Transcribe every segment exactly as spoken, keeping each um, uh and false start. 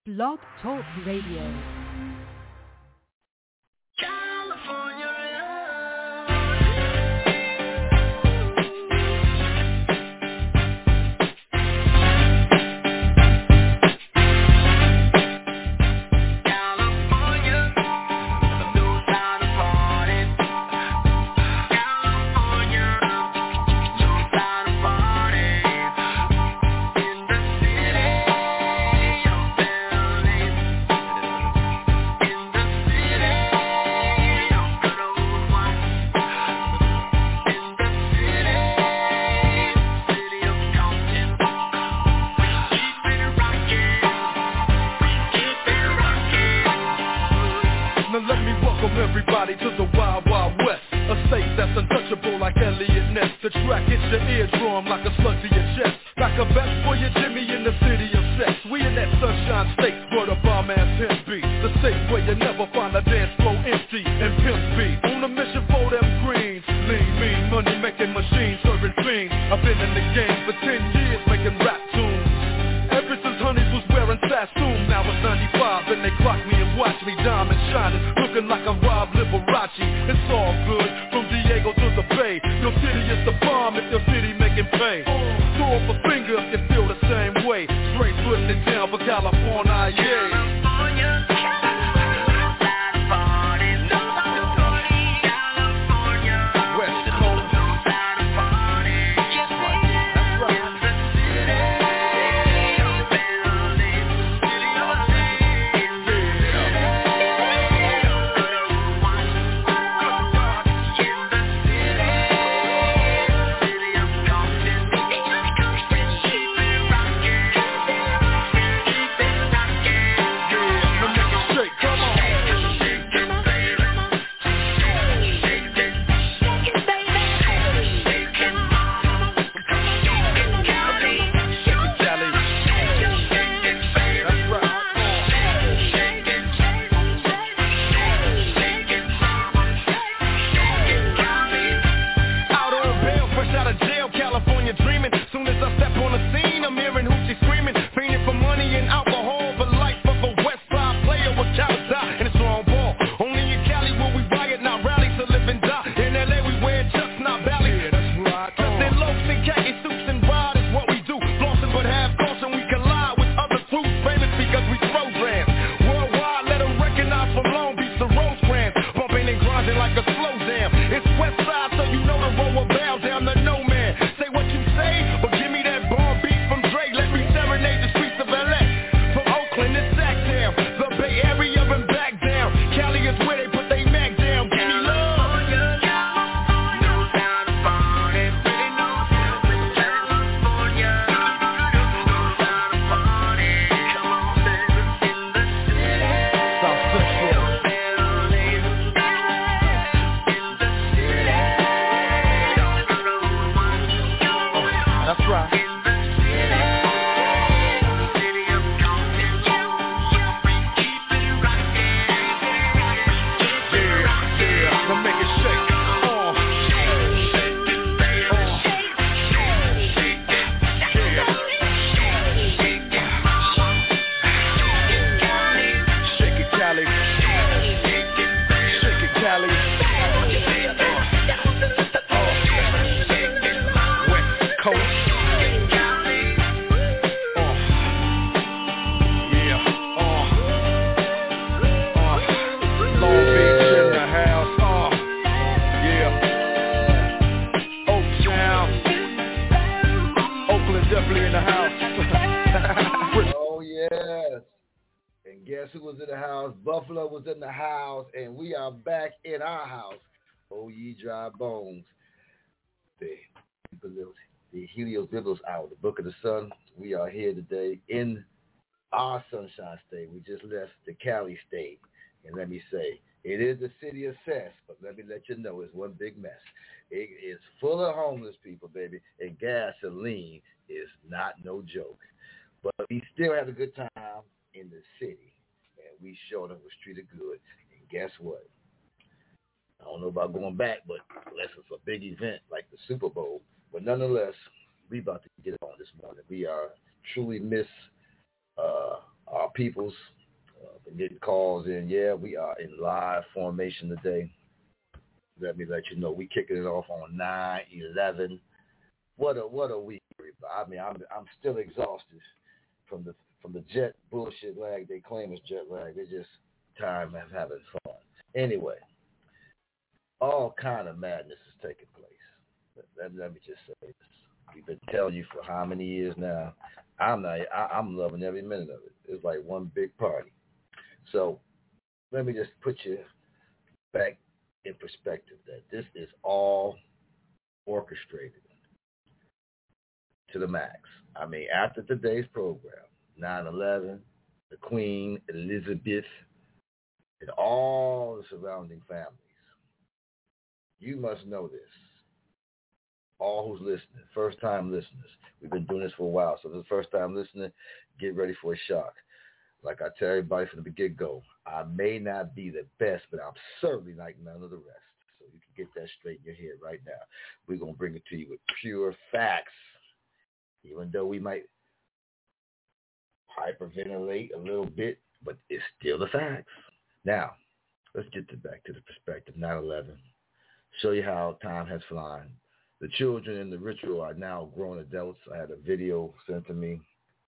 Blog Talk Radio. Everybody to the Wild Wild West, a state that's untouchable like Elliot Ness. The track hits your eardrum like a slug to your chest. Like a vest for your Jimmy in the city of sex. We in that sunshine state where the bomb ass pimp be. The state where you never find a dance floor empty and pimp be. On a mission for them greens, lean, mean, money making machines, serving fiends. I've been in the game for ten years making rap tunes. Ever since Honeys was wearing Sassoon, now it's ninety-five and they clock me and watch me diamond shining, looking like a Rob Liberace. It's all good, from Diego to the Bay. Your city is the bomb if your city making pay. Throw up a finger if you feel the same way. Straight putting it down for California, yeah. In the house, and we are back in our house. Oh, ye dry bones. The, the Helios Biblos Hour, the Book of the Sun. We are here today in our Sunshine State. We just left the Cali State. And let me say, it is the city of cess, but let me let you know it's one big mess. It is full of homeless people, baby, and gasoline is not no joke. But we still have a good time in the city. We showed them was treated good. And guess what? I don't know about going back, but unless it's a big event like the Super Bowl. But nonetheless, we about to get on this morning. We are truly miss uh, our peoples. Uh, been getting calls in. Yeah, we are in live formation today. Let me let you know we kicking it off on nine eleven. What a what a week! I mean, I'm I'm still exhausted from the from the jet bullshit lag they claim is jet lag. It's just time of having fun. Anyway, all kind of madness is taking place. Let, let me just say this. We've been telling you for how many years now. I'm not. I, I'm loving every minute of it. It's like one big party. So let me just put you back in perspective that this is all orchestrated to the max. I mean, after today's program, nine eleven, the Queen, Elizabeth, and all the surrounding families, you must know this. All who's listening, first-time listeners, we've been doing this for a while, so if it's the first time listening, get ready for a shock. Like I tell everybody from the get-go, I may not be the best, but I'm certainly like none of the rest. So you can get that straight in your head right now. We're going to bring it to you with pure facts, even though we might hyperventilate a little bit, but it's still the facts. Now, let's get to back to the perspective, nine eleven. Show you how time has flown. The children in the ritual are now grown adults. I had a video sent to me,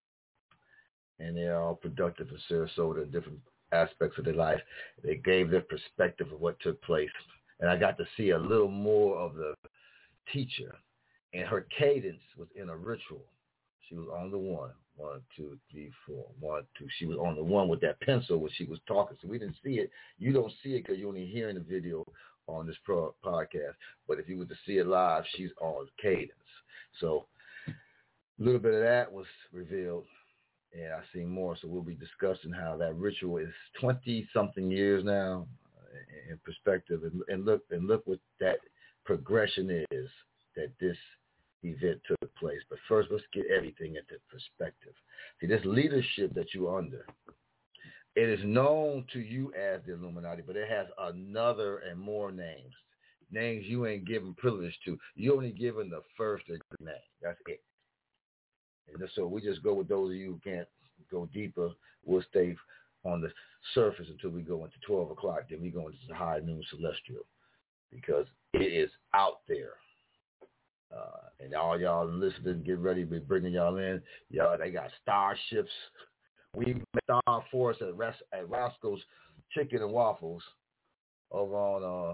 and they're all productive in Sarasota in different aspects of their life. They gave their perspective of what took place, and I got to see a little more of the teacher, and her cadence was in a ritual. She was on the one, one, two, three, four, one, two. She was on the one with that pencil when she was talking, so we didn't see it. You don't see it because you're only hearing the video on this pro- podcast, but if you were to see it live, she's on cadence. So a little bit of that was revealed, and I see more. So we'll be discussing how that ritual is twenty-something years now in perspective, and, and look and look what that progression is that this event took place. But first, let's get everything into perspective. See, this leadership that you're under, it is known to you as the Illuminati, but it has another and more names. Names you ain't given privilege to. You only given the first degree name. That's it. And so we just go with those of you who can't go deeper. We'll stay on the surface until we go into twelve o'clock. Then we go into the high noon celestial because it is out there. Uh, and all y'all listening, get ready. We're bringing y'all in. Y'all, they got starships. We Star Force at, Ras- at Roscoe's Chicken and Waffles over on uh,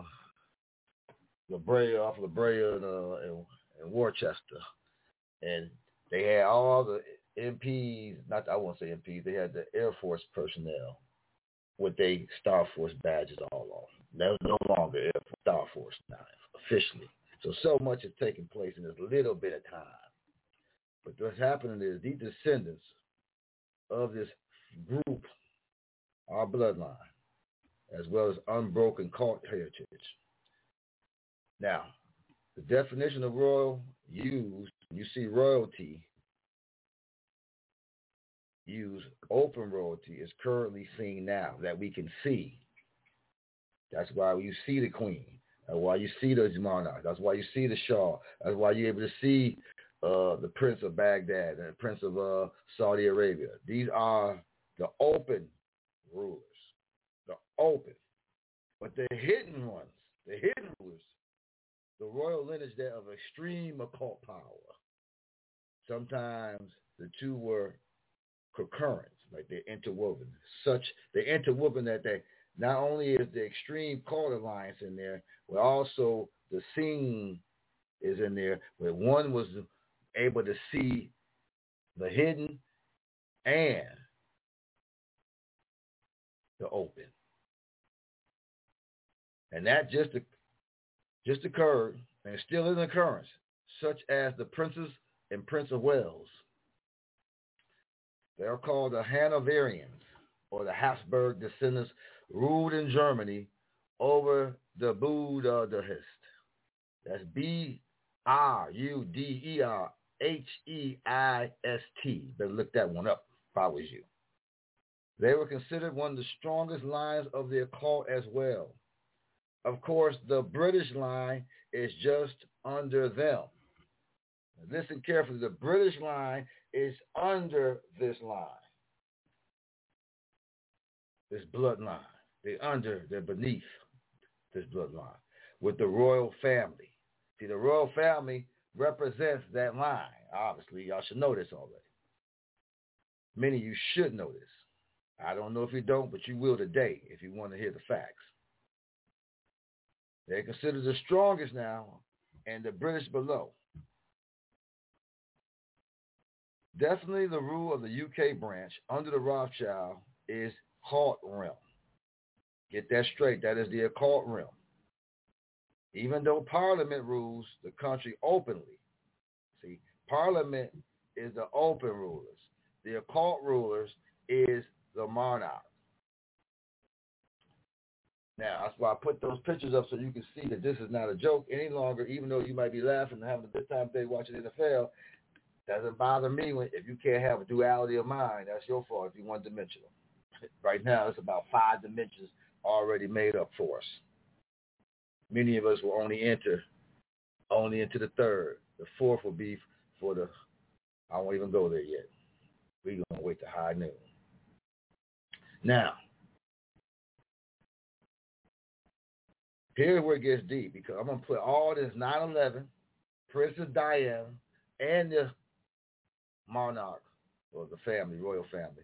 La Brea, off La Brea and, uh, and, and Worcester. And they had all the M Ps, not I won't say M Ps, they had the Air Force personnel with their Star Force badges all on. There's no longer Air Force, Star Force now, officially. So, so much is taking place in this little bit of time. But what's happening is these descendants of this group, our bloodline, as well as unbroken cult heritage. Now, the definition of royal used, you see royalty used, open royalty is currently seen now that we can see. That's why you see the queen. That's why you see the monarch. That's why you see the Shah. That's why you're able to see uh, the Prince of Baghdad and the Prince of uh, Saudi Arabia. These are the open rulers, the open. But the hidden ones, the hidden rulers, the royal lineage there of extreme occult power. Sometimes the two were concurrent, like they're interwoven. Such they're interwoven that they not only is the extreme cult alliance in there, but also the scene is in there where one was able to see the hidden and the open. And that just, just occurred, and it's still in occurrence, such as the Princess and Prince of Wales. They are called the Hanoverians, or the Habsburg descendants, ruled in Germany over the Budapest. That's B R U D E R H E I S T. Better look that one up if I was you. They were considered one of the strongest lines of the occult as well. Of course, the British line is just under them. Listen carefully. The British line is under this line. this bloodline. They're under, they're beneath this bloodline with the royal family. See, the royal family represents that line. Obviously, y'all should know this already. Many of you should know this. I don't know if you don't, but you will today if you want to hear the facts. They're considered the strongest now, and the British below. Definitely the rule of the U K branch under the Rothschild is occult realm. Get that straight. That is the occult realm. Even though Parliament rules the country openly. See, Parliament is the open rulers. The occult rulers is the monarch. Now, that's why I put those pictures up so you can see that this is not a joke any longer, even though you might be laughing and having a good time today watching N F L. Doesn't bother me when, if you can't have a duality of mind. That's your fault if you're one-dimensional. Right now, it's about five dimensions already made up for us. Many of us will only enter only into the third. The fourth will be for the, I won't even go there yet. We're going to wait to high noon. Now, here's where it gets deep, because I'm going to put all this nine eleven, Princess Diana, and the monarch, or the family, royal family.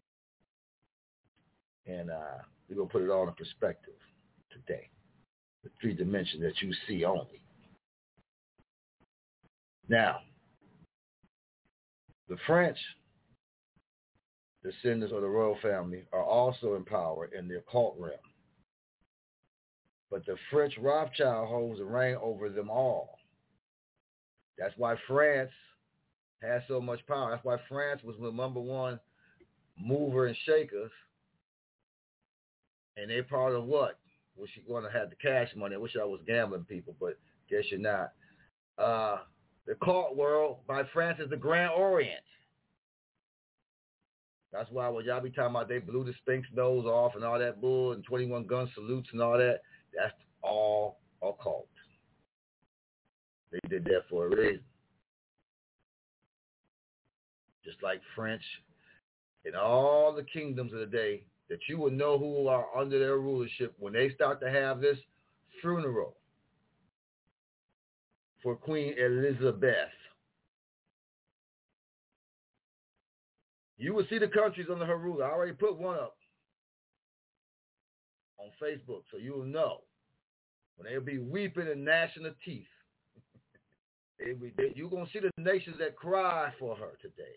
And uh, we're going to put it all in perspective today. The three dimensions that you see only. Now, the French descendants of the royal family are also in power in the occult realm. But the French Rothschild holds the reign over them all. That's why France has so much power. That's why France was the number one mover and shakers. And they're part of what? Wish you want to have the cash money. I wish I was gambling people, but guess you're not. Uh, the occult world by France is the Grand Orient. That's why when y'all be talking about they blew the Sphinx nose off and all that bull and twenty-one gun salutes and all that, that's all occult. They did that for a reason. Just like French and all the kingdoms of the day, that you will know who are under their rulership when they start to have this funeral for Queen Elizabeth. You will see the countries under her rule. I already put one up on Facebook, so you will know. When they'll be weeping and gnashing of teeth, they be, they, you're going to see the nations that cry for her today.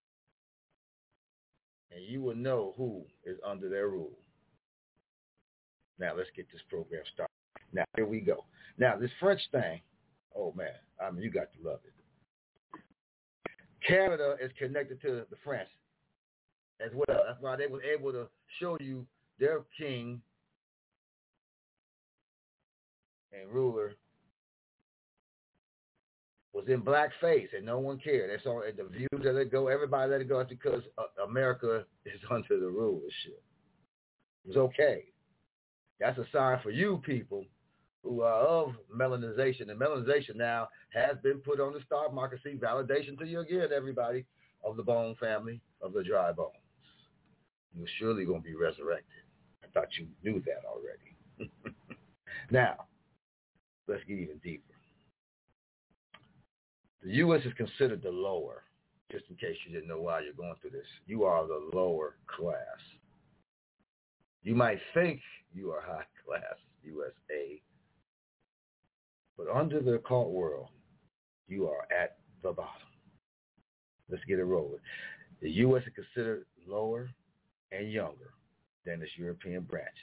And you will know who is under their rule. Now, let's get this program started. Now, here we go. Now, this French thing, oh, man, I mean, you got to love it. Canada is connected to the French as well. That's why they were able to show you their king and ruler was in blackface, and no one cared. That's all. The view that let it go, everybody let it go. That's because uh, America is under the rulership. It's okay. That's a sign for you people who are of melanization. And melanization now has been put on the stock market. See, validation to you again, everybody, of the bone family, of the dry bones. You're surely going to be resurrected. I thought you knew that already. Now, let's get even deeper. The U S is considered the lower, just in case you didn't know why you're going through this. You are the lower class. You might think you are high class, U S A, but under the occult world, you are at the bottom. Let's get it rolling. The U S is considered lower and younger than its European branches.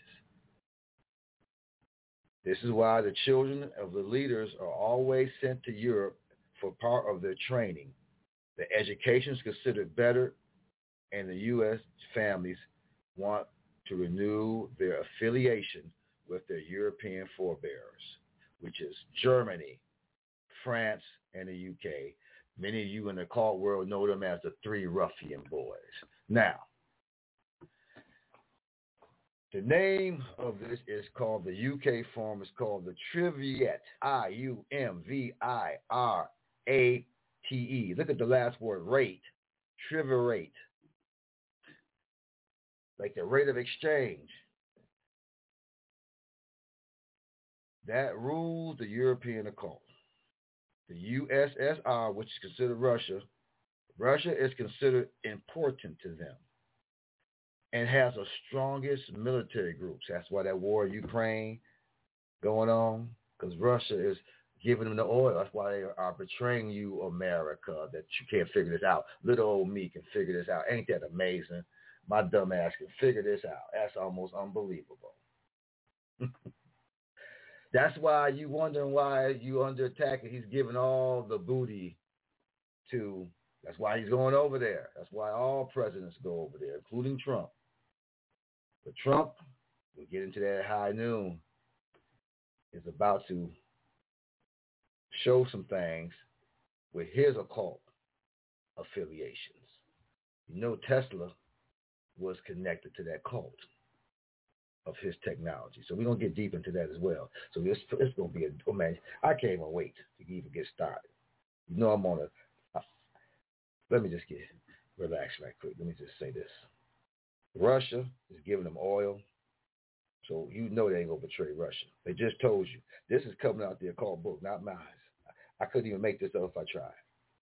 This is why the children of the leaders are always sent to Europe for part of their training. The education is considered better, and the U S families want to renew their affiliation with their European forebears, which is Germany, France, and the U K. Many of you in the occult world know them as the three ruffian boys. Now, the name of this is called, the U K form is called the Triviate, I U M V I R A T E. Look at the last word, rate, triviate. like the rate of exchange, that rules the European occult. The U S S R, which is considered Russia, Russia is considered important to them and has the strongest military groups. That's why that war in Ukraine going on, because Russia is giving them the oil. That's why they are betraying you, America, that you can't figure this out. Little old me can figure this out. Ain't that amazing? My dumb ass can figure this out. That's almost unbelievable. That's why you wondering why you under attack and he's giving all the booty to, that's why he's going over there. That's why all presidents go over there, including Trump. But Trump, we'll get into that at high noon, is about to show some things with his occult affiliations. You know, Tesla was connected to that cult of his technology. So we're going to get deep into that as well. So it's, it's going to be a, oh man, I can't even wait to even get started. You know I'm on a, uh, let me just get, relax right quick. Let me just say this. Russia is giving them oil. So you know they ain't going to betray Russia. They just told you. This is coming out the occult book, not mine. I couldn't even make this up if I tried.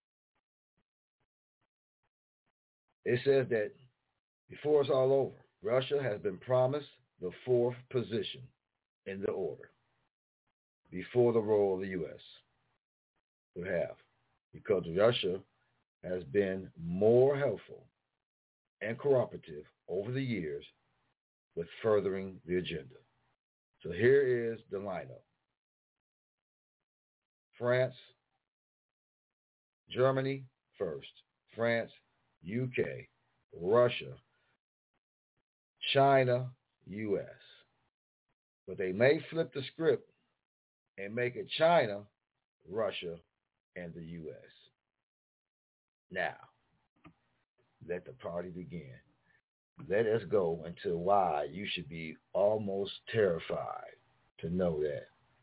It says that before it's all over, Russia has been promised the fourth position in the order before the role of the U S would have, because Russia has been more helpful and cooperative over the years with furthering the agenda. So here is the lineup. France, Germany first, France, U K, Russia, China, U S. But they may flip the script and make it China, Russia, and the U S. Now, let the party begin. Let us go into why you should be almost terrified to know that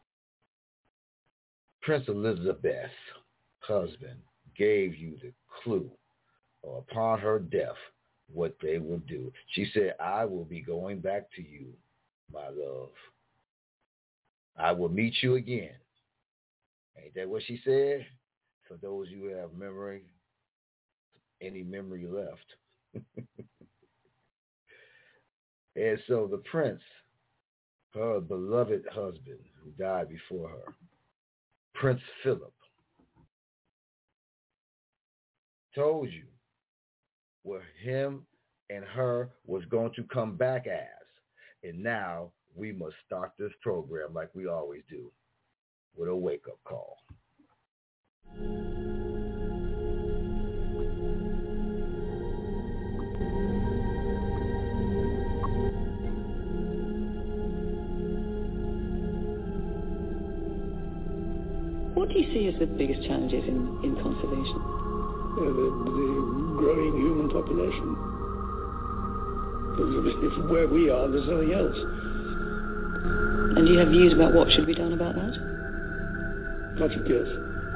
Prince Elizabeth's husband gave you the clue upon her death what they will do. She said, I will be going back to you, my love. I will meet you again. Ain't that what she said? For those of you who have memory, any memory left. And so the prince, her beloved husband who died before her, Prince Philip, told you what him and her was going to come back as. And now we must start this program like we always do, with a wake-up call. What do you see as the biggest challenges in, in conservation? Uh, the, the growing human population. If where we are, there's nothing else. And do you have views about what should be done about that? Not a guess.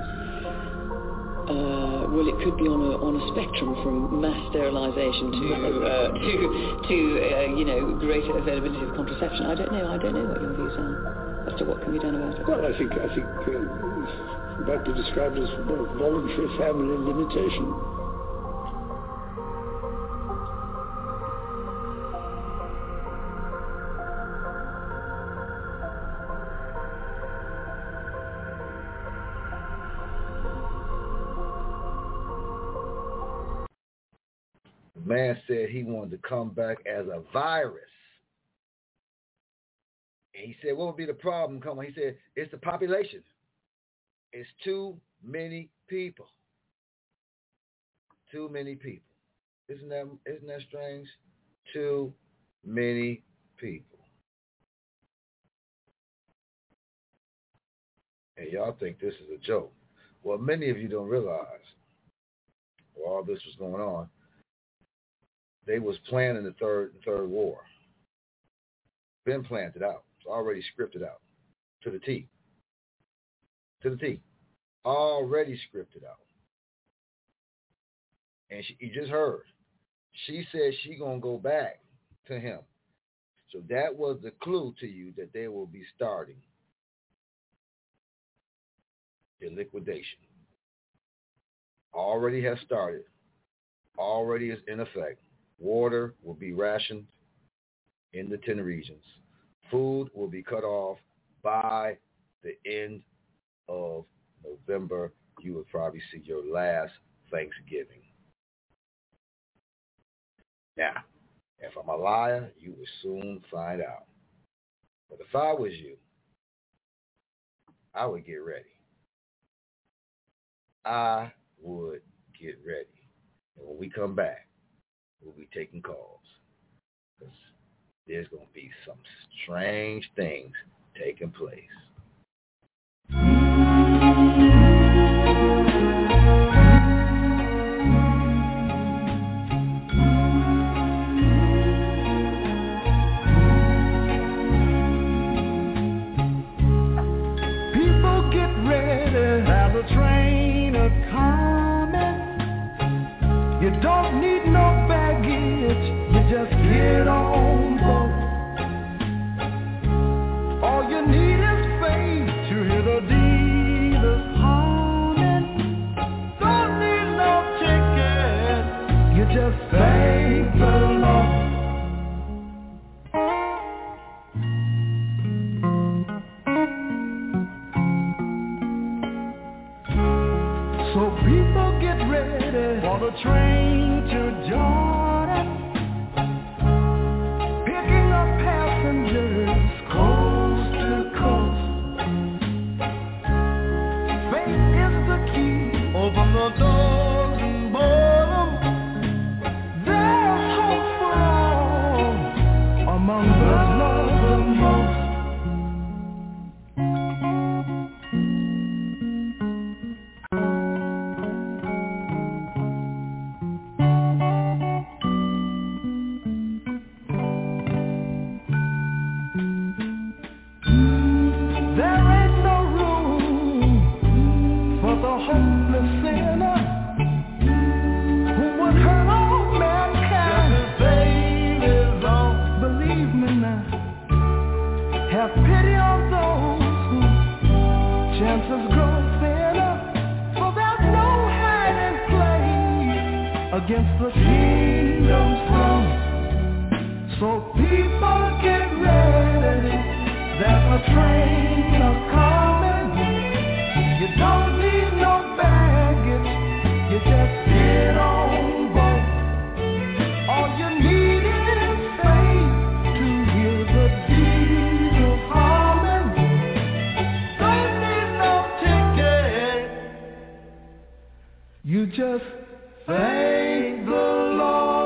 Uh, well, it could be on a on a spectrum from mass sterilisation to uh, to to uh, you know, greater availability of contraception. I don't know. I don't know what your views are as to what can be done about it. Well, I think I think uh, it might be described as voluntary family limitation. The man said he wanted to come back as a virus. And he said, what would be the problem? Come on. He said, it's the population. It's too many people. Too many people. Isn't that isn't that strange? Too many people. And y'all think this is a joke. Well, many of you don't realize while all this was going on, they was planning the third the third war. Been planted out. It's already scripted out. To the T. To the T. Already scripted out. And she, you just heard. She said she gonna go back to him. So that was the clue to you that they will be starting the liquidation. Already has started. Already is in effect. Water will be rationed in the ten regions. Food will be cut off by the end of November. You will probably see your last Thanksgiving. Now, if I'm a liar, you will soon find out. But if I was you, I would get ready. I would get ready. And when we come back, we'll be taking calls. Because there's going to be some strange things taking place. You don't need no baggage, you just get on board. All you need is faith to hear the dealers humming. Don't need no ticket, you just thank the Lord. So people get ready for the train to Jordan, picking up passengers coast to coast. Faith is the key, open the doors and board them. There's hope for all among those loved the most. Against the kingdom's throne. So people get ready, there's a train a-coming. You don't need no baggage, you just get on board. All you need is faith to hear the diesel humming. Don't need no ticket, you just thank the Lord.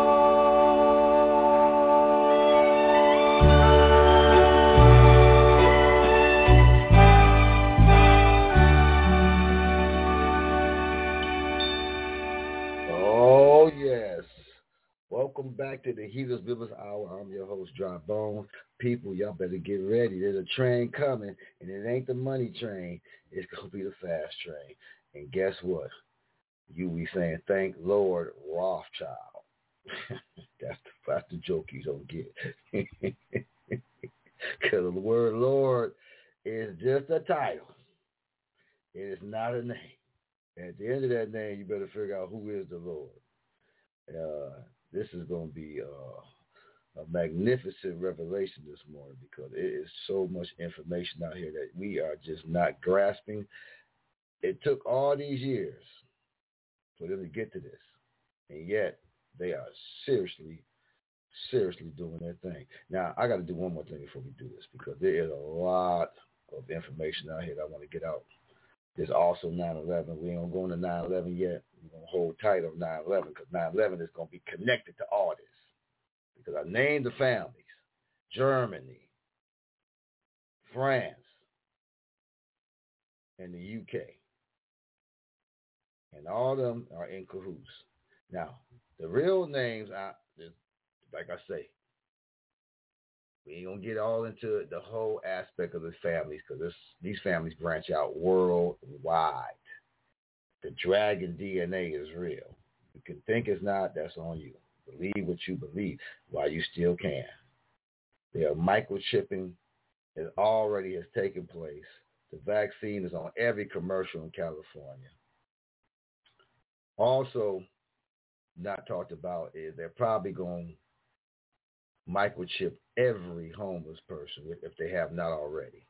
Oh, yes. Welcome back to the Healers Business Hour. I'm your host, Dry Bones. People, y'all better get ready. There's a train coming, and it ain't the money train. It's going to be the fast train. And guess what? You be saying, thank Lord Rothschild. that's, the, that's the joke you don't get. Because the word Lord is just a title. It is not a name. At the end of that name, you better figure out who is the Lord. Uh, this is going to be uh, a magnificent revelation this morning because it is so much information out here that we are just not grasping. It took all these years for them to get to this. And yet, they are seriously, seriously doing their thing. Now, I got to do one more thing before we do this because there is a lot of information out here that I want to get out. There's also nine eleven. We ain't going to nine eleven yet. We're going to hold tight on nine eleven because nine eleven is going to be connected to all this. Because I named the families. Germany, France, and the U K. And all of them are in cahoots. Now, the real names, I, like I say, we ain't going to get all into the whole aspect of the families because these families branch out worldwide. The dragon D N A is real. You can think it's not, that's on you. Believe what you believe while you still can. They are microchipping. It already has taken place. The vaccine is on every commercial in California. Also, not talked about is they're probably going to microchip every homeless person if they have not already.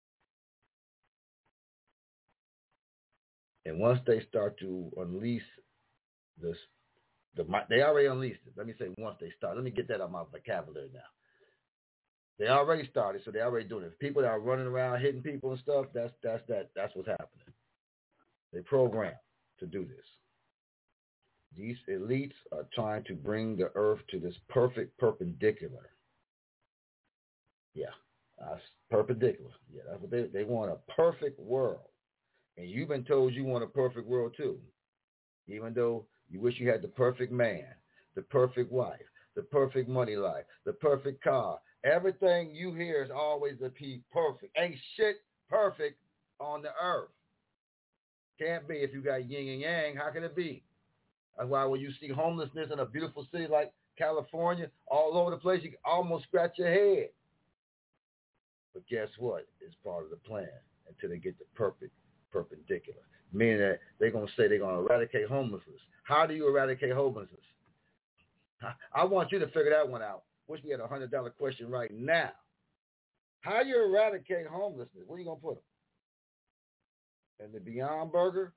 And once they start to unleash this, the they already unleashed it. Let me say once they start. Let me get that out of my vocabulary now. They already started, so they're already doing it. People that are running around hitting people and stuff, that's that's that that's what's happening. They programmed to do this. These elites are trying to bring the earth to this perfect perpendicular. Yeah, that's perpendicular. Yeah, that's what they they want, a perfect world. And you've been told you want a perfect world too. Even though you wish you had the perfect man, the perfect wife, the perfect money life, the perfect car. Everything you hear is always the P perfect. Ain't shit perfect on the earth. Can't be if you got yin and yang. How can it be? That's why when you see homelessness in a beautiful city like California, all over the place, you can almost scratch your head. But guess what? It's part of the plan until they get the perfect perpendicular. Meaning that they're going to say they're going to eradicate homelessness. How do you eradicate homelessness? I want you to figure that one out. Wish we had a one hundred dollars question right now. How you eradicate homelessness? Where are you going to put them? In the Beyond Burger?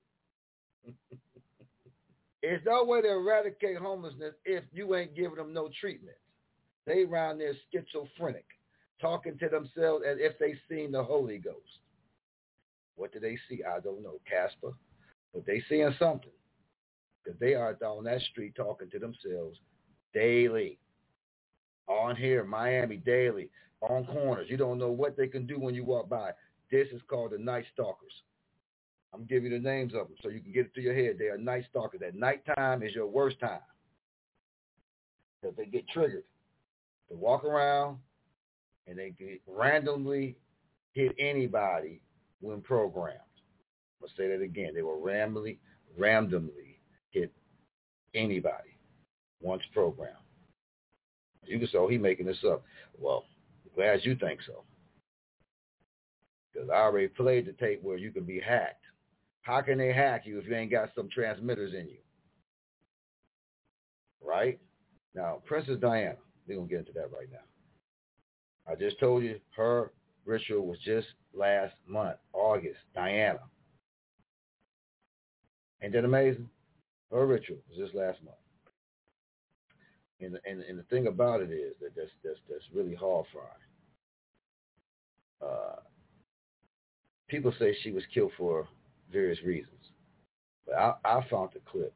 There's no way to eradicate homelessness if you ain't giving them no treatment. They around there schizophrenic, talking to themselves as if they seen the Holy Ghost. What do they see? I don't know, Casper. But they seeing something. Because they are on that street talking to themselves daily. On here, Miami, daily. On corners. You don't know what they can do when you walk by. This is called the Night Stalkers. I'm giving you the names of them so you can get it to your head. They are night stalkers. At nighttime is your worst time. Because they get triggered. They walk around and they get randomly hit anybody when programmed. I'll say that again. They will randomly, randomly hit anybody once programmed. You can say, oh, he making this up. Well, glad you think so. Because I already played the tape where you can be hacked. How can they hack you if you ain't got some transmitters in you? Right? Now, Princess Diana, we're going to get into that right now. I just told you her ritual was just last month, August, Diana. Ain't that amazing? Her ritual was just last month. And, and, and the thing about it is that that's, that's, that's really horrifying. Uh, people say she was killed for various reasons. But I, I found the clip.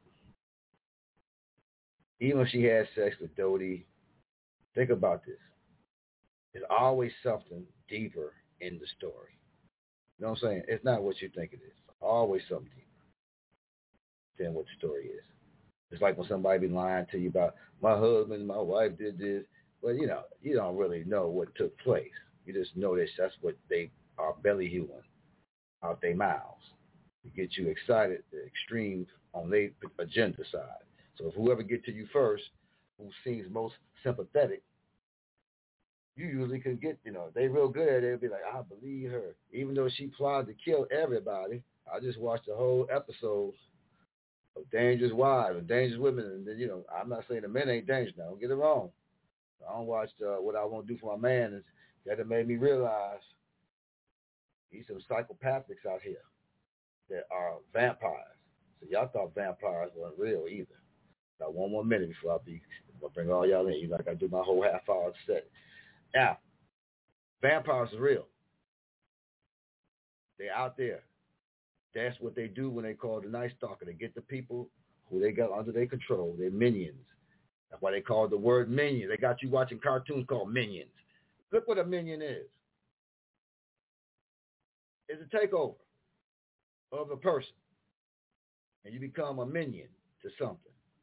Even if she had sex with Dodie, think about this. There's always something deeper in the story. You know what I'm saying? It's not what you think it is. Always something deeper than what the story is. It's like when somebody be lying to you about, my husband, my wife did this. Well, you know, you don't really know what took place. You just know that that's what they are belly hewing out their mouths to get you excited, the extremes on their agenda side. So if whoever get to you first, who seems most sympathetic, you usually can get, you know, they real good at it. They'll be like, I believe her. Even though she plotted to kill everybody, I just watched the whole episode of Dangerous Wives and Dangerous Women. And then, you know, I'm not saying the men ain't dangerous now. Don't get it wrong. I don't watch uh, What I Want to Do for My Man. Is that it made me realize these some psychopathics out here that are vampires. So y'all thought vampires weren't real either. Got one more minute before I be, I'll bring all y'all in. You know, I got to do my whole half hour set. Now, vampires are real. They're out there. That's what they do when they call the Night Stalker. They get the people who they got under their control, their minions. That's why they call the word minion. They got you watching cartoons called Minions. Look what a minion is. It's a takeover of a person. And you become a minion to something.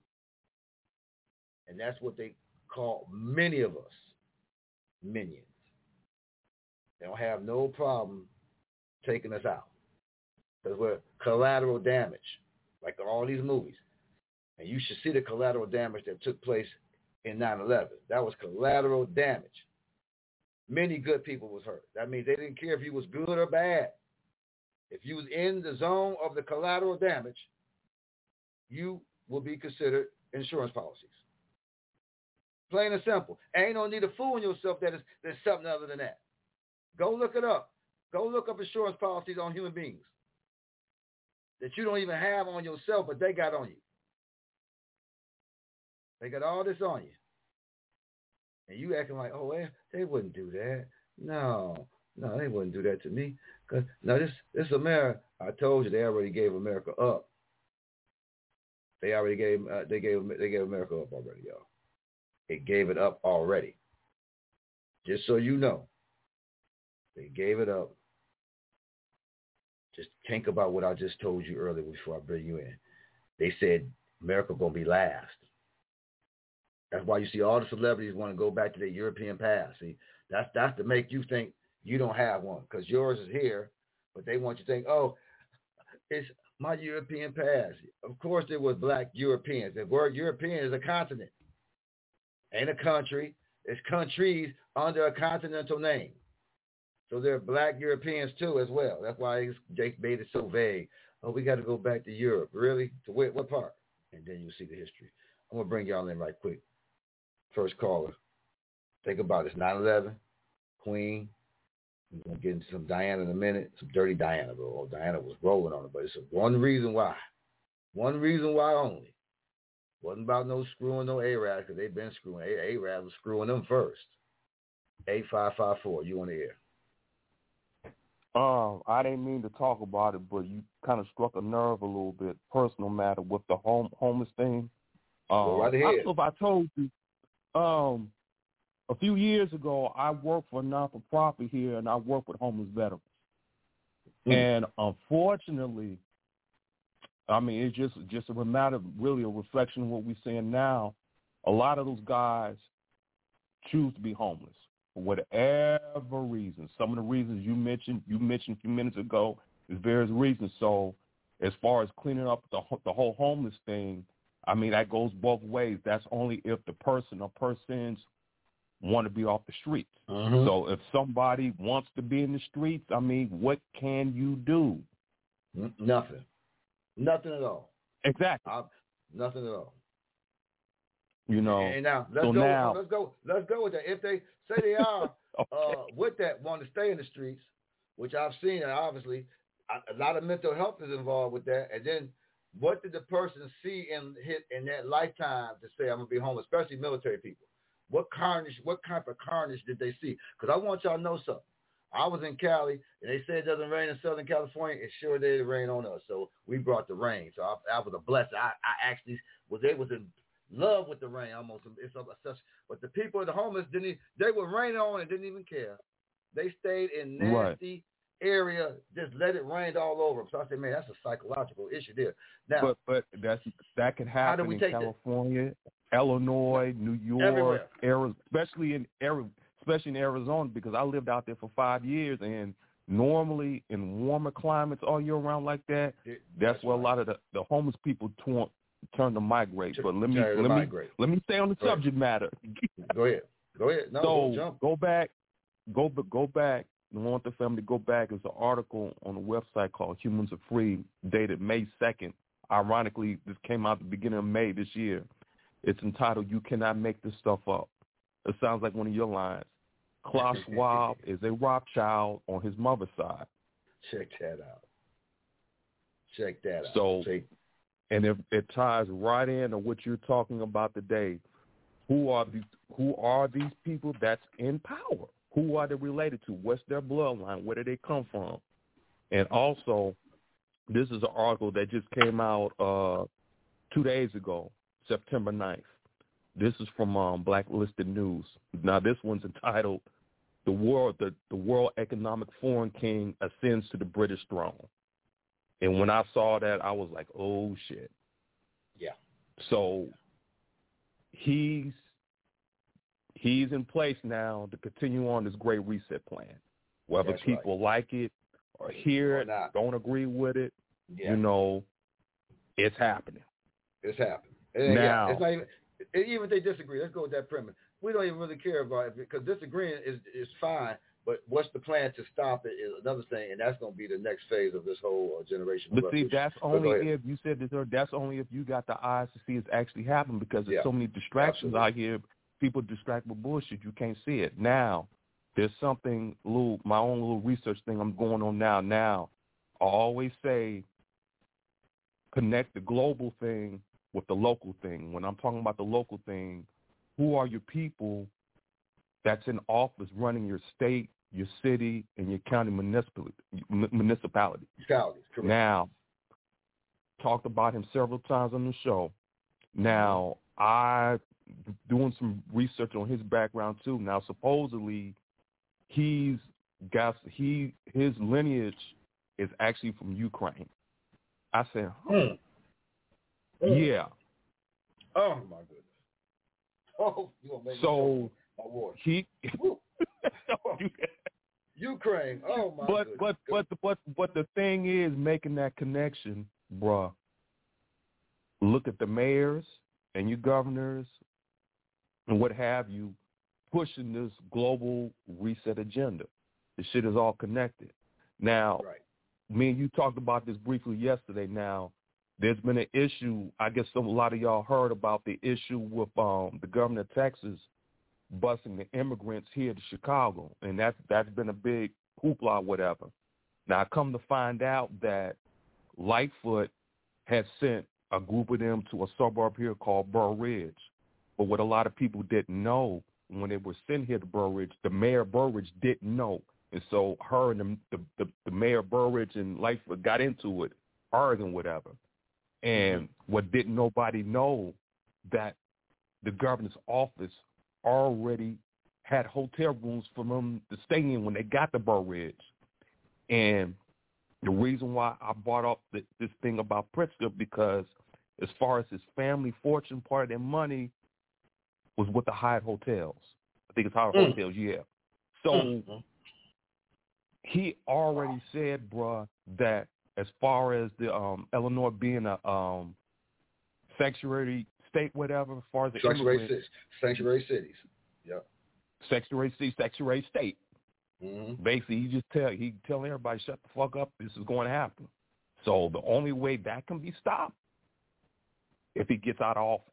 And that's what they call many of us minions. They don't have no problem taking us out. Because we're collateral damage, like all these movies. And you should see the collateral damage that took place in nine eleven. That was collateral damage. Many good people was hurt. That means they didn't care if you was good or bad. If you was in the zone of the collateral damage, you will be considered insurance policies. Plain and simple. Ain't no need to fool yourself that it's, there's something other than that. Go look it up. Go look up insurance policies on human beings that you don't even have on yourself, but they got on you. They got all this on you. And you acting like, oh, they, they wouldn't do that. No, no, they wouldn't do that to me. Cause now this, this America, I told you they already gave America up. They already gave, uh, they gave, they gave America up already, y'all. It gave it up already. Just so you know, they gave it up. Just think about what I just told you earlier before I bring you in. They said America gonna be last. That's why you see all the celebrities want to go back to their European past. See, that's that's to make you think you don't have one because yours is here, but they want you to think, oh, it's my European past. Of course, there was black Europeans. The word European is a continent, ain't a country. It's countries under a continental name. So there are black Europeans too as well. That's why Jake made it so vague. Oh, we got to go back to Europe. Really? To where, what part? And then you'll see the history. I'm going to bring y'all in right quick. First caller. Think about it. It's nine eleven. Queen. We're going to get into some Diana in a minute. Some dirty Diana, bro. Oh, Diana was rolling on it, but it's one reason why. One reason why only. Wasn't about no screwing no A-Rads because they've been screwing. A-Rads was screwing them first. eight five five four. You on the air. Um, I didn't mean to talk about it, but you kind of struck a nerve a little bit. Personal matter with the home homeless thing. Um, Go right ahead. I don't know if I told you. Um, a few years ago, I worked for a non-for-profit here, and I worked with homeless veterans. Mm. And unfortunately, I mean, it's just just a matter of really a reflection of what we're seeing now. A lot of those guys choose to be homeless. For whatever reason, some of the reasons you mentioned, you mentioned a few minutes ago, is various reasons. So, as far as cleaning up the the whole homeless thing, I mean that goes both ways. That's only if the person or persons want to be off the streets. Mm-hmm. So, if somebody wants to be in the streets, I mean, what can you do? Nothing. Nothing at all. Exactly. I'm, nothing at all. You know. And now let's so go. Now, let's go. Let's go with that. If they say they are okay. uh, with that, want to stay in the streets, which I've seen, and obviously a, a lot of mental health is involved with that. And then, what did the person see in hit in that lifetime to say I'm gonna be homeless, especially military people? What carnage? What type of carnage did they see? Because I want y'all to know something. I was in Cali, and they said it doesn't rain in Southern California. It sure did rain on us, so we brought the rain. So I, I was a blessing. I, I actually was able to. Love with the rain almost. It's such, but the people, the homeless, didn't. They were raining on and didn't even care. They stayed in nasty right. area, just let it rain all over them. So I said, man, that's a psychological issue there. Now, but but that's that could happen in California, that? Illinois, New York, Arizona, especially in especially in Arizona because I lived out there for five years and normally in warmer climates all year round like that, it, that's, that's where right. a lot of the, the homeless people torn. Turn to migrate, but let me let me migrate. let me stay on the go subject ahead. matter. Go ahead, go ahead. No, so jump. go back, go go back. I want the family to go back. There's an article on a website called Humans Are Free, dated May second. Ironically, this came out at the beginning of May this year. It's entitled "You Cannot Make This Stuff Up." It sounds like one of your lines. Klaus Schwab is a Rothschild on his mother's side. Check that out. Check that out. So. Check. And it, it ties right into what you're talking about today. Who are these? Who are these people that's in power? Who are they related to? What's their bloodline? Where did they come from? And also, this is an article that just came out uh, two days ago, September ninth. This is from um, Blacklisted News. Now, this one's entitled "The World, the, the World Economic Foreign King Ascends to the British Throne." And when I saw that, I was like, oh, shit. Yeah. So he's he's in place now to continue on this great reset plan. Whether That's people right. like it or hear or it, not. don't agree with it, yeah. you know, it's happening. It's happening. And now, yeah, it's not even, even if they disagree, let's go with that premise. We don't even really care about it because disagreeing is is fine, but what's the plan to stop it is another thing, and that's going to be the next phase of this whole uh, generation. But see, that's only if you said this. That's only if you got the eyes to see it's actually happening because there's yeah. so many distractions Absolutely. out here. People distract with bullshit. You can't see it. Now, there's something, little, my own little research thing I'm going on now. Now, I always say connect the global thing with the local thing. When I'm talking about the local thing, who are your people that's in office running your state, your city, and your county municipality? municipality. Now, talked about him several times on the show. Now, I doing some research on his background too. Now, supposedly, he's got he his lineage is actually from Ukraine. I said, huh. Mm. Mm. yeah. Oh my goodness. Oh, you gonna make so he Ukraine. Oh my but, goodness. But but but but but the thing is making that connection, bruh. Look at the mayors and your governors and what have you pushing this global reset agenda. The shit is all connected. Now, right. me and you talked about this briefly yesterday. Now, there's been an issue. I guess some, a lot of y'all heard about the issue with um, the governor of Texas busing the immigrants here to Chicago, and that's that's been a big hoopla, whatever. Now, I come to find out that Lightfoot had sent a group of them to a suburb here called Burr Ridge. But what a lot of people didn't know, when they were sent here to Burr Ridge, the mayor of Burr Ridge didn't know. And so her and the, the, the, the mayor of Burr Ridge and Lightfoot got into it, arguing whatever. And mm-hmm. what didn't nobody know, that the governor's office already had hotel rooms for them to stay in when they got to Burr Ridge. And the reason why I brought up the, this thing about Pritzker, because as far as his family fortune, part of their money was with the Hyatt hotels. I think it's Hyatt mm. hotels, yeah. So mm-hmm. he already said, bruh, that as far as the um, Illinois being a um, sanctuary state, whatever, as far as the sanctuary cities, sanctuary cities, yeah, sanctuary city, sanctuary state. Mm-hmm. Basically, he just tell he telling everybody, shut the fuck up. This is going to happen. So the only way that can be stopped if he gets out of office.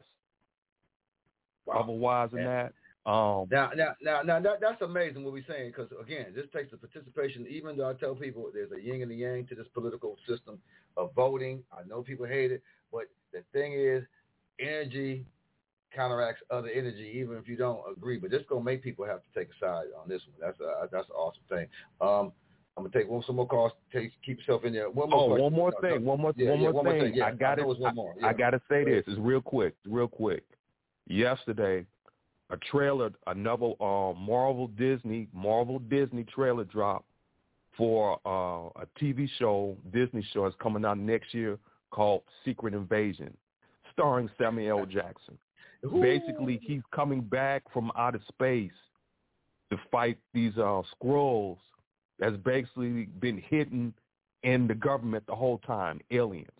Wow. Otherwise than that, um, now, now, now, now, that, that's amazing what we're saying, because again, this takes the participation. Even though I tell people there's a yin and a yang to this political system of voting, I know people hate it, but the thing is, energy counteracts other energy, even if you don't agree. But this gonna make people have to take a side on this one. That's a that's an awesome thing. Um, I'm gonna take one some more calls. Take, keep yourself in there. One more. Oh, question. one more no, thing. No, one more. yeah, one, yeah, more one more thing. thing. Yeah, I got it. I, yeah. I got to say this. It's real quick. Real quick. Yesterday, a trailer, another uh, Marvel Disney Marvel Disney trailer dropped for uh, a T V show. Disney show is coming out next year called Secret Invasion, starring Samuel L. Jackson. Ooh. Basically, he's coming back from outer space to fight these uh, Skrulls that's basically been hidden in the government the whole time, aliens.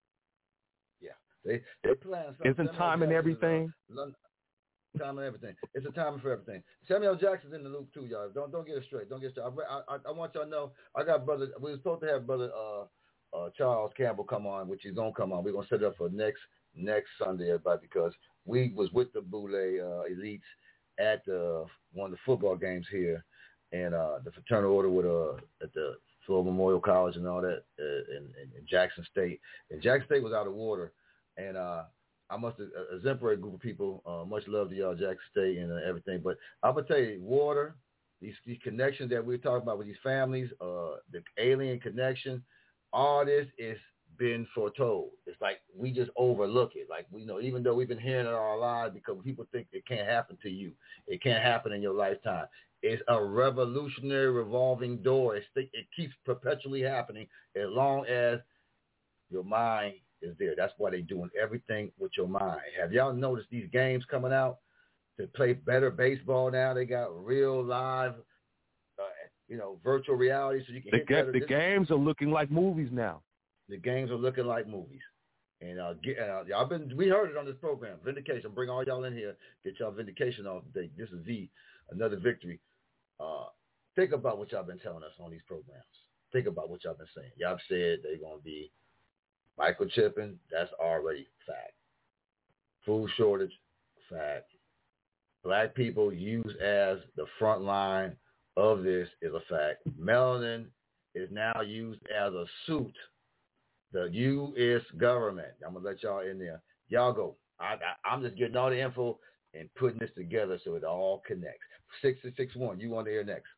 Yeah, they they plan something. Isn't time and everything? London, time and everything. It's a time for everything. Samuel Jackson's in the loop too, y'all. Don't don't get it straight. Don't get it straight. I, I, I want y'all to know. I got brother. We were supposed to have brother uh, uh, Charles Campbell come on, which he's gonna come on. We're gonna set it up for next next Sunday, everybody, because we was with the Boule uh, elites at uh, one of the football games here, and uh, the fraternal order with uh, at the Florida Memorial College and all that uh, in, in Jackson State. And Jackson State was out of water, and uh, I must have uh, exemplary group of people. Uh, much love to y'all, Jackson State and uh, everything. But I'm gonna tell you, water, these these connections that we're talking about with these families, uh, the alien connection, all this is been foretold. It's like we just overlook it. Like, we know, even though we've been hearing it all our lives, because people think it can't happen to you. It can't happen in your lifetime. It's a revolutionary revolving door. It's, it keeps perpetually happening as long as your mind is there. That's why they're doing everything with your mind. Have y'all noticed these games coming out to play better baseball now? They got real live, uh, you know, virtual reality, so you can the hit ga- better. The this- games are looking like movies now. The games are looking like movies. And uh, get, uh, y'all been, we heard it on this program, vindication. Bring all y'all in here, get y'all vindication off today. This is V, another victory. Uh, think about what y'all been telling us on these programs. Think about what y'all been saying. Y'all said they're going to be microchipping. That's already fact. Food shortage, fact. Black people used as the front line of this is a fact. Melanin is now used as a suit. The U S government. I'm going to let y'all in there. Y'all go. I, I, I'm just getting all the info and putting this together so it all connects. six six six one, you on the air next.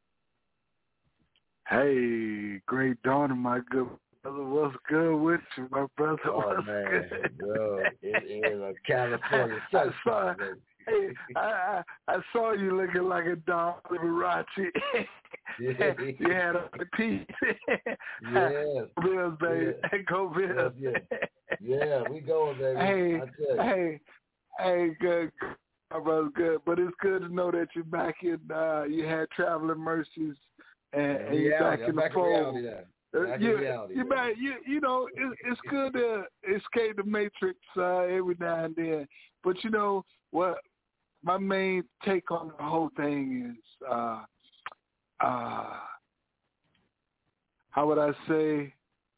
Hey, great dawn, my good brother. What's good with you, my brother? Oh, What's man. good? Bro, it is a California I saw, sunshine. hey, I, I, I saw you looking like a Don Liberace. Yeah. You had a piece. Yes. Bills, baby. Yeah. Go Bills. Yeah, yeah. Yeah, we going, baby. Hey, I tell you. hey, hey, good. My brother's good. But it's good to know that you're back in, uh, you had Traveling Mercies, and, and you're back in the back fold. In reality now. Back you, in reality, you back, you, you know, it, it's good to escape the matrix uh, every now and then. But you know what? My main take on the whole thing is, uh, uh, how would I say,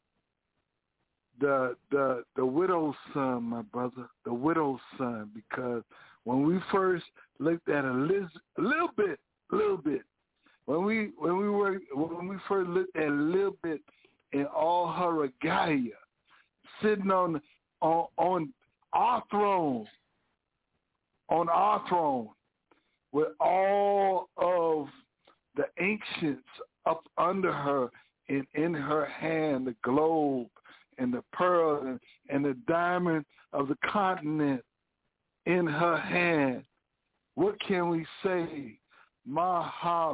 the the the widow's son, my brother, the widow's son. Because when we first looked at Elizabeth, a little bit, a little bit. When we when we were when we first looked at a little bit in all her regalia, sitting on on on our throne, on our throne, with all of the ancients up under her, and in her hand the globe and the pearl and, and the diamond of the continent in her hand. What can we say? Mahabiach.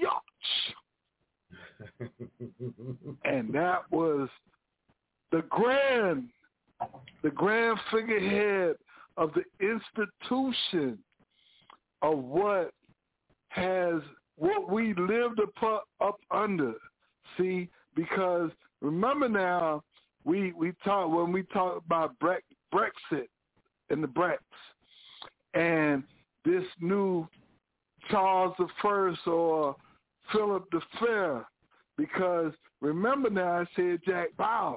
And that was the grand, the grand figurehead of the institution of what has, what we lived up, up under. See, because remember now, we we talk when we talk about Brexit and the Brex and this new Charles the First or Philip the Fair, because remember now I said Jack Bauer.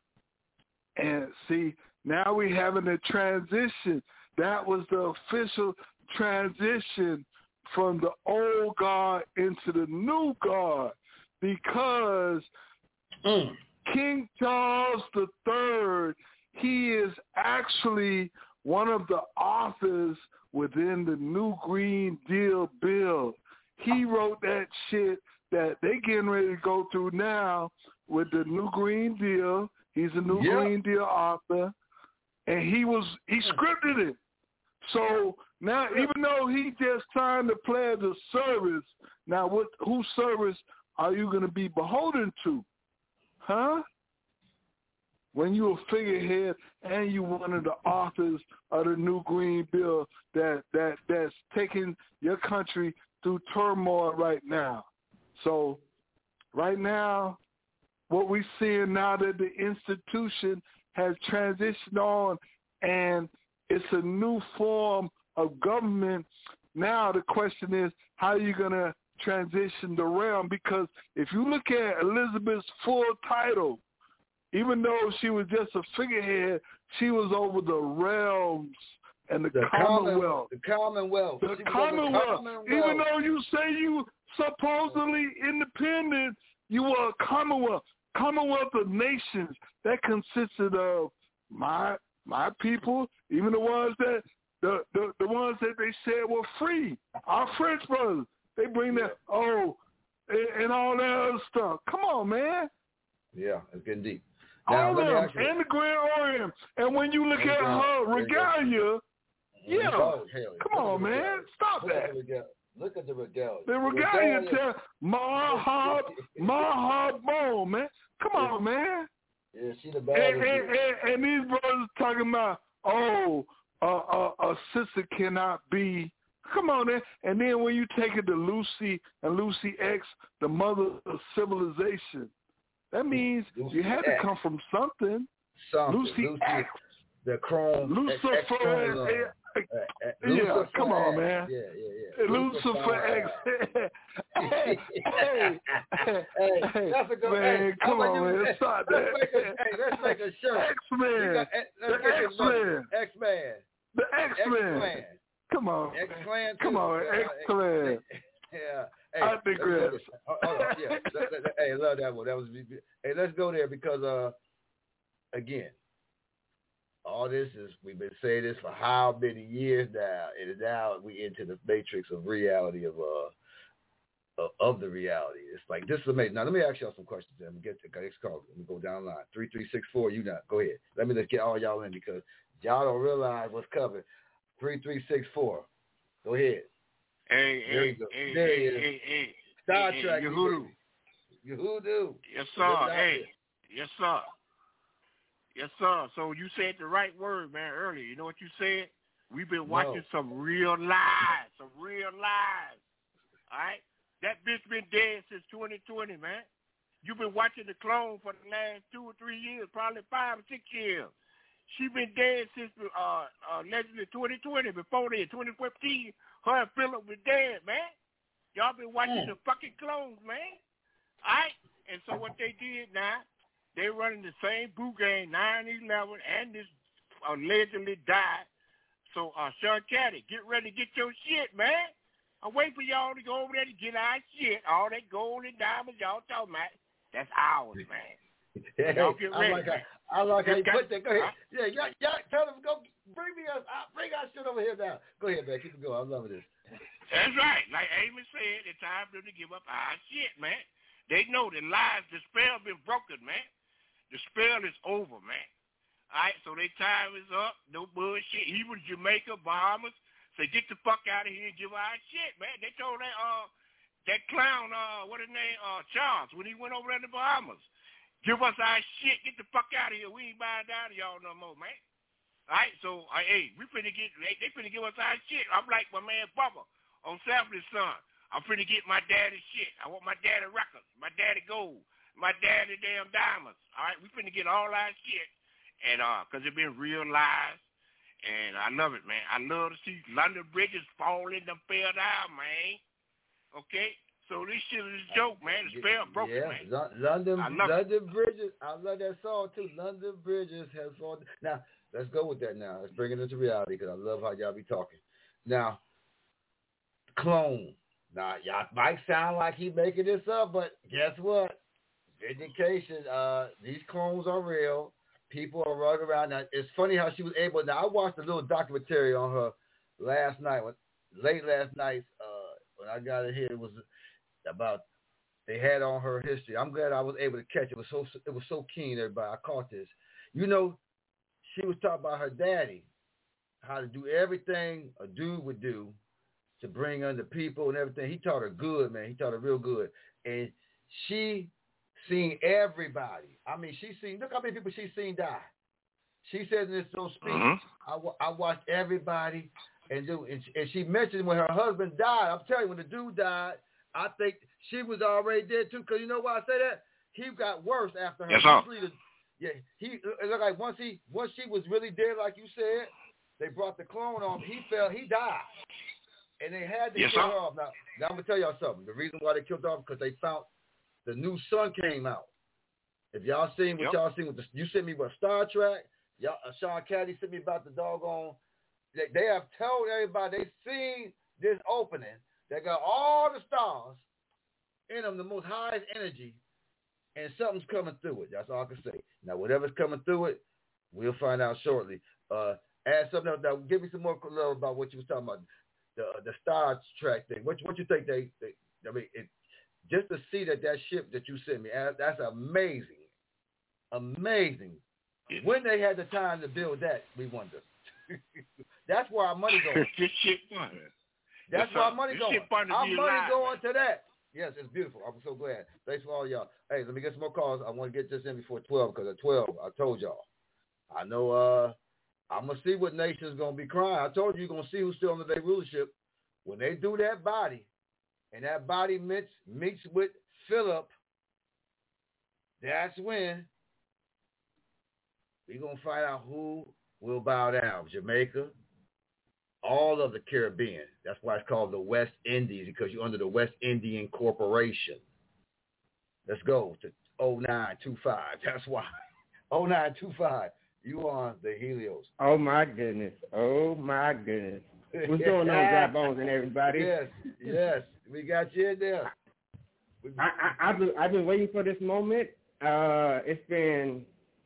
And see, now we having a transition. That was the official transition from the old guard into the new guard, because mm. King Charles the Third, he is actually one of the authors within the New Green Deal bill. He wrote that shit that they getting ready to go through now with the New Green Deal. He's a New yep. Green Deal author, and he was he scripted it. So now, even though he just trying to pledge a service, now what? Whose service are you going to be beholden to? Huh? When you're a figurehead and you one of the authors of the New Green Bill that, that that's taking your country through turmoil right now. So right now, what we're seeing now that the institution has transitioned on and it's a new form of government. Now the question is, how are you going to transition the realm? Because if you look at Elizabeth's full title, even though she was just a figurehead, she was over the realms and the, the Commonwealth. The Commonwealth. The Commonwealth. Commonwealth. Even though you say you supposedly independent, you were a Commonwealth. Commonwealth of nations that consisted of my my people, even the ones that the, the, the ones that they said were free. Our French brothers. They bring that oh and, and all that other stuff. Come on, man. Yeah, it's getting deep. Now, all them and the Grand Orient. And when you look at her regalia, yeah, oh, come on, man, stop look that. At look at the regalia. The regalia, regalia. Mahab, Mahabon, man. Come yeah. on, man. Yeah, she the bad. And, and, and, and these brothers talking about, oh, uh, uh, a sister cannot be. Come on, man. And then when you take it to Lucy and Lucy X, the mother of civilization, that means Lucy you had X. to come from something. something. Lucy, Lucy X. The Chrome. Lucifer. X, X Chrome, uh, uh, uh, yeah, Lucifer come on, X. man. Yeah, yeah, yeah. Lucifer X. hey, hey, hey, hey, that's a good man, hey, come on, you, man. Hey, Stop let's that. make a, hey, let's make a shirt. X-Men. The X-Men. X-Men. The X-Men. X-Clan. Come on. X-Clan. Come on, X-Clan. Yeah. Hey, I digress. Hold on. Yeah. let, let, let, hey, I love that one. That was. Hey, let's go there because, uh, again, all this is, we've been saying this for how many years now, and now we into the matrix of reality of uh of the reality. It's like, this is amazing. Now, let me ask y'all some questions. Let me get to next call. Let me go down the line. three three six four, you not. Go ahead. Let me just get all y'all in because y'all don't realize what's coming. three three six four. Go ahead. Hey, there hey, you go. hey, there hey, he is. hey, hey, Star hey, Trek. Hey, Yehudu. Yehudu. Yes, sir. Hey, yes, sir. Yes, sir. So you said the right word, man, earlier. You know what you said? We've been watching no. some real lies, some real lies. All right? That bitch been dead since twenty twenty, man. You've been watching the clone for the last two or three years, probably five or six years. She been dead since uh, uh, allegedly twenty twenty. Before that, twenty fifteen, her and Philip was dead, man. Y'all been watching mm. the fucking clones, man. All right? And so what they did now, they running the same boo game, nine eleven, and this allegedly died. So, uh, Sean Caddy, get ready to get your shit, man. I'm waiting for y'all to go over there to get our shit. All that gold and diamonds y'all talking about, that's ours, man. Hey, y'all get ready, I like man. how, I like how you got, put that. Go ahead. Huh? Yeah, y'all, y'all tell them, go bring me us, uh, bring our shit over here now. Go ahead, man. Keep it going. I'm loving this. That's right. Like Amy said, it's time for them to give up our shit, man. They know the lies, the spell been broken, man. The spell is over, man. All right, so their time is up. No bullshit. Even Jamaica, Bahamas, say get the fuck out of here and give our shit, man. They told that uh that clown, uh, what his name, uh, Charles, when he went over there to the Bahamas, give us our shit. Get the fuck out of here. We ain't buying down to y'all no more, man. All right, so uh, hey, we finna get. They, they finna give us our shit. I'm like my man Bubba on Saturday Son. I'm finna get my daddy shit. I want my daddy records, my daddy gold, my daddy damn diamonds. All right, we finna get all our shit, and uh, cause it been real lies, and I love it, man. I love to see London bridges falling, them fell down, man. Okay, so this shit is a joke, man. The spell broken, yeah, man. L- London, I love London it. Bridges. I love that song too. London Bridges has fallen. Now let's go with that. Now let's bring it into reality because I love how y'all be talking. Now, clone. Now y'all might sound like he making this up, but guess what? Vindication. Uh, these clones are real. People are running around. Now it's funny how she was able. Now I watched a little documentary on her last night, when, late last night. Uh, when I got it here, it was about they had on her history. I'm glad I was able to catch it. It was so it was so keen, everybody. I caught this. You know, she was talking about her daddy, how to do everything a dude would do to bring under people and everything. He taught her good, man. He taught her real good. And she seen everybody. I mean, she seen, look how many people she seen die. She said in this little speech, mm-hmm. I, I watched everybody. And, do, and, and she mentioned when her husband died, I'm telling you, when the dude died, I think she was already dead too. Because you know why I say that? He got worse after her. Yes, sir. The, yeah, he it looked like once he once she was really dead, like you said, they brought the clone on. He fell, he died, and they had to yes, kill sir. her off. Now, now I'm gonna tell y'all something. The reason why they killed her off because they found the new sun came out. If y'all seen what yep. y'all seen with the, you sent me about Star Trek. Y'all, uh, Sean Caddy sent me about the doggone. They, they have told everybody they seen this opening. They got all the stars in them, the most highest energy, and something's coming through it. That's all I can say. Now, whatever's coming through it, we'll find out shortly. Uh, add something else. Now, give me some more color about what you was talking about, the the Star Trek thing. What what you think they? they I mean, it, just to see that that ship that you sent me, that's amazing, amazing. When they had the time to build that, we wonder. That's where our money goes. This shit fun. That's where our money going. Our money alive, going man. to that. Yes, it's beautiful. I'm so glad. Thanks for all y'all. Hey, let me get some more calls. I want to get this in before twelve because at twelve, I told y'all. I know uh, I'm going to see what nation's going to be crying. I told you you're going to see who's still under their rulership. When they do that body, and that body meets, meets with Philip, that's when We're going to find out who will bow down. Jamaica, all of the Caribbean. That's why it's called the West Indies, because you're under the West Indian Corporation. Let's go to oh nine two five. That's why. oh nine two five. You on the Helios. Oh, my goodness. Oh, my goodness. What's going on, Dry Bones and everybody? Yes, yes. We got you in there. I, I, I've, been, I've been waiting for this moment. Uh, it's been...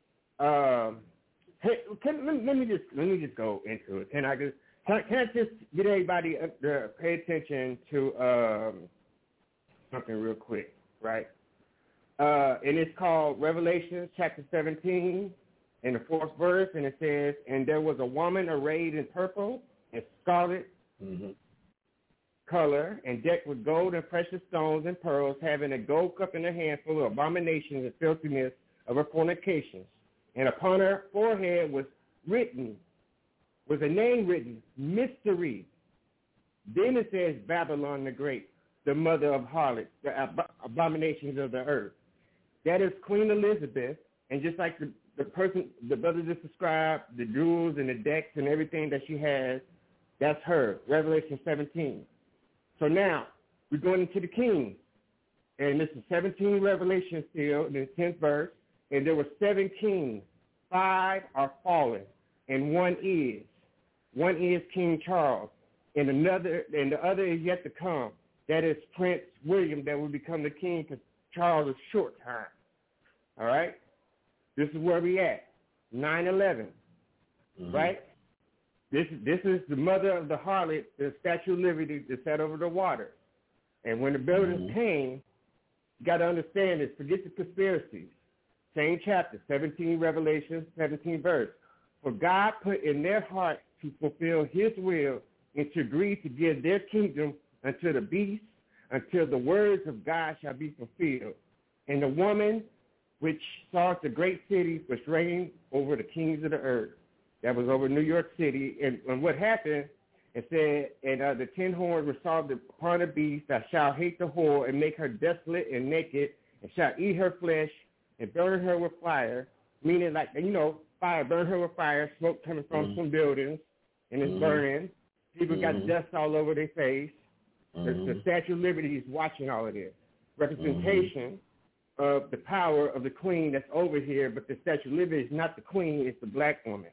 Um, hey, can, let, let me just let me just go into it. Can I just can, can I just get everybody to pay attention to um, something real quick, right? Uh, and it's called Revelation chapter seventeen, in the fourth verse, and it says, "And there was a woman arrayed in purple and scarlet mm-hmm. color, and decked with gold and precious stones and pearls, having a gold cup in her hand full of abominations and filthiness of her fornications. And upon her forehead was written, was a name written, Mystery." Then it says, "Babylon the Great, the mother of harlots, the ab- abominations of the earth." That is Queen Elizabeth, and just like the, the person, the brother just described, the jewels and the decks and everything that she has, that's her, Revelation seventeen. So now, we're going into the king, and this is seventeen Revelation still, in the tenth verse. And there were seven kings, five are fallen, and one is. One is King Charles, and another, and the other is yet to come. That is Prince William, that will become the king, because Charles is short time. All right? This is where we at, nine eleven, mm-hmm. right? This, this is the mother of the harlot, the Statue of Liberty that sat over the water. And when the builders mm-hmm. came, you got to understand this, forget the conspiracies. Same chapter, seventeen, Revelation, seventeen verse. "For God put in their heart to fulfill his will and to agree to give their kingdom unto the beast until the words of God shall be fulfilled. And the woman which saw the great city was reigned over the kings of the earth." That was over New York City. And, and what happened, it said, "And uh, the ten horns were resolved upon the beast that shall hate the whore and make her desolate and naked, and shall eat her flesh, and burn her with fire," meaning like, you know, fire, burn her with fire, smoke coming from mm-hmm. some buildings, and it's mm-hmm. burning. People mm-hmm. got dust all over their face. Mm-hmm. The, the Statue of Liberty is watching all of this. Representation mm-hmm. of the power of the queen that's over here, but the Statue of Liberty is not the queen, it's the black woman.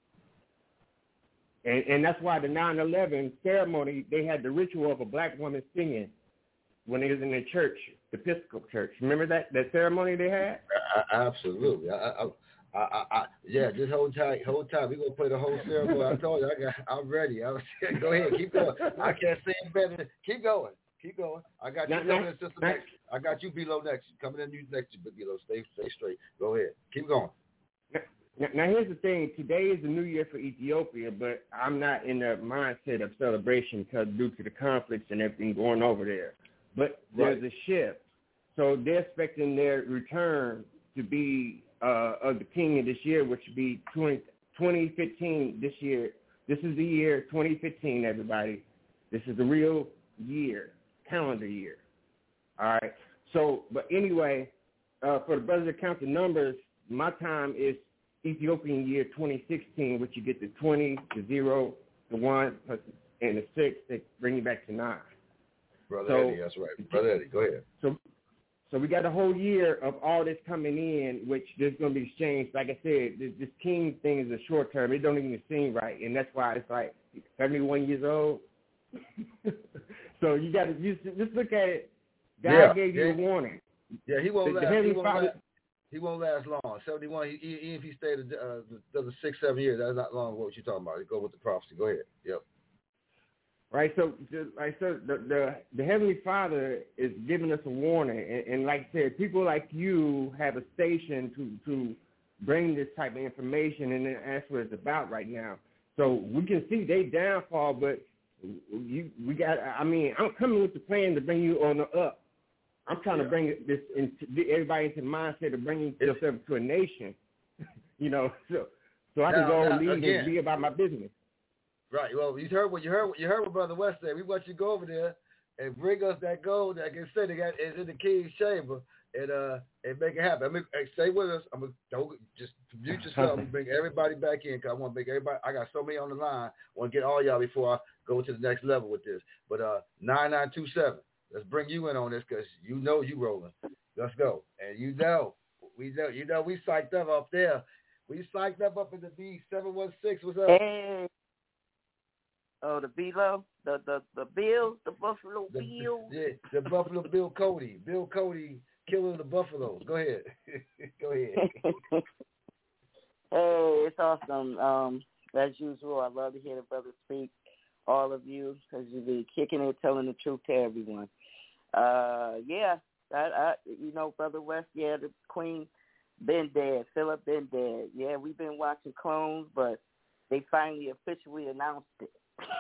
And, and that's why the nine eleven ceremony, they had the ritual of a black woman singing when they was in the church, the Episcopal church. Remember that, that ceremony they had? I, I, absolutely. I, I, I, I, yeah, just hold tight, hold tight. We're going to play the whole ceremony. I told you, I got, I'm ready. I was, go ahead, keep going. I can't say it better. Keep going. Keep going. I got you coming in just next. I got you below next. Coming in you next, below. Stay, stay straight. Go ahead. Keep going. Now, now, here's the thing. Today is the new year for Ethiopia, but I'm not in the mindset of celebration because due to the conflicts and everything going over there. But there's right. a shift. So they're expecting their return to be uh, of the king of this year, which would be twenty fifteen this year. This is the year twenty fifteen, everybody. This is the real year, calendar year. All right. So, but anyway, uh, for the brothers that count the numbers, my time is Ethiopian year twenty sixteen, which you get the twenty, the zero, the one, plus, and the six that bring you back to nine. Brother so, Eddie, that's right. Brother Eddie, go ahead. So, so we got a whole year of all this coming in, which there's going to be exchanged. Like I said, this, this king thing is a short term. It don't even seem right, and that's why it's like seventy-one years old. So you got to just, just look at it. God yeah, gave you yeah. a warning. Yeah, he won't the, last. the He won't Father, last. He won't last long. seventy-one, he, even if he stayed uh, another six, seven years, that's not long. What you talking about? Go with the prophecy. Go ahead. Yep. Right, so like so the, the the Heavenly Father is giving us a warning, and, and like I said, people like you have a station to to bring this type of information, and that's what it's about right now. So we can see they downfall, but you we got. I mean, I'm coming with the plan to bring you on the up. I'm trying yeah. to bring this into everybody into the mindset of bringing yourself to a nation, you know, so so I can now, go now, lead again. and be about my business. Right. Well, you heard what you heard. What you heard what Brother West said. We want you to go over there and bring us that gold that can say they got is in the king's chamber and uh and make it happen. I mean, hey, stay with us. I'm gonna don't just mute yourself and bring everybody back in because I want to make everybody. I got so many on the line. I want to get all y'all before I go to the next level with this. But uh nine nine two seven. Let's bring you in on this because you know you rolling. Let's go. And you know we know you know we psyched up up there. We psyched up up in the B seven one six. What's up? Hey. Oh, the B-Lo, the, the, the Bills, the Buffalo the, Bills. Yeah, the Buffalo Bill Cody. Bill Cody killing the Buffaloes. Go ahead. Go ahead. Hey, it's awesome. Um, as usual, I love to hear the brothers speak, all of you, because you be kicking it, telling the truth to everyone. Uh, yeah, I, I, you know, Brother West, yeah, the Queen been dead. Philip been dead. Yeah, we've been watching clones, but they finally officially announced it.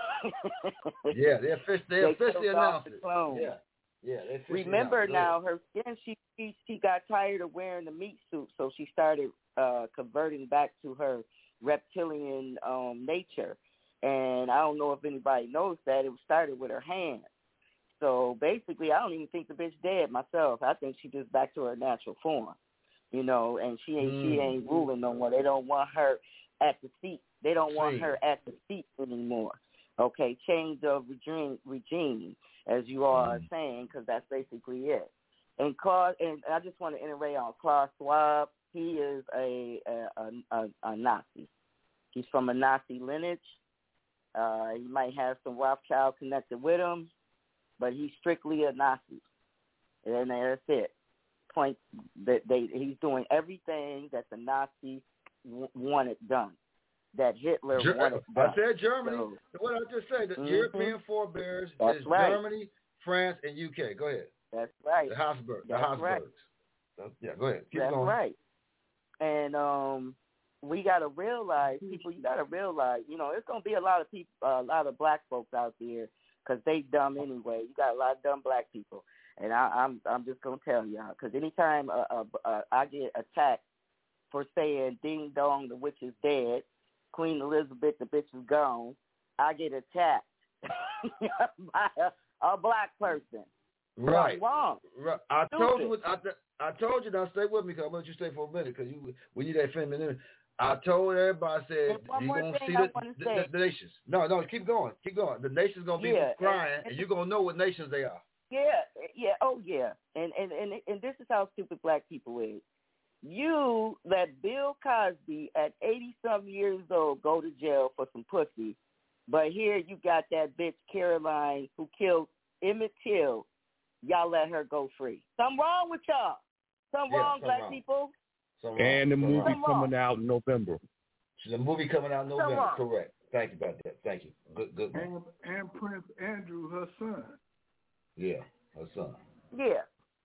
yeah, they officially, they they officially announced the it. Clone. Yeah, yeah. They officially Remember announced it. now, her skin. She, she she got tired of wearing the meat suit, so she started uh, converting back to her reptilian um, nature. And I don't know if anybody knows that it started with her hands. So basically, I don't even think the bitch dead myself. I think she just back to her natural form, you know. And she ain't mm. she ain't ruling no more. They don't want her at the seat. They don't want See. her at the seat anymore. Okay, change of regime, regime as you all mm. are saying, because that's basically it. And Claude, and I just want to iterate on Klaus Schwab. He is a a, a a Nazi. He's from a Nazi lineage. Uh, he might have some Rothschild connected with him, but he's strictly a Nazi. And that's it. Point that they he's doing everything that the Nazis w- wanted done. That Hitler Ger- wanted done. I said Germany. So, what I just said, the mm-hmm. European forebears That's is right. Germany, France, and U K. Go ahead. That's right. The Habsburg. The That's Habsburgs. right. So, yeah, go ahead. Keep That's going. right. And um, we got to realize, people, you got to realize, you know, it's going to be a lot of people, uh, a lot of black folks out there because they dumb anyway. You got a lot of dumb black people. And I, I'm I'm just going to tell y'all, because anytime uh, uh, uh, I get attacked for saying, ding dong, the witch is dead, Queen Elizabeth, the bitch is gone, I get attacked by a, a black person. Right. I'm wrong. Right. I Stupid. told you. I, I told you. Now stay with me, because I'm gonna let you stay for a minute, because you we need that feminine. I told everybody. I said you're gonna see the, the, the, the nations. No, no, keep going, keep going. The nations gonna be yeah, crying, and, and you're gonna know what nations they are. Yeah, yeah, oh yeah, and and and and this is how stupid black people is. You let Bill Cosby at eighty some years old go to jail for some pussy, but here you got that bitch Caroline who killed Emmett Till. Y'all let her go free. Something wrong with y'all. Something yeah, wrong, black wrong. people. Something and wrong. the movie something coming wrong. out in November. The movie coming out in November. wrong. Correct. Thank you about that. Thank you. Good, good. And, and Prince Andrew, her son. Yeah, her son. Yeah.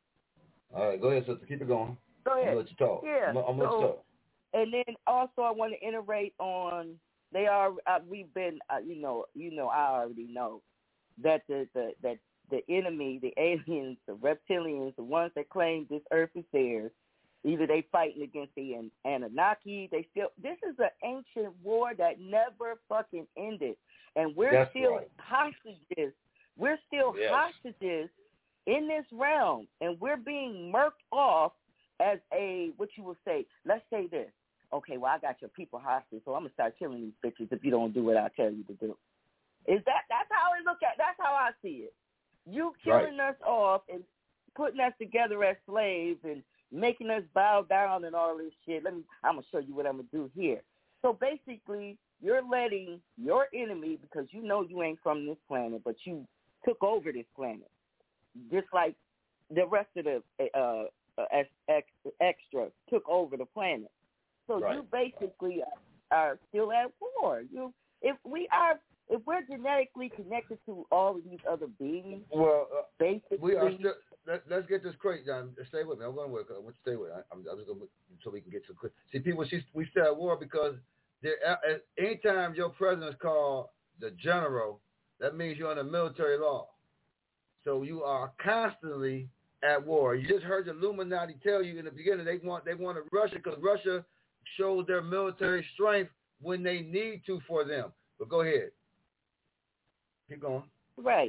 All right, go ahead, sister. Keep it going. Go ahead. I'm gonna let you talk. Yeah. I'm, I'm gonna so, let you talk. And then also I want to iterate on. They are. Uh, we've been. Uh, you know. You know. I already know that the, the that the enemy, the aliens, the reptilians, the ones that claim this earth is theirs. Either they fighting against the An- Anunnaki. They still. This is an ancient war that never fucking ended, and we're That's still right. hostages. We're still Yes. hostages in this realm, and we're being murked off as a, what you would say, let's say this. Okay, well, I got your people hostage, so I'm going to start killing these bitches if you don't do what I tell you to do. Is that, that's how I look at, that's how I see it. You killing right. us off and putting us together as slaves and making us bow down and all this shit. Let me, I'm going to show you what I'm going to do here. So basically, you're letting your enemy, because you know you ain't from this planet, but you took over this planet, just like the rest of the uh, uh, ex- extra took over the planet. So right. you basically are, are still at war. You, if we are, if we're genetically connected to all of these other beings, well, uh, basically, we are still. Let, let's get this straight, John. Stay with me. I'm going to work. I'm going to stay with. I'm, I'm just going to so we can get some quick. See, people, she's, we still at war because there. At, anytime your president is called the general, that means you're under military law. So you are constantly at war. You just heard the Illuminati tell you in the beginning they want they wanted Russia because Russia shows their military strength when they need to for them. But go ahead. Keep going. Right.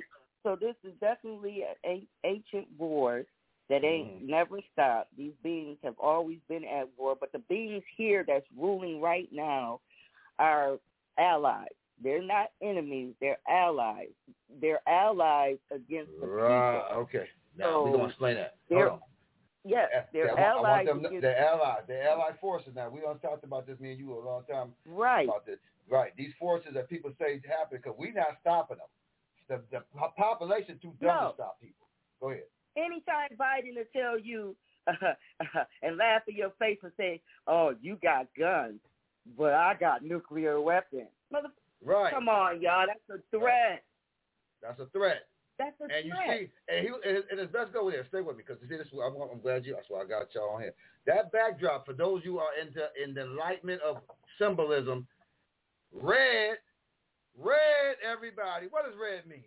so this is definitely an ancient war that ain't mm. never stopped. These beings have always been at war, but the beings here that's ruling right now are allies. They're not enemies. They're allies. They're allies against the right. people. Okay. Now so we're gonna explain that. Hold on. Yes, they're yeah, allies. I want them, against, they're allies. They're allied forces. Now we done talked about this, me and you, a long time. Right. About this. Right. These forces that people say happen because we're not stopping them. The the population too dumb no. to stop people. Go ahead. Anytime Biden will tell you uh, uh, and laugh in your face and say, "Oh, you got guns, but I got nuclear weapons." Mother- right. Come on, y'all. That's a threat. That's a threat. That's a and threat. you see, and he and, and it's best go with there. Stay with me because see, this. I'm, I'm glad you. That's why I got y'all on here. That backdrop for those you are into in the enlightenment of symbolism. Red, red. Everybody, what does red mean?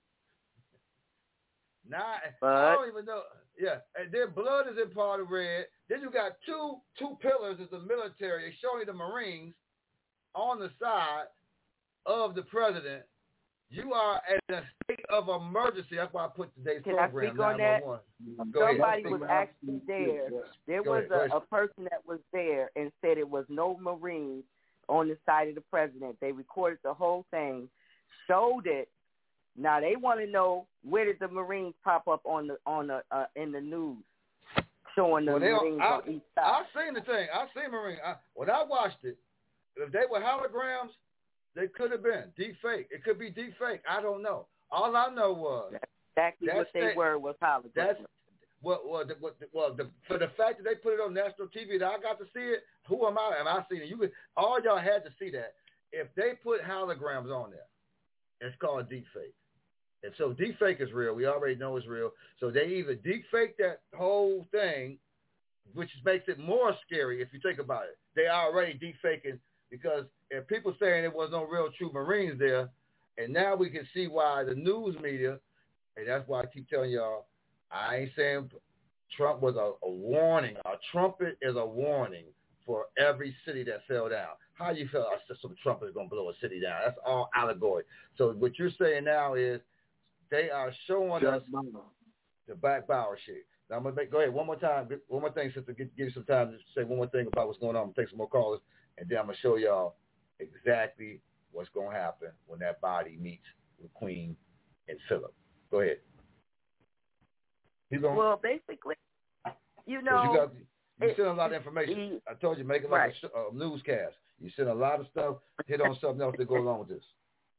Nah, but, I don't even know. Yeah, and their blood is in part of red. Then you got two two pillars of the military. They show you the Marines on the side of the president. You are in a state of emergency. That's why I put today's Can program. I speak on that? Go Somebody ahead. was actually there. There Go was ahead. a, a person that was there and said it was no Marines on the side of the president. They recorded the whole thing, showed it. Now they want to know where did the Marines pop up on the on the uh, in the news, showing the well, Marines I, on each side. I've seen the thing. I've seen Marines. I, when I watched it, if they were holograms, they could have been deep fake. It could be deep fake. I don't know. All I know was that's exactly that's what they that, were was holograms. That's well, well, the, what, well the, for the fact that they put it on national T V that I got to see it. Who am I? And I seen it. You could, all y'all had to see that. If they put holograms on there, it's called deep fake. And so deep fake is real. We already know it's real. So they either deep fake that whole thing, which makes it more scary if you think about it. They are already deep faking because if people saying there was no real true Marines there, and now we can see why the news media, and that's why I keep telling y'all, I ain't saying Trump was a, a warning. A trumpet is a warning for every city that fell down. How you feel some trumpet is going to blow a city down? That's all allegory. So what you're saying now is they are showing Jack us Bauer. the back Bauer shit. Now I'm gonna make, go ahead one more time. One more thing, sister. Give, give you some time to say one more thing about what's going on. I'm gonna take some more callers, and then I'm gonna show y'all exactly what's gonna happen when that body meets with Queen and Philip. Go ahead. Keep going. Well, basically, you know, you got you it, send a lot of information. He, I told you, make it like right. a sh- uh, newscast. You send a lot of stuff. Hit on something else to go along with this.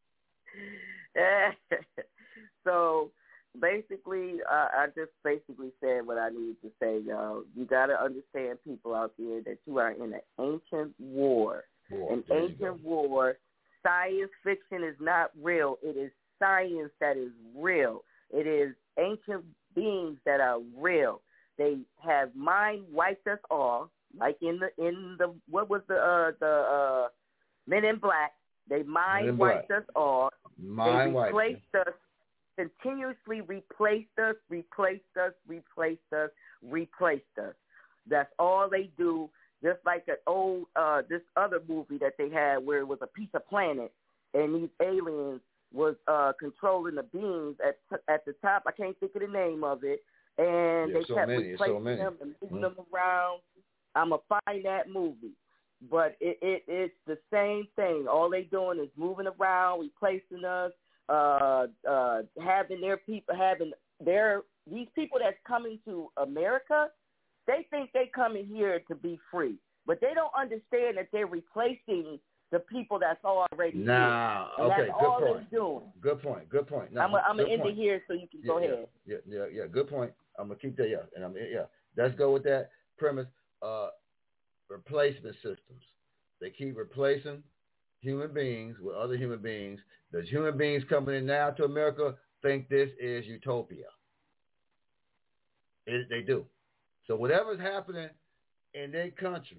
So basically, uh, I just basically said what I needed to say, y'all. You got to understand, people out there, that you are in an ancient war. war. An There ancient war. Science fiction is not real. It is science that is real. It is ancient beings that are real. They have mind wiped us all, like in the in the what was the uh, the uh, Men in Black. They mind wiped us all. Mind they replaced wiped. us, continuously replaced us, replaced us, replaced us, replaced us. That's all they do. Just like an old uh, this other movie that they had where it was a piece of planet and these aliens was uh, controlling the beings at at the top. I can't think of the name of it. And yeah, they so kept many, replacing so many. them and moving mm. them around. I'm going to find that movie. But it, it it's the same thing. All they doing is moving around, replacing us, uh, uh, having their people, having their, these people that's coming to America, they think they coming here to be free. But they don't understand that they're replacing the people that's already nah, here. And okay, that's good all point. they're doing. Good point, good point. No, I'm going to end point. it here so you can yeah, go yeah, ahead. Yeah, yeah, yeah, good point. I'm going to keep that, yeah. And I'm, yeah, let's go with that premise. Uh, replacement systems. They keep replacing human beings with other human beings. The human beings coming in now to America think this is utopia. It, they do. So whatever's happening in their countries,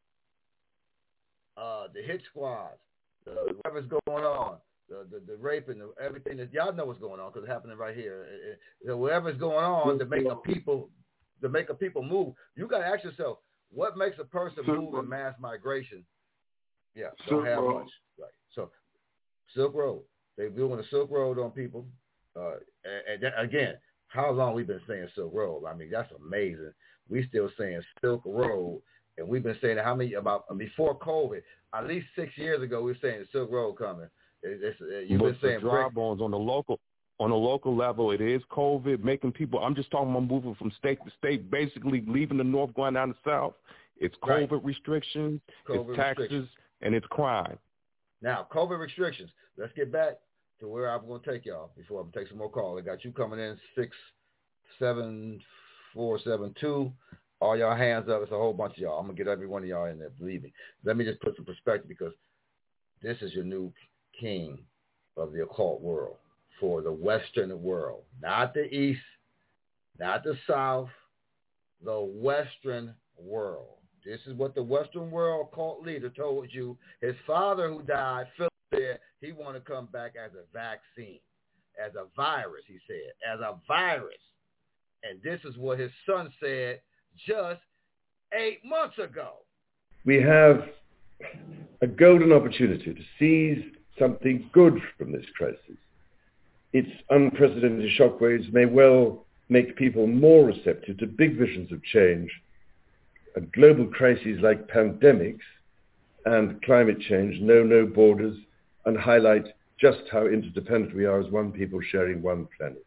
uh, the hit squads, the, whatever's going on, the, the, the raping, the, everything that y'all know what's going on because it's happening right here. It, it, whatever's going on to make a people to make a people move. You got to ask yourself, what makes a person move in mass migration? Yeah, don't Silk have Road. much. Right. So Silk Road. They're doing a Silk Road on people. Uh, and, and again, how long we've been saying Silk Road? I mean, that's amazing. We still saying Silk Road, and we've been saying how many about before COVID? At least six years ago, we were saying the Silk Road coming. It's, it's, you've but been saying dry bones on the local on a local level. It is COVID making people. I'm just talking about moving from state to state, basically leaving the north, going down the south. It's COVID right. restrictions, COVID it's taxes, restrictions. And it's crime. Now, COVID restrictions. Let's get back to where I'm going to take y'all before I'm take some more calls. I got you coming in six, seven, four, seven, two. All y'all hands up. It's a whole bunch of y'all. I'm gonna get every one of y'all in there. Believe me. Let me just put some perspective because this is your new king of the occult world for the Western world, not the East, not the South, the Western world. This is what the Western world occult leader told you. His father who died, Philip, said he wanted to come back as a vaccine, as a virus, he said, as a virus. And this is what his son said just eight months ago. We have a golden opportunity to seize something good from this crisis. Its unprecedented shockwaves may well make people more receptive to big visions of change, and global crises like pandemics and climate change know no borders and highlight just how interdependent we are as one people sharing one planet.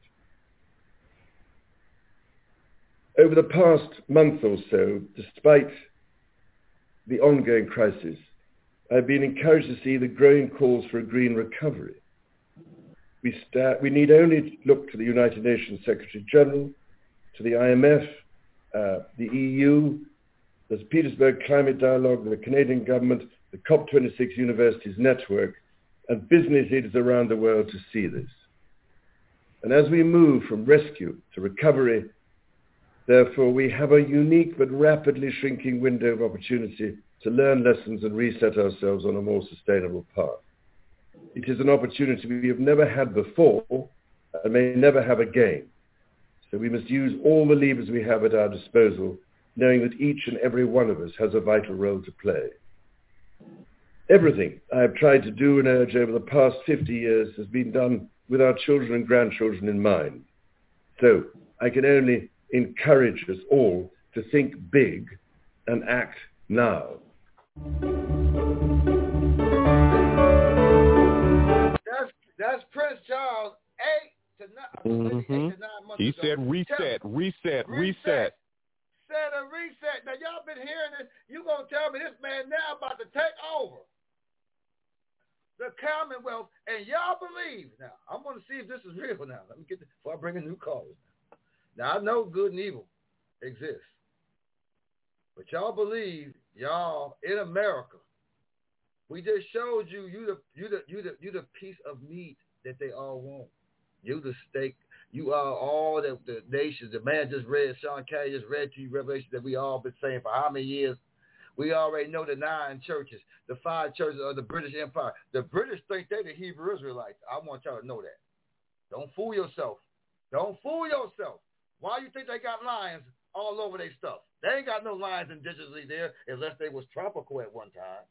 Over the past month or so, despite the ongoing crisis, I've been encouraged to see the growing calls for a green recovery. We, sta- we need only look to the United Nations Secretary General, to the I M F, uh, the E U, the Petersburg Climate Dialogue, the Canadian government, the COP twenty-six Universities Network, and business leaders around the world to see this. And as we move from rescue to recovery, therefore, we have a unique but rapidly shrinking window of opportunity to learn lessons and reset ourselves on a more sustainable path. It is an opportunity we have never had before and may never have again. So we must use all the levers we have at our disposal, knowing that each and every one of us has a vital role to play. Everything I have tried to do and urge over the past fifty years has been done with our children and grandchildren in mind. So I can only encourage us all to think big and act now. That's that's Prince Charles. Eight to nine. Mm-hmm. Eight to nine months he ago. said reset, reset, reset, reset. Said a reset. Now y'all been hearing this. You gonna tell me this man now about to take over the Commonwealth, and y'all believe now? I'm gonna see if this is real now. Let me get this before I bring in new callers. Now, I know good and evil exists, but y'all believe y'all in America. We just showed you you the you the you the you the piece of meat that they all want. You the steak. You are all the, the nations. The man just read, Sean Kelly just read to you Revelation that we all been saying for how many years. We already know the nine churches, the five churches of the British Empire. The British think they're the Hebrew Israelites. I want y'all to know that. Don't fool yourself. Don't fool yourself. Why you think they got lions all over their stuff? They ain't got no lions indigenously there unless they was tropical at one time.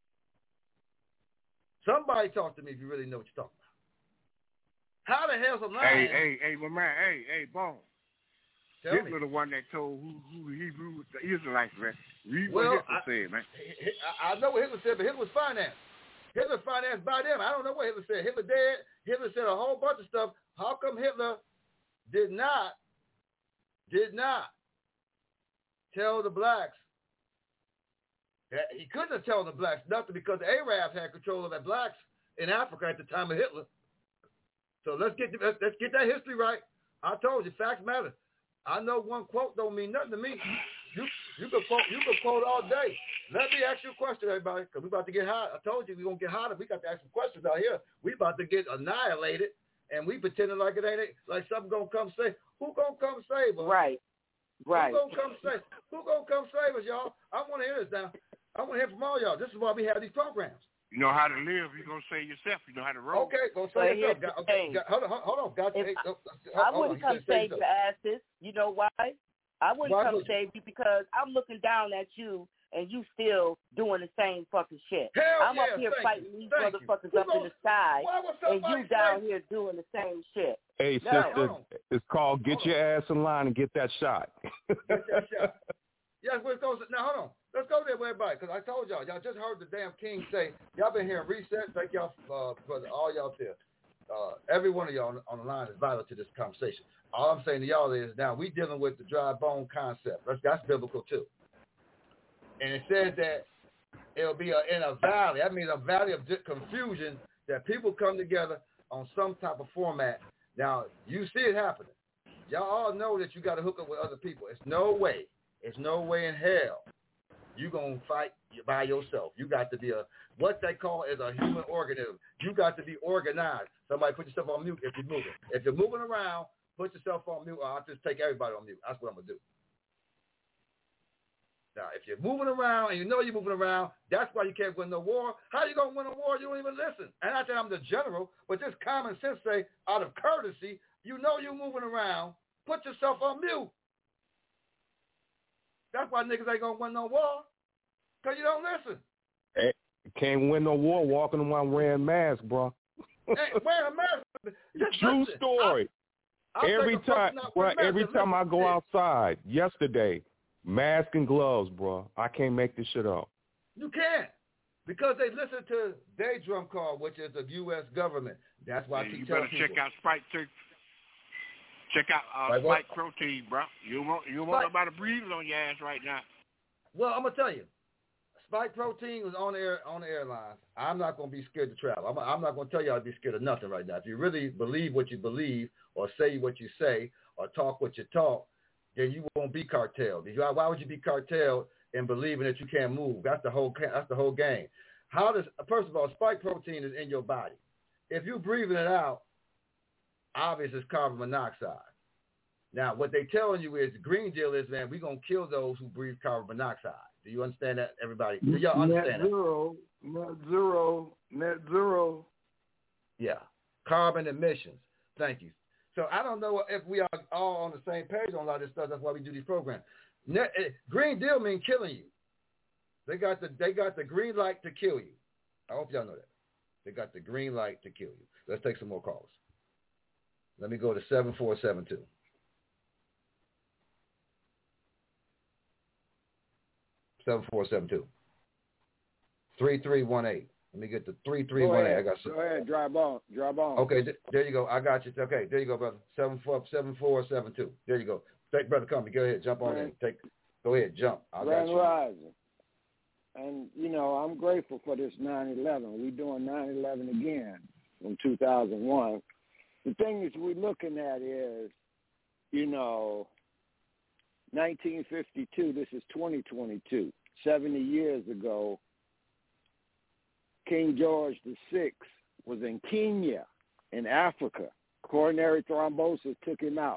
Somebody talk to me if you really know what you're talking about. How the hell's a lion? Hey, hey, hey, my man, hey, hey, Bone. Tell Hitler me. the one that told who, who the Hebrew, the Israelites, man. Read well, what Hitler I, said, man. I, I know what Hitler said, but Hitler was financed. Hitler financed by them. I don't know what Hitler said. Hitler dead. Hitler said a whole bunch of stuff. How come Hitler did not, did not tell the blacks that he couldn't have told the blacks nothing because the Arabs had control of the blacks in Africa at the time of Hitler. So let's get let's, let's get that history right. I told you, facts matter. I know one quote don't mean nothing to me. You you can quote you can quote all day. Let me ask you a question, everybody, because we're about to get hot. I told you we're gonna get hotter. We got to ask some questions out here. We about to get annihilated, and we pretending like it ain't like something gonna come save. Who gonna come save us? Right, right. Who gonna come save? Who gonna come save us, y'all? I want to hear this now. I want to hear from all y'all. This is why we have these programs. You know how to live. You're going to save yourself. You know how to roll. Okay, go save yourself. Got, okay, got, hold on, hold on. Got, if hey, I, oh, I hold wouldn't on. come save your asses. You know why? I wouldn't why come would save you because I'm looking down at you and you still doing the same fucking shit. Hell I'm yeah, up here thank fighting you. these Thank motherfuckers you. up in the sky, and you down say? here doing the same shit. Hey, no. sister, it's called get your ass in line and get that shot. Get that shot. Yes, let's go. Now, hold on. Let's go there with everybody, because I told y'all. Y'all just heard the damn king say, y'all been hearing reset. Thank y'all uh, for all y'all there. Uh, every one of y'all on, on the line is vital to this conversation. All I'm saying to y'all is now we dealing with the dry bone concept. That's, that's biblical too. And it says that it'll be a, in a valley. That means a valley of confusion that people come together on some type of format. Now, you see it happening. Y'all all know that you got to hook up with other people. It's no way. It's no way in hell you're going to fight by yourself. You got to be a, what they call is a human organism. You got to be organized. Somebody put yourself on mute if you're moving. If you're moving around, put yourself on mute, or I'll just take everybody on mute. That's what I'm going to do. Now, if you're moving around and you know you're moving around, that's why you can't win no war. How you going to win a war? You don't even listen. And not that I'm the general, but just common sense say, out of courtesy, you know you're moving around, put yourself on mute. That's why niggas ain't going to win no war, because you don't listen. Hey, can't win no war walking around wearing masks, bro. Hey, wearing a mask. Just True listen. story. I'll, I'll every time, bro, every time I go outside, yesterday, mask and gloves, bro. I can't make this shit up. You can't. Because they listen to their drum call, which is the U S government. That's why yeah, I keep you telling better people. check out Spike too. Check out uh, like Spike Protein, bro. You want you want nobody breathing on your ass right now. Well, I'm gonna tell you, Spike Protein was on the air on the airline. I'm not gonna be scared to travel. I'm, I'm not gonna tell y'all to be scared of nothing right now. If you really believe what you believe, or say what you say, or talk what you talk, then you won't be carteled. Why would you be carteled and believing that you can't move? That's the whole that's the whole game. How does first of all, Spike Protein is in your body. If you're breathing it out, obviously it's carbon monoxide. Now, what they telling you is the green deal is, man, we're going to kill those who breathe carbon monoxide. Do you understand that, everybody? Do y'all understand net zero, that? Net zero, net zero. Yeah, carbon emissions. Thank you. So I don't know if we are all on the same page on a lot of this stuff. That's why we do these programs. Net, eh, green deal means killing you. They got the they got the green light to kill you. I hope y'all know that. They got the green light to kill you. Let's take some more calls. Let me go to seven four seven two. seven four seven two. three three one eight. Let me get the three three one eight. I got some. Go ahead, drive on. Drive on. Okay, th- there you go. I got you. Okay, there you go, brother. seven four seven four seven two. There you go. Take brother Company. Go ahead. Jump on in. Take go ahead, jump. I got you. Rising. And, you know, I'm grateful for this nine eleven. We're doing nine eleven again from two thousand one. The thing that we're looking at is, you know, nineteen fifty-two, this is twenty twenty-two. seventy years ago, King George the Sixth was in Kenya, in Africa. Coronary thrombosis took him out.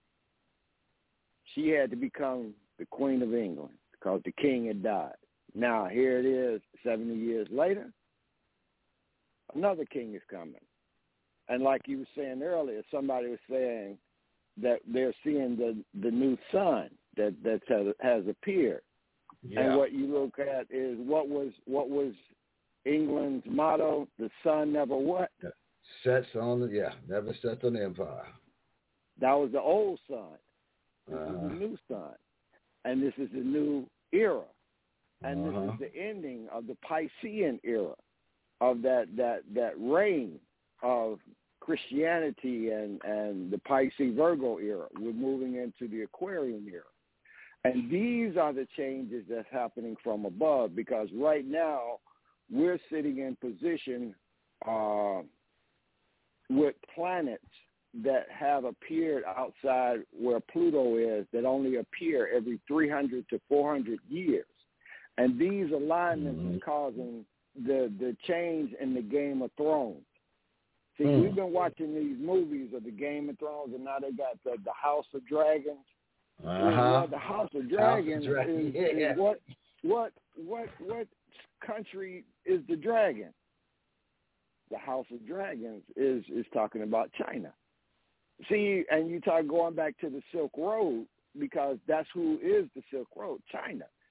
She had to become the Queen of England because the king had died. Now, here it is, seventy years later, another king is coming. And like you were saying earlier, somebody was saying that they're seeing the, the new sun that, that has, has appeared. Yeah. And what you look at is what was what was England's motto, the sun never what? Sets on the, yeah, never sets on the empire. That was the old sun. This uh-huh. is the new sun. And this is the new era. And uh-huh. this is the ending of the Piscean era, of that, that, that reign of Christianity and, and the Pisces Virgo era. We're moving into the Aquarian era. And these are the changes that's happening from above, because right now we're sitting in position uh, with planets that have appeared outside where Pluto is, that only appear every three hundred to four hundred years. And these alignments mm-hmm. is causing the, the change in the Game of Thrones. See, mm. we've been watching these movies of the Game of Thrones, and now they got the, the House of Dragons. Uh-huh. The House of Dragons House of Dra- is, yeah. is what what what what country is the dragon? The House of Dragons is is talking about China. See, and you talk going back to the Silk Road, because that's who is the Silk Road, China.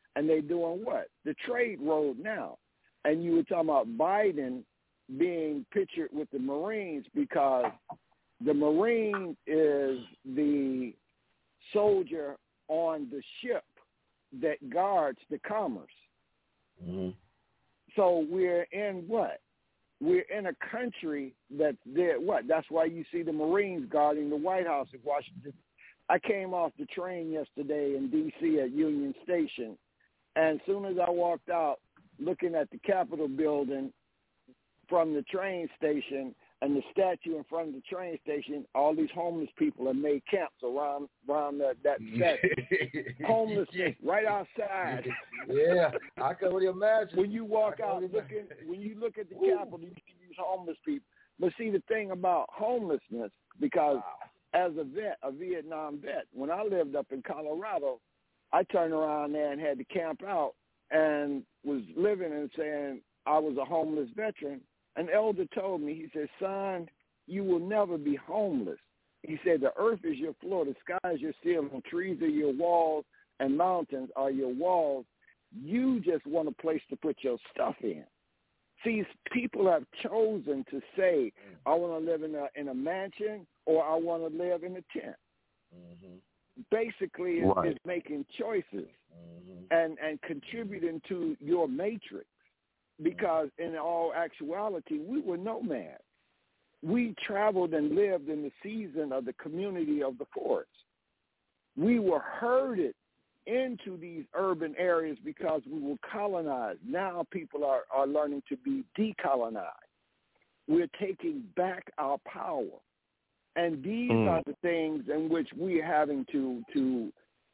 and they're doing what? The trade road now. And you were talking about Biden being pictured with the Marines because the Marine is the soldier on the ship that guards the commerce. Mm-hmm. So we're in what? We're in a country that's there. What? That's why you see the Marines guarding the White House in Washington. I came off the train yesterday in D C at Union Station, and as soon as I walked out, looking at the Capitol building from the train station and the statue in front of the train station, all these homeless people have made camps around around that, that statue. Homelessness right outside. Yeah, I can only imagine. When you walk out looking, when you look at the Capitol, you see these homeless people. But see, the thing about homelessness, because wow. as a vet, a Vietnam vet, when I lived up in Colorado, I turned around there and had to camp out and was living and saying I was a homeless veteran. An elder told me, he said, son, you will never be homeless. He said, the earth is your floor, the sky is your ceiling, trees are your walls, and mountains are your walls. You just want a place to put your stuff in. See, people have chosen to say, I want to live in a, in a mansion or I want to live in a tent. Mm-hmm. Basically, it's, right. it's making choices mm-hmm. and, and contributing to your matrix. Because in all actuality, we were nomads. We traveled and lived in the season of the community of the forest. We were herded into these urban areas because we were colonized. Now people are, are learning to be decolonized. We're taking back our power. And these mm. are the things in which we're having to to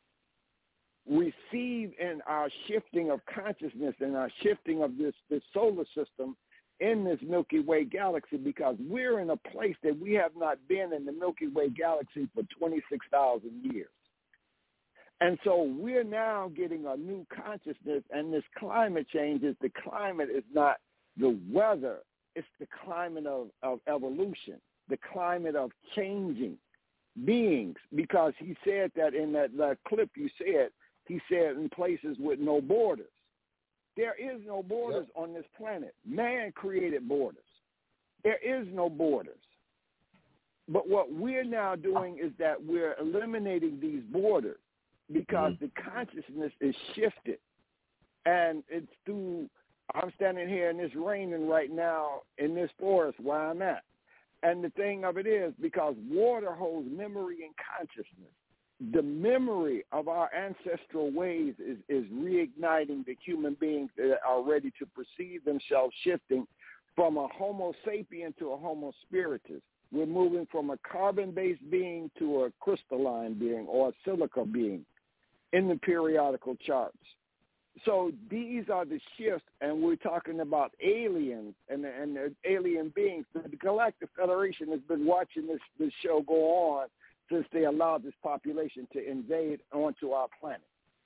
receive in our shifting of consciousness and our shifting of this, this solar system in this Milky Way galaxy, because we're in a place that we have not been in the Milky Way galaxy for twenty-six thousand years. And so we're now getting a new consciousness, and this climate change is the climate is not the weather, it's the climate of, of evolution, the climate of changing beings, because he said that in that, that clip you said, he said in places with no borders. There is no borders yep. on this planet. Man created borders. There is no borders. But what we're now doing is that we're eliminating these borders because mm-hmm. the consciousness is shifted. And it's through, I'm standing here and it's raining right now in this forest where I'm at. And the thing of it is, because water holds memory and consciousness, the memory of our ancestral ways is, is reigniting the human beings that are ready to perceive themselves shifting from a Homo sapien to a Homo spiritus. We're moving from a carbon-based being to a crystalline being or a silica being in the periodical charts. So these are the shifts, and we're talking about aliens and, and alien beings. The Galactic Federation has been watching this, this show go on since they allowed this population to invade onto our planet.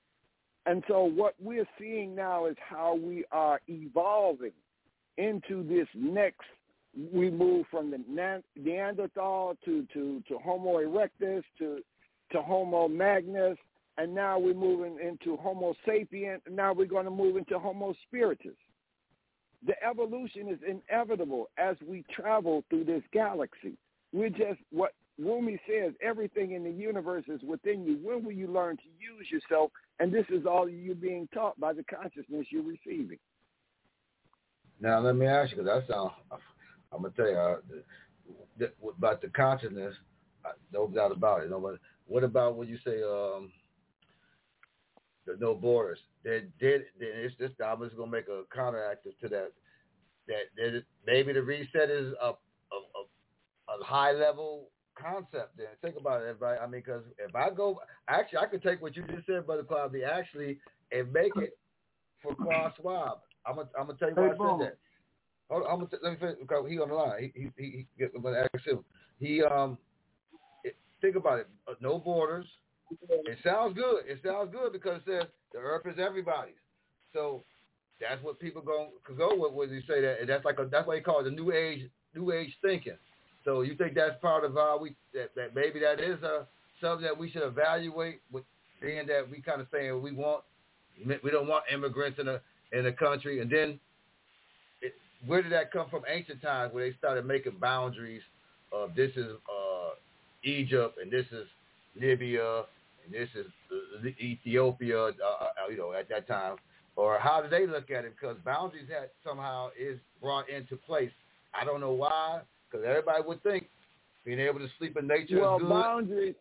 And so what we're seeing now is how we are evolving into this next, we move from the Neanderthal to, to, to Homo erectus to, to Homo magnus, and now we're moving into Homo sapien, and now we're going to move into Homo spiritus. The evolution is inevitable as we travel through this galaxy. We're just, what Rumi says, everything in the universe is within you. When will you learn to use yourself? And this is all you're being taught by the consciousness you're receiving. Now, let me ask you, because that sounds, I'm going to tell you, uh, the, about the consciousness, uh, no doubt about it. You know, but what about when you say um, the no borders? Then, then it's just, I'm just going to make a counteractive to that, that, that maybe the reset is a, a, a, a high level concept. Then think about it, everybody. I mean, because if I go, actually, I could take what you just said, Brother Cloudy, actually, and make it for Klaus Schwab. I'm gonna, I'm gonna tell you why hey, I said that. Hold on, I'm gonna t- let me finish because he on the line. He, he, he, he I'm gonna ask him. He, um, it, think about it. Uh, no borders. It sounds good. It sounds good because it says the earth is everybody's. So that's what people go could go with when you say that, and that's like a, that's why they call it the new age, new age thinking. So you think that's part of how we that, that maybe that is a something that we should evaluate with being that we kind of saying we want We don't want immigrants in the in the country. And then, it, where did that come from? Ancient times, where they started making boundaries of this is uh, Egypt and this is Libya and this is uh, Ethiopia. Uh, you know, at that time, or how do they look at it? Because boundaries had somehow is brought into place. I don't know why. Because everybody would think being able to sleep in nature well, is good. boundaries.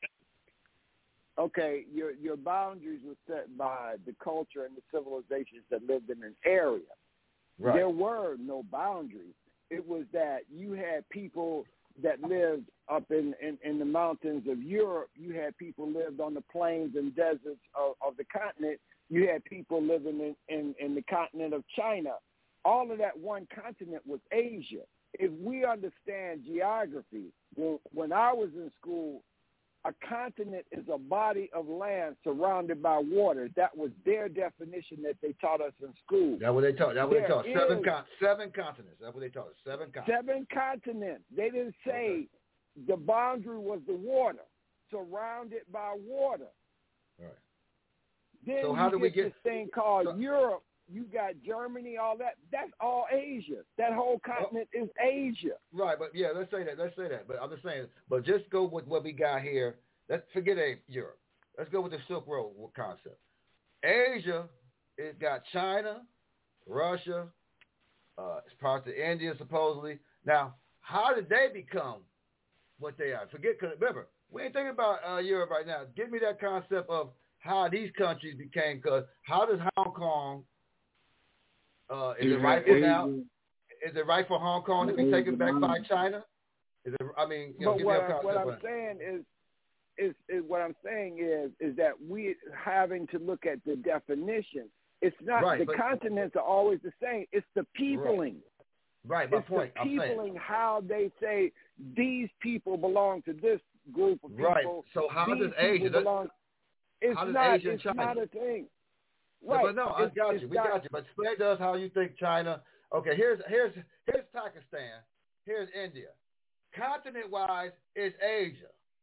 Okay, your your boundaries were set by the culture and the civilizations that lived in an area. Right. There were no boundaries. It was that you had people that lived up in, in, in the mountains of Europe. You had people lived on the plains and deserts of, of the continent. You had people living in, in, in the continent of China. All of that one continent was Asia. If we understand geography, well, when I was in school, a continent is a body of land surrounded by water. That was their definition that they taught us in school. That's what they taught. That's what they taught. Seven, is, con- seven continents. That's what they taught us. Seven continents. Seven continents. They didn't say okay. the boundary was the water, surrounded by water. Right. Then so how you do get we get this thing called so, Europe. You got Germany, all that. That's all Asia. That whole continent well, is Asia. Right, but yeah, let's say that. Let's say that. But I'm just saying. But just go with what we got here. Let's forget Europe. Let's go with the Silk Road concept. Asia, it got China, Russia, uh, it's parts of India supposedly. Now, how did they become what they are? Forget. Cause remember, we ain't thinking about uh, Europe right now. Give me that concept of how these countries became. Because how does Hong Kong? Uh, is it right for now? Is it right for Hong Kong to be taken back by China? Is it? I mean, you know, but give what, me a concept what I'm of saying is, is, is what I'm saying is, is that we having to look at the definition. It's not right, the but, continents are always the same. It's the peopling. Right. right my it's point. the I'm peopling. saying. How they say these people belong to this group of people. Right. So how these does Asia? Belong, it's how does not. Asia it's China? not a thing. Right. No, but no, I it's, got it's you. We not, got you. But explain to us how you think China. Okay, here's here's here's Pakistan. Here's India. Continent-wise, it's Asia.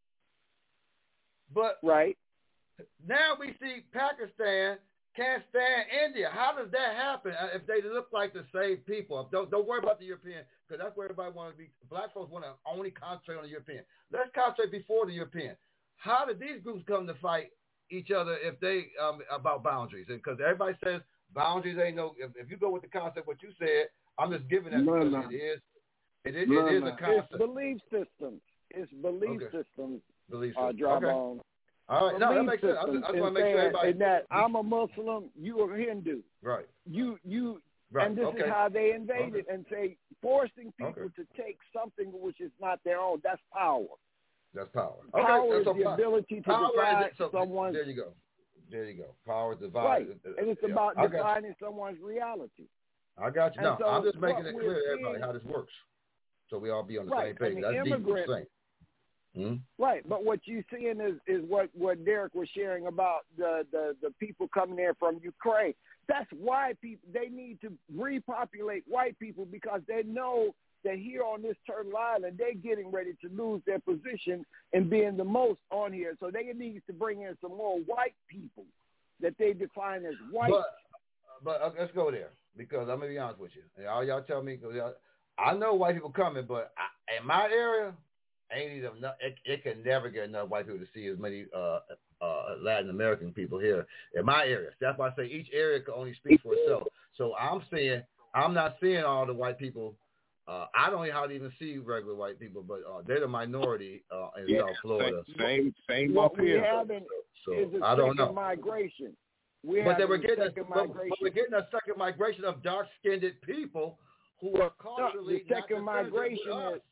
But right now we see Pakistan can't stand India. How does that happen if they look like the same people? Don't don't worry about the European, because that's where everybody wants to be. Black folks want to only concentrate on the European. Let's concentrate before the European. How did these groups come to fight each other if they um, about boundaries? And because everybody says boundaries ain't no. If, if you go with the concept what you said, I'm just giving that no, because no. it is. It is, no, it is no. a concept. It's belief systems. It's belief okay. systems. Belief uh, systems. Dry okay. bone. All right. No, that makes sense. I just, I just want to make sure everybody. In that I'm a Muslim, you are Hindu. Right. You you. Right. And this okay. is how they invaded okay. and say forcing people okay. to take something which is not their own. That's power. That's power. Power okay. is so the power. ability to power divide so, someone's. There you go. There you go. Power is divide. Right. And it's yeah. about I defining someone's reality. I got you. And No, so I'm just making it we're clear to seeing, everybody how this works, so we all be on the right, same page. That's deep. What you're saying. Hmm? Right, but what you're seeing is, is what, what Derek was sharing about the, the, the people coming there from Ukraine. That's why people they need to repopulate white people, because they know that here on this Turtle Island, they're getting ready to lose their position in being the most on here. So they need to bring in some more white people that they define as white. But, but uh, let's go there, because I'm going to be honest with you. And all y'all tell me, cause I know white people coming, but I, in my area, ain't even enough, it, it can never get enough white people to see as many uh, uh, Latin American people here in my area. That's why I say each area can only speak for itself. So I'm seeing, I'm not seeing all the white people. Uh, I don't hardly even see regular white people, but uh, they're the minority uh, in yeah, South Florida. Same, same what up we here. having so, is a I don't second know. migration. We're but they were a getting a, second but, migration. but we're getting a second migration of dark-skinned people who are culturally no, the second not migration with us. is.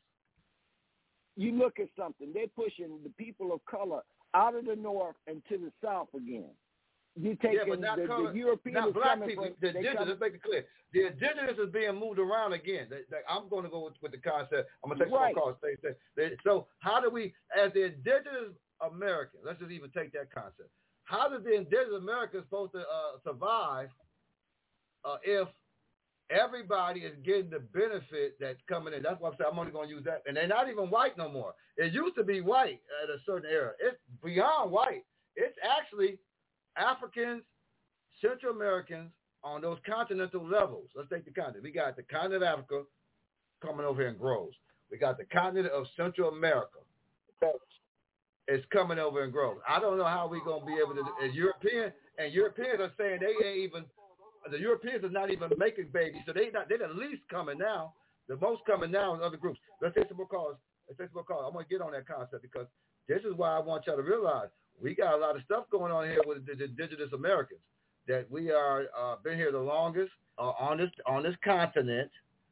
You look at something, they're pushing the people of color out of the north and to the south again. You taking yeah, but not the, color, the Europeans not black coming people. from, the indigenous, come, let's make it clear. The indigenous is being moved around again. They, they, I'm going to go with, with the concept. I'm going to take some right. calls. Stay, stay. They, so how do we, as the indigenous American, let's just even take that concept. How does the indigenous American supposed to uh, survive uh, if everybody is getting the benefit that's coming in? That's why I'm saying I'm only going to use that. And they're not even white no more. It used to be white at a certain era. It's beyond white. It's actually Africans, Central Americans on those continental levels. Let's take the continent. We got the continent of Africa coming over here in groves. We got the continent of Central America. It's coming over in groves. I don't know how we're going to be able to, as European, and Europeans are saying they ain't even, the Europeans are not even making babies, so they not, they're the least coming now. The most coming now in other groups. Let's take some more calls. Let's take some more calls. I'm going to get on that concept because this is why I want y'all to realize we got a lot of stuff going on here with the, the indigenous Americans, that we are uh, been here the longest uh, on this on this continent,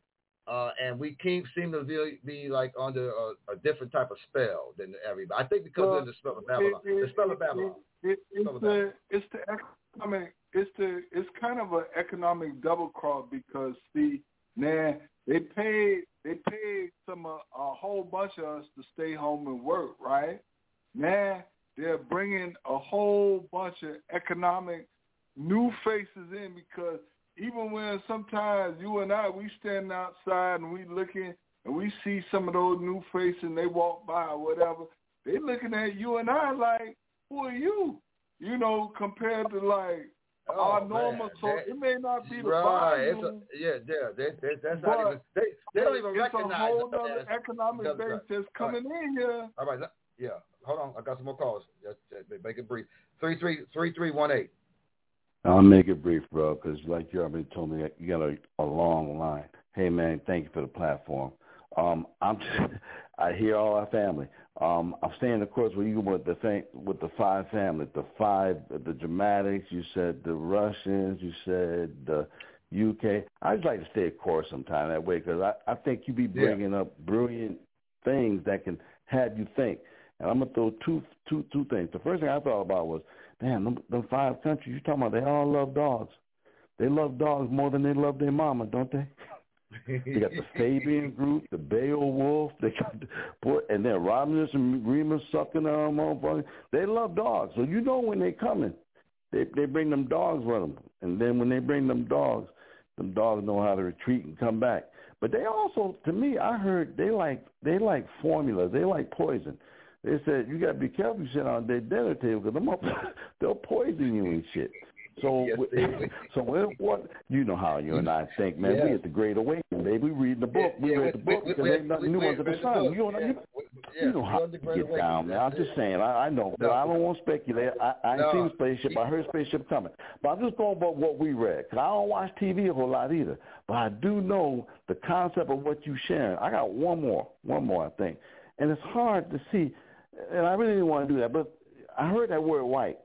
uh, and we keep seem to be, be like under a, a different type of spell than everybody. I think because well, of the spell of Babylon. It, it, the spell of Babylon. It, it, it's, the, Babylon. it's the economic. It's the it's kind of an economic double cross because see, man, they paid they paid some uh, a whole bunch of us to stay home and work, right? Man, they're bringing a whole bunch of economic new faces in because even when sometimes you and I, we stand outside and we looking and we see some of those new faces and they walk by or whatever, they looking at you and I like, who are you? You know, compared to like oh, our normal. Man. So that, it may not be the right. volume. It's a, yeah, yeah, that, that, that's not even, they, they don't even it's recognize a whole it. other economic base right. that's coming right. in here. All right, yeah. Hold on, I got some more calls. Just, make it brief. Three three three three one eight. I'll make it brief, bro, because like you already told me, you got a, a long line. Hey, man, thank you for the platform. Um, I'm just, I hear all our family. Um, I'm staying, of course, with you with the thing, with the five families, the five, the Dramatics. You said the Russians. You said the U K. I just like to stay of course sometime that way because I, I think you be bringing yeah. up brilliant things that can have you think. And I'm gonna throw two, two, two things. The first thing I thought about was, damn, them, them five countries you talking about, they all love dogs. They love dogs more than they love their mama, don't they? They got the Fabian group, the Beowulf, they got the, boy, and then Romulus and Remus sucking on them. They love dogs, so you know when they coming, they they bring them dogs with them, and then when they bring them dogs, them dogs know how to retreat and come back. But they also, to me, I heard they like they like formula, they like poison. They said, you got to be careful you sit on their dinner table because they'll poison you and shit. So, yes, so what? You know how you and I think, man. Yeah. We at the Great Awakening, baby. We read the book. We yeah, read the book because ain't nothing new under the sun. You know, yeah. you, yeah. you know how to get down, man. I'm just saying. I, I know, but no. I don't want to speculate. I, I no. ain't seen a spaceship. I heard a spaceship coming. But I'm just going about what we read because I don't watch T V a whole lot either. But I do know the concept of what you sharing. I got one more, one more, I think. And it's hard to see. And I really didn't want to do that, but I heard that word white.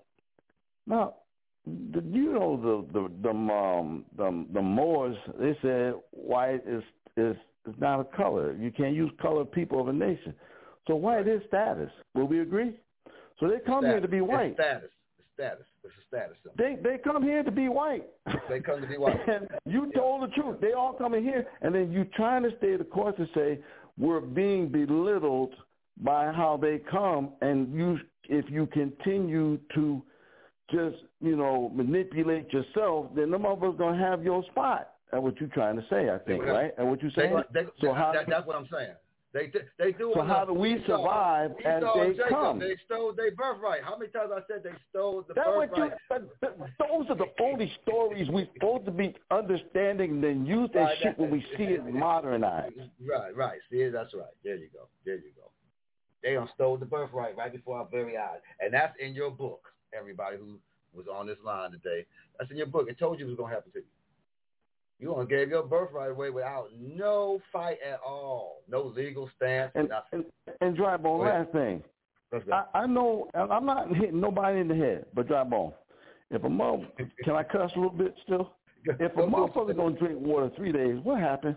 Now, the, you know the the the um the, the Moors, they said white is is is not a color. You can't use color people of a nation. So white is status. Will we agree? So they come status. here to be white. It's status. It's status. It's a status. They they come here to be white. They come to be white. And you yeah. told the truth. They all come in here, and then you trying to stay the course and say we're being belittled by how they come, and you, if you continue to just, you know, manipulate yourself, then them of us gonna have your spot. That's what you're trying to say, I think, right? That's what you're saying. They, they, so how? That, that's what I'm saying. They they do. So how do we survive Esau, as Esau they Jacob, come? They stole their birthright. How many times I said they stole the that birthright? You, those are the only stories we're supposed to be understanding and then use that right, shit when we see it modernized. Right, right. See, that's right. There you go. There you go. They done stole the birthright right before our very eyes. And that's in your book, everybody who was on this line today. That's in your book. It told you it was going to happen to you. You only gave your birthright away without no fight at all. No legal stance. And, and, and Dry Bone, last thing. I, I know, I'm not hitting nobody in the head, but Dry Bone, if a mother, can I cuss a little bit still? If a motherfucker going to drink water three days, what happened?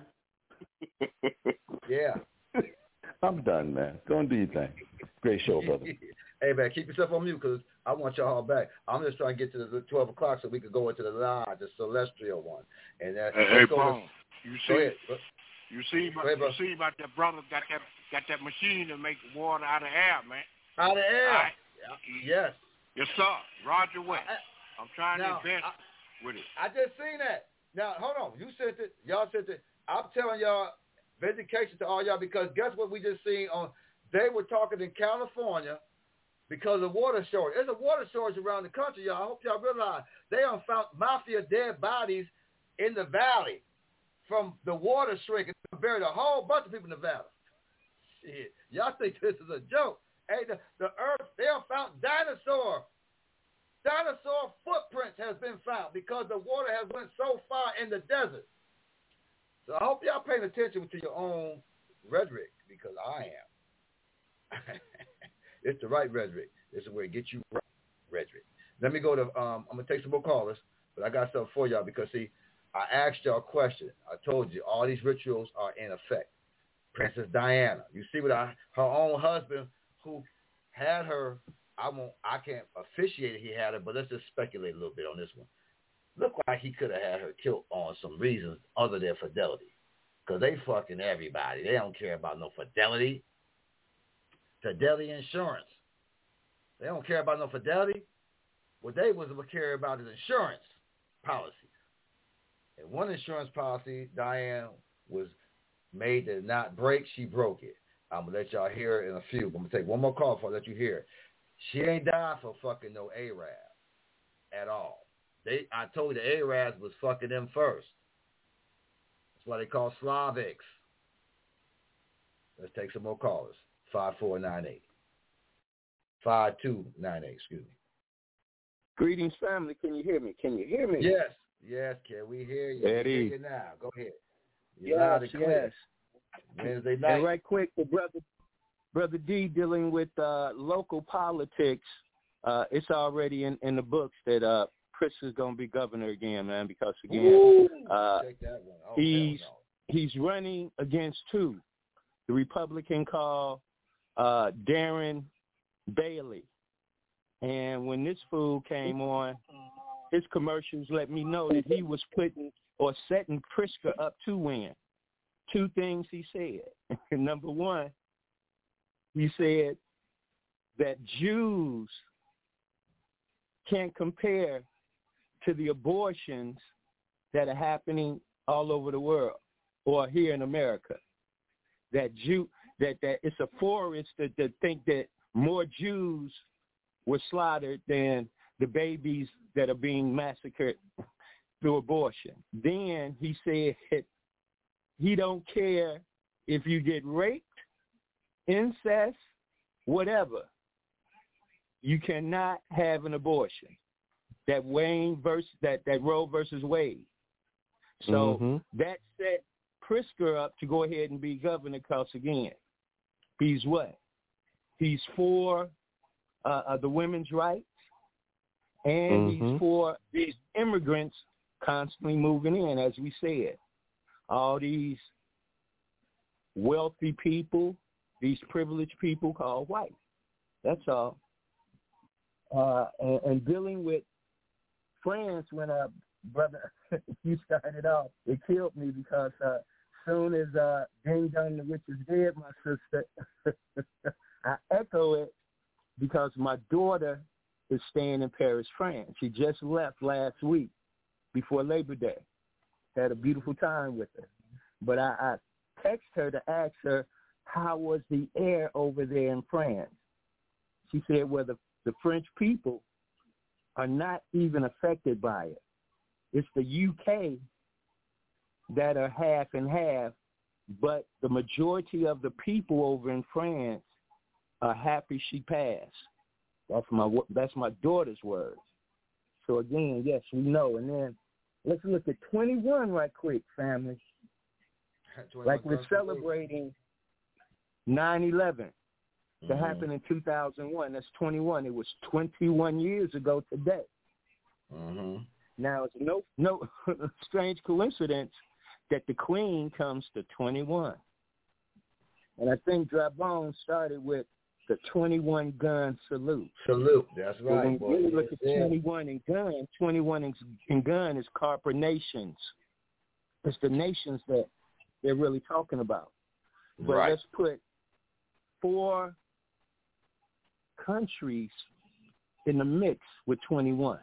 Yeah. I'm done, man. Go and do your thing. Great show, brother. Hey, man, keep yourself on mute because I want y'all all back. I'm just trying to get to the twelve o'clock so we could go into the lodge, the celestial one. And uh, Hey, hey Paul, to... you see, you see, about, ahead, you see about that brother got that got that machine to make water out of air, man. Out of air? Right. Yes. Yes, sir. Roger West. I, I'm trying now, to invest I, with it. I just seen that. Now, hold on. You said that. Y'all said that. I'm telling y'all, vindication to all y'all because guess what we just seen on, they were talking in California. because of water shortage. There's a water shortage around the country, y'all. I hope y'all realize they have found mafia dead bodies in the valley from the water shrinking. They buried a whole bunch of people in the valley. Shit. Y'all think this is a joke. Hey, the, the earth, they have found dinosaur. Dinosaur footprints has been found because the water has went so far in the desert. So I hope y'all paying attention to your own rhetoric, because I am. It's the right rhetoric. This is where it gets you right rhetoric. Let me go to, um, I'm going to take some more callers, but I got something for y'all because, see, I asked y'all a question. I told you all these rituals are in effect. Princess Diana, you see what I, her own husband who had her, I won't, I can't officiate it, he had her, but let's just speculate a little bit on this one. Looked like he could have had her killed on some reasons other than fidelity. Because they fucking everybody. They don't care about no fidelity. Fidelity insurance. They don't care about no fidelity. What they was care about is insurance policies. And one insurance policy, Diane, was made to not break. She broke it. I'm going to let y'all hear it in a few. I'm going to take one more call before I let you hear it. She ain't died for fucking no Arab at all. They, I told you the Arabs was fucking them first. That's why they call Slavics. Let's take some more callers. five four nine eight. five two nine eight, excuse me. Greetings, family. Can you hear me? Can you hear me? Yes. Yes, can we hear you? Eddie. We hear you now. Go ahead. You're yes, loud and clear. yes. Wednesday night. And right quick, the brother, brother D dealing with uh, local politics, uh, it's already in, in the books that uh, Chris is going to be governor again, man, because, again, Ooh, uh, take that one. Oh, he's, hell no. he's running against two. The Republican called uh, Darren Bailey. And when this fool came on, his commercials let me know that he was putting or setting Pritzker up to win. Two things he said. Number one, he said that Jews can't compare to the abortions that are happening all over the world or here in America. That Jew that, that it's a forest that, that think that more Jews were slaughtered than the babies that are being massacred through abortion. Then he said he don't care if you get raped, incest, whatever. You cannot have an abortion. That Wayne versus that, that Roe versus Wade. So mm-hmm. that set Pritzker up to go ahead and be governor because, again, he's what? He's for uh, uh, the women's rights, and mm-hmm. he's for these immigrants constantly moving in, as we said. All these wealthy people, these privileged people called white. That's all. Uh, and, and dealing with France, when uh, brother, you started off, it killed me because uh, soon as uh, Ding Dong the Witch is dead, my sister, I echo it because my daughter is staying in Paris, France. She just left last week before Labor Day. Had a beautiful time with her. But I, I text her to ask her, how was the air over there in France? She said, well, the, the French people are not even affected by it. It's the U K that are half and half, but the majority of the people over in France are happy she passed. That's my that's my daughter's words. So again, yes, we know. And then let's look at twenty-one right quick, family. Like we're celebrating nine eleven. That mm-hmm. happened in two thousand one. That's twenty-one. It was twenty-one years ago today. Mm-hmm. Now, it's no no strange coincidence that the Queen comes to twenty-one. And I think Dry Bones started with the twenty-one gun salute. Salute, that's right. So when boy. you look yes, at twenty-one in gun, twenty-one in, in gun is corporate nations. It's the nations that they're really talking about. But right. let's put four countries in the mix with twenty-one.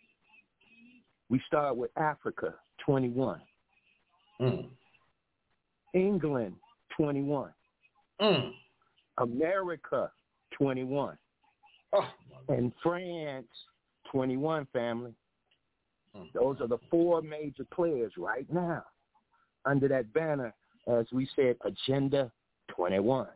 We start with Africa, twenty-one. Mm. England, twenty-one. Mm. America, twenty-one. Oh. And France, twenty-one, family. Those are the four major players right now under that banner, as we said, Agenda twenty-one.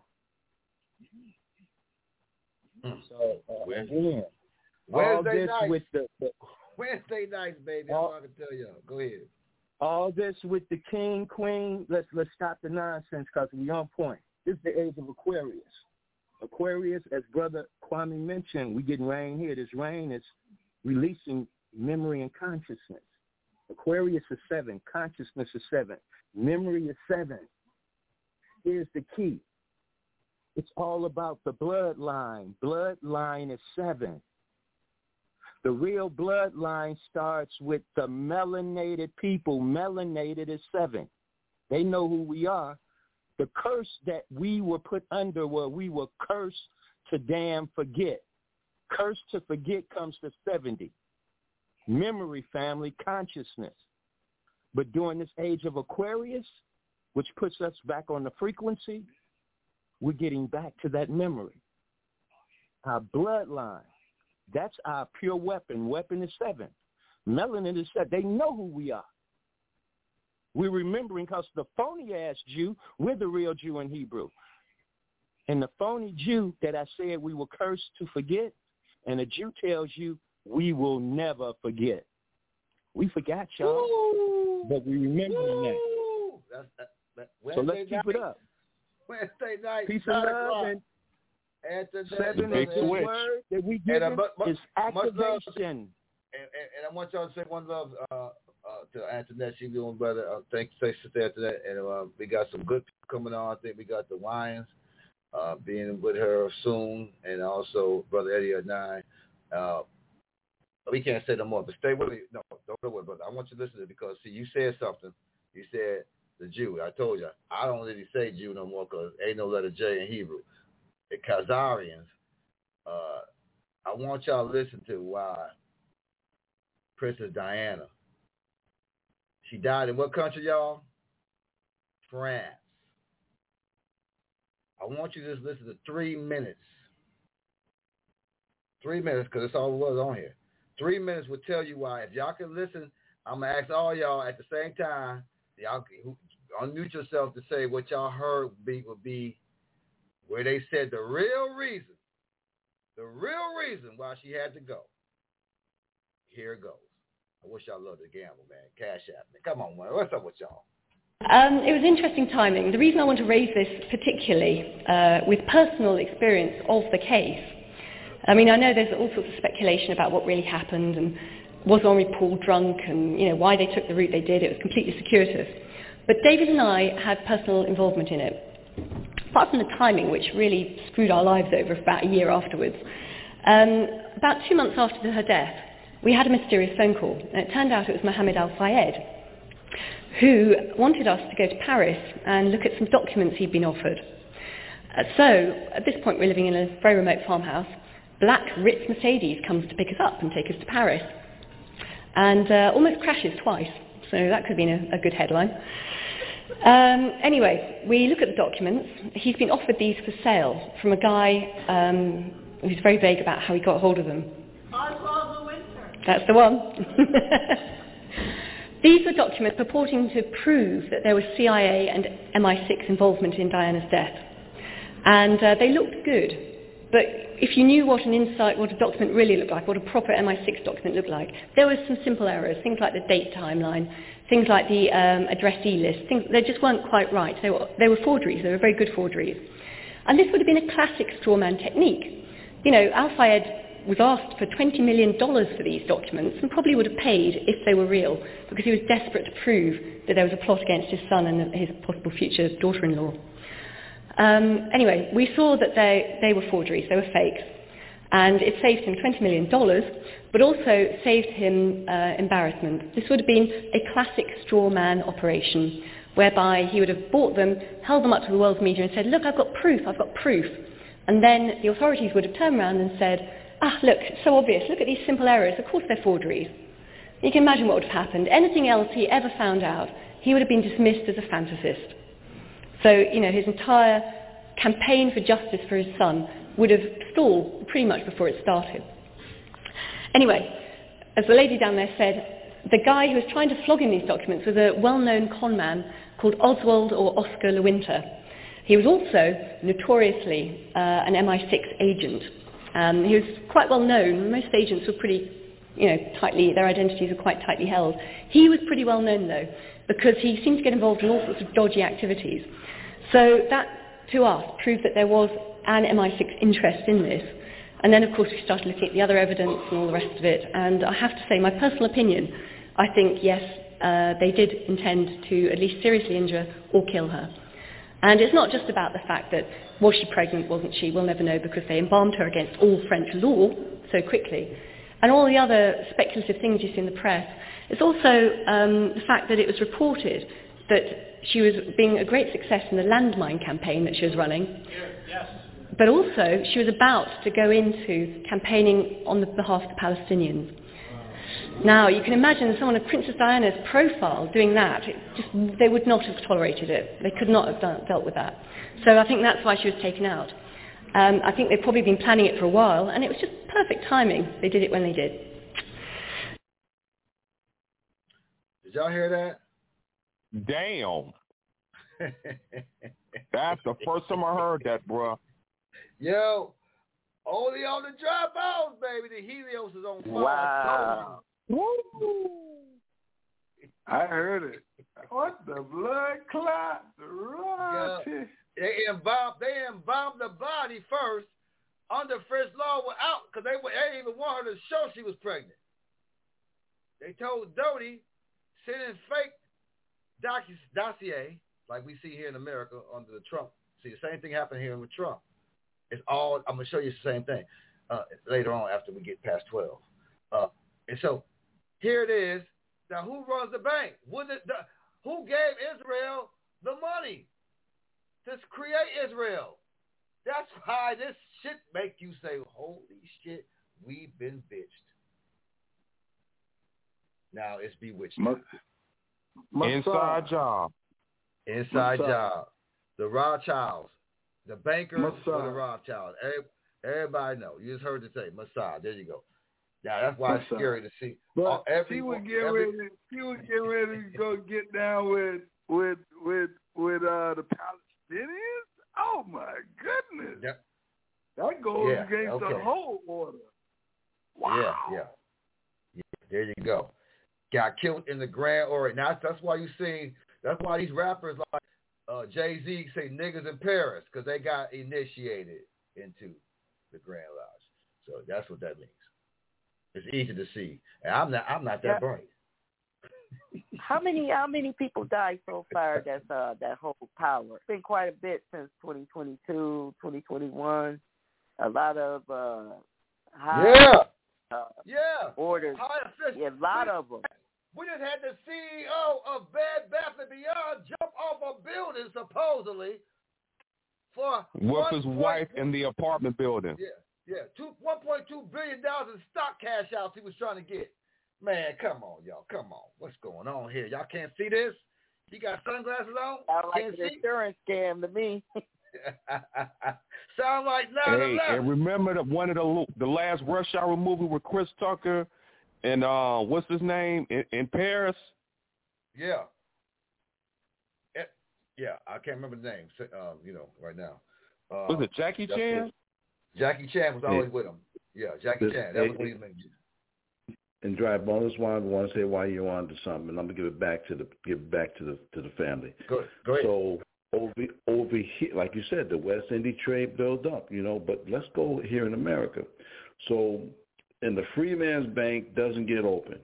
Mm. So, uh, again, Wednesday all this night. with the, the Wednesday nights, baby. all, I'm about to tell y'all. Go ahead. all this with the king, queen. Let's let's stop the nonsense because we on point. This is the age of Aquarius. Aquarius, as Brother Kwame mentioned, we getting rain here. This rain is releasing memory and consciousness. Aquarius is seven. Consciousness is seven. Memory is seven. Here's the key. It's all about the bloodline. Bloodline is seven. The real bloodline starts with the melanated people. Melanated is seven. They know who we are. The curse that we were put under, where we were cursed to damn forget. Cursed to forget comes to seventy. Memory, family, consciousness. But during this age of Aquarius, which puts us back on the frequency, we're getting back to that memory. Our bloodline, that's our pure weapon. Weapon is seven. Melanin is seven. They know who we are. We're remembering because the phony-ass Jew, we're the real Jew in Hebrew. And the phony Jew that I said we were cursed to forget, and the Jew tells you we will never forget. We forgot, y'all, Ooh. But we remembering that. That's, that, that so let's keep night. it up. Wednesday night. Peace and love. And seven is the word that we give and, uh, but, but, is activation. Love, and, and, and I want y'all to say one love uh, uh, to Antoinette. She's doing brother. Uh, thank you, Sister Antoinette. And uh, we got some good people coming on. I think we got the Lions uh, being with her soon, and also Brother Eddie at nine. Uh, we can't say no more, but stay with me. No, don't go with brother. I want you to listen to it because, see, you said something. You said the Jew. I told you, I don't really say Jew no more because ain't no letter J in Hebrew. The Khazarians, uh, I want y'all to listen to why Princess Diana, she died in what country, y'all? France. I want you to just listen to three minutes. Three minutes, because that's all it was on here. Three minutes will tell you why. If y'all can listen, I'm going to ask all y'all at the same time, y'all unmute yourself to say what y'all heard would be, would be where they said the real reason, the real reason why she had to go. Here it goes. I wish y'all loved the gamble, man. Cash App, man. Come on, man. What's up with y'all? Um, it was interesting timing. The reason I want to raise this particularly uh, with personal experience of the case, I mean, I know there's all sorts of speculation about what really happened and was Henri Paul drunk and, you know, why they took the route they did. It was completely circuitous. But David and I had personal involvement in it. Apart from the timing, which really screwed our lives over for about a year afterwards, um, about two months after her death, we had a mysterious phone call. And it turned out it was Mohammed Al-Fayed, who wanted us to go to Paris and look at some documents he'd been offered. Uh, so, at this point, we're living in a very remote farmhouse. Black Ritz Mercedes comes to pick us up and take us to Paris. And uh, almost crashes twice. So that could have been a, a good headline. Um, anyway, we look at the documents. He's been offered these for sale from a guy um, who's very vague about how he got hold of them. Oswald the Winter. That's the one. These were documents purporting to prove that there was C I A and M I six involvement in Diana's death. And uh, they looked good. But if you knew what an insight, what a document really looked like, what a proper M I six document looked like, there were some simple errors, things like the date timeline, things like the um, addressee list, things, they just weren't quite right. They were, they were forgeries, they were very good forgeries. And this would have been a classic straw man technique. You know, Al-Fayed was asked for twenty million dollars for these documents and probably would have paid if they were real, because he was desperate to prove that there was a plot against his son and his possible future daughter-in-law. Um, anyway, we saw that they, they were forgeries, they were fakes, and it saved him twenty million dollars, but also saved him uh, embarrassment. This would have been a classic straw man operation, whereby he would have bought them, held them up to the world's media and said, look, I've got proof, I've got proof. And then the authorities would have turned around and said, ah, look, it's so obvious, look at these simple errors, of course they're forgeries. You can imagine what would have happened. Anything else he ever found out, he would have been dismissed as a fantasist. So, you know, his entire campaign for justice for his son would have stalled pretty much before it started. Anyway, as the lady down there said, the guy who was trying to flog in these documents was a well-known con man called Oswald or Oscar Lewinter. He was also notoriously uh, an M I six agent. Um, he was quite well known. Most agents were pretty, you know, tightly, their identities were quite tightly held. He was pretty well known though, because he seemed to get involved in all sorts of dodgy activities. So that, to us, proved that there was an M I six interest in this. And then, of course, we started looking at the other evidence and all the rest of it. And I have to say, my personal opinion, I think, yes, uh, they did intend to at least seriously injure or kill her. And it's not just about the fact that, was she pregnant, wasn't she? We'll never know because they embalmed her against all French law so quickly. And all the other speculative things you see in the press. It's also um, the fact that it was reported that she was being a great success in the landmine campaign that she was running. Yes. But also, she was about to go into campaigning on the behalf of the Palestinians. Now, you can imagine someone of Princess Diana's profile doing that. It just, they would not have tolerated it. They could not have done, dealt with that. So I think that's why she was taken out. Um, I think they'd probably been planning it for a while, and it was just perfect timing. They did it when they did. Did y'all hear that? Damn. That's the first time I heard that, bro. Yo, only on the dry bones, baby. The Helios is on fire. Wow. Woo. I heard it. What the blood clot? Yeah. They embalmed, they embalmed the body first under French law without, because they, they didn't even want her to show she was pregnant. They told Doty, send in fake docu- dossier, like we see here in America under the Trump. See, the same thing happened here with Trump. It's all, I'm going to show you the same thing uh, later on after we get past twelve. Uh, and so here it is. Now, who runs the bank? Would it, the, who gave Israel the money to create Israel? That's why this shit make you say, holy shit, we've been bitched. Now it's bewitched. My, Inside job. Inside Mossad. job. The Rothschilds. The bankers for the Rothschilds. Every, everybody know. You just heard it say Mossad. There you go. Now that's why it's Mossad. scary to see. But uh, every, she would get every, ready. She would get ready to go get down with with with with uh, the Palestinians. Oh my goodness! Yep. That goes Yeah, against okay. the whole order. Wow. Yeah, yeah, yeah. There you go. Got killed in the Grand Orient. Now that's why you see. That's why these rappers like uh, Jay-Z say niggas in Paris, because they got initiated into the Grand Lodge. So that's what that means. It's easy to see, and I'm not. I'm not that Yeah. bright. How many how many people died so far? That's uh that whole power. It's been quite a bit since twenty twenty-two, twenty twenty-one. A lot of uh high, Yeah. uh, Yeah. orders. High officials. Yeah, a lot of them. We just had the C E O of Bed Bath and Beyond jump off a building supposedly for With his one wife point, in the apartment building. Yeah, yeah, two one point two billion dollars in stock cash outs he was trying to get. Man, come on, y'all, come on. What's going on here? Y'all can't see this? You got sunglasses on? Sound like Can't an see? insurance scam to me. Sound like nine Hey, eleven. and remember the, one of the the last Rush Hour movie with Chris Tucker and uh, what's his name in, in Paris? Yeah. Eh, Yeah, I can't remember the name, um, you know, right now. Uh, Was it Jackie that's Chan? it. Jackie Chan was always Hey. with him. Yeah, Jackie This- Chan. That was hey, what he meant. And Dry Bonus one, want to say why you're on to something, and I'm gonna give it back to the give it back to the to the family. Go, go ahead. So over over here, like you said, the West Indies trade built up, you know. But let's go here in America. So, and the Freeman's Bank doesn't get open,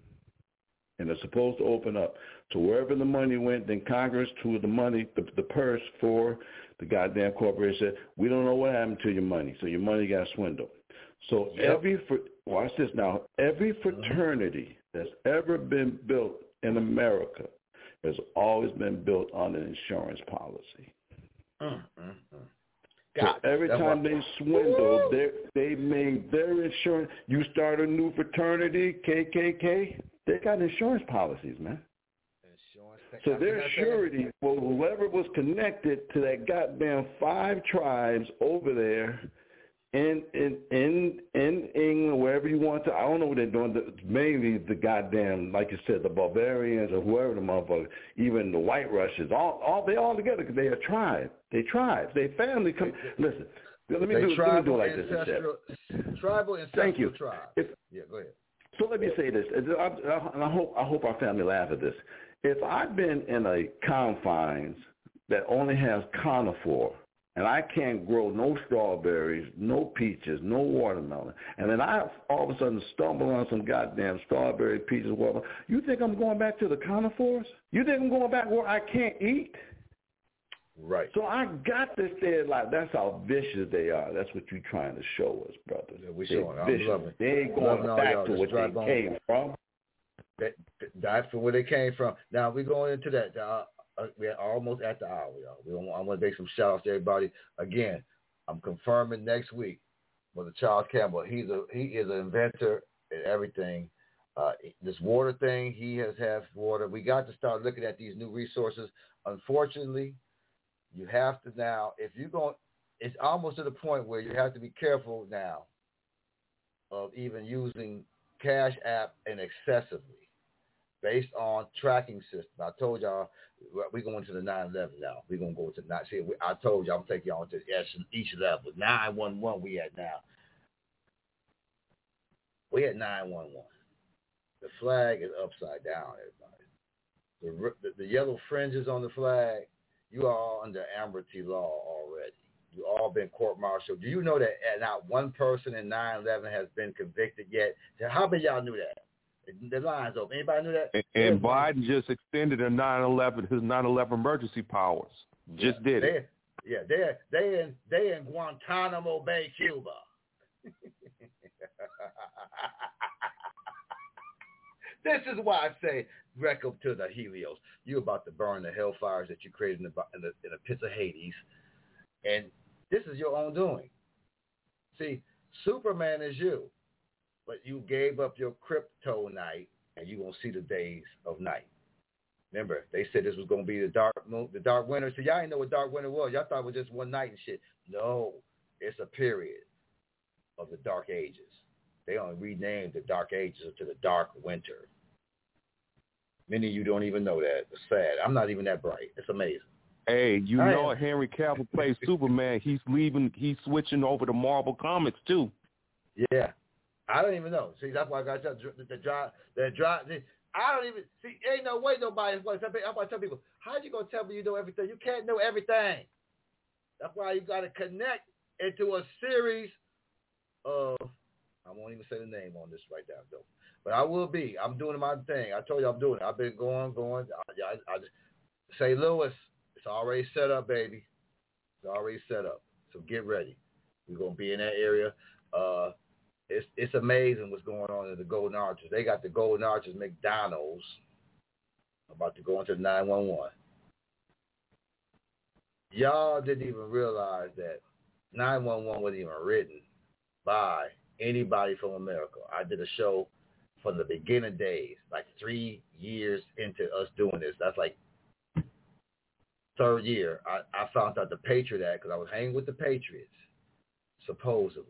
and it's supposed to open up. So wherever the money went, then Congress to the money, the, the purse for the goddamn corporation said, we don't know what happened to your money, so your money got swindled. So Yep. every fr- watch this now. Every fraternity that's ever been built in America has always been built on an insurance policy. Mm, mm, mm. So God, every that's time why- they swindled, they they made their insurance. You start a new fraternity, K K K, they got insurance policies, man. So their surety for whoever was connected to that goddamn five tribes over there in in in in England, wherever you want to. I don't know what they're doing. The, mainly the goddamn, like you said, the barbarians or whoever the motherfuckers, even the white Russians, all all they all together because they are tribe. They tribes. They family come. Listen, let me, do, let me do it like this instead. Tribal ancestral Thank you. tribe. If, yeah, go ahead. So let me say this, and I, I, I hope I hope our family laugh at this. If I've been in a confines that only has conifer, and I can't grow no strawberries, no peaches, no watermelon, and then I all of a sudden stumble on some goddamn strawberry, peaches, watermelon, you think I'm going back to the conifers? You think I'm going back where I can't eat? Right. So I got to stay alive. That's how vicious they are. That's what you're trying to show us, brother. Yeah, we They're showing. I'm vicious. loving. They ain't going back to what they bone. came from. That, that's where they came from. Now we're going into that. Uh, uh, we're almost at the hour, y'all. We don't, I want to make some shout outs to everybody. Again, I'm confirming next week with Charles Campbell. He's a he is an inventor and everything. Uh, this water thing, he has had water. We got to start looking at these new resources. Unfortunately, you have to now, if you're going, it's almost to the point where you have to be careful now of even using Cash App and excessively based on tracking system. I told y'all we're going to the nine eleven now. We're going to go to nine. See, I told you I'm taking y'all to each level. nine one one we at now. We at nine one one. The flag is upside down, everybody. The, the, the yellow fringes on the flag, you are all under Amnesty law already. You all been court-martialed. Do you know that not one person in nine eleven has been convicted yet? How many of y'all knew that? The line's open. Anybody knew that? And, and Biden just extended a nine eleven his nine eleven emergency powers. Just yeah, did they, it. Yeah, they they in they in Guantanamo Bay, Cuba. This is why I say, wreck up to the Helios. You're about to burn the hellfires that you created in the, in the in the pits of Hades, and this is your own doing. See, Superman is you, but you gave up your kryptonite, and you're gonna see the days of night. Remember, they said this was gonna be the dark moon, the dark winter. So y'all didn't know what dark winter was. Y'all thought it was just one night and shit. No, it's a period of the dark ages. They only renamed the dark ages to the dark winter. Many of you don't even know that. It's sad. I'm not even that bright. It's amazing. Hey, you I know am. Henry Cavill plays Superman. He's leaving. He's switching over to Marvel Comics too. Yeah, I don't even know. See, that's why I got to the, the drive. The drive. I don't even see. Ain't no way nobody's going to tell people. I'm going to tell people. How you gonna tell me you know everything? You can't know everything. That's why you got to connect into a series of. I won't even say the name on this right now, though. But I will be. I'm doing my thing. I told you I'm doing it. I've been going, going. I, I, I just, Saint Louis, it's already set up, baby. It's already set up. So get ready. We're going to be in that area. Uh, it's it's amazing what's going on in the Golden Arches. They got the Golden Arches McDonald's about to go into the nine one one. Y'all didn't even realize that nine one one wasn't even written by anybody from America. I did a show from the beginning days, like three years into us doing this. That's like third year. I, I found out the Patriot Act because I was hanging with the Patriots, supposedly.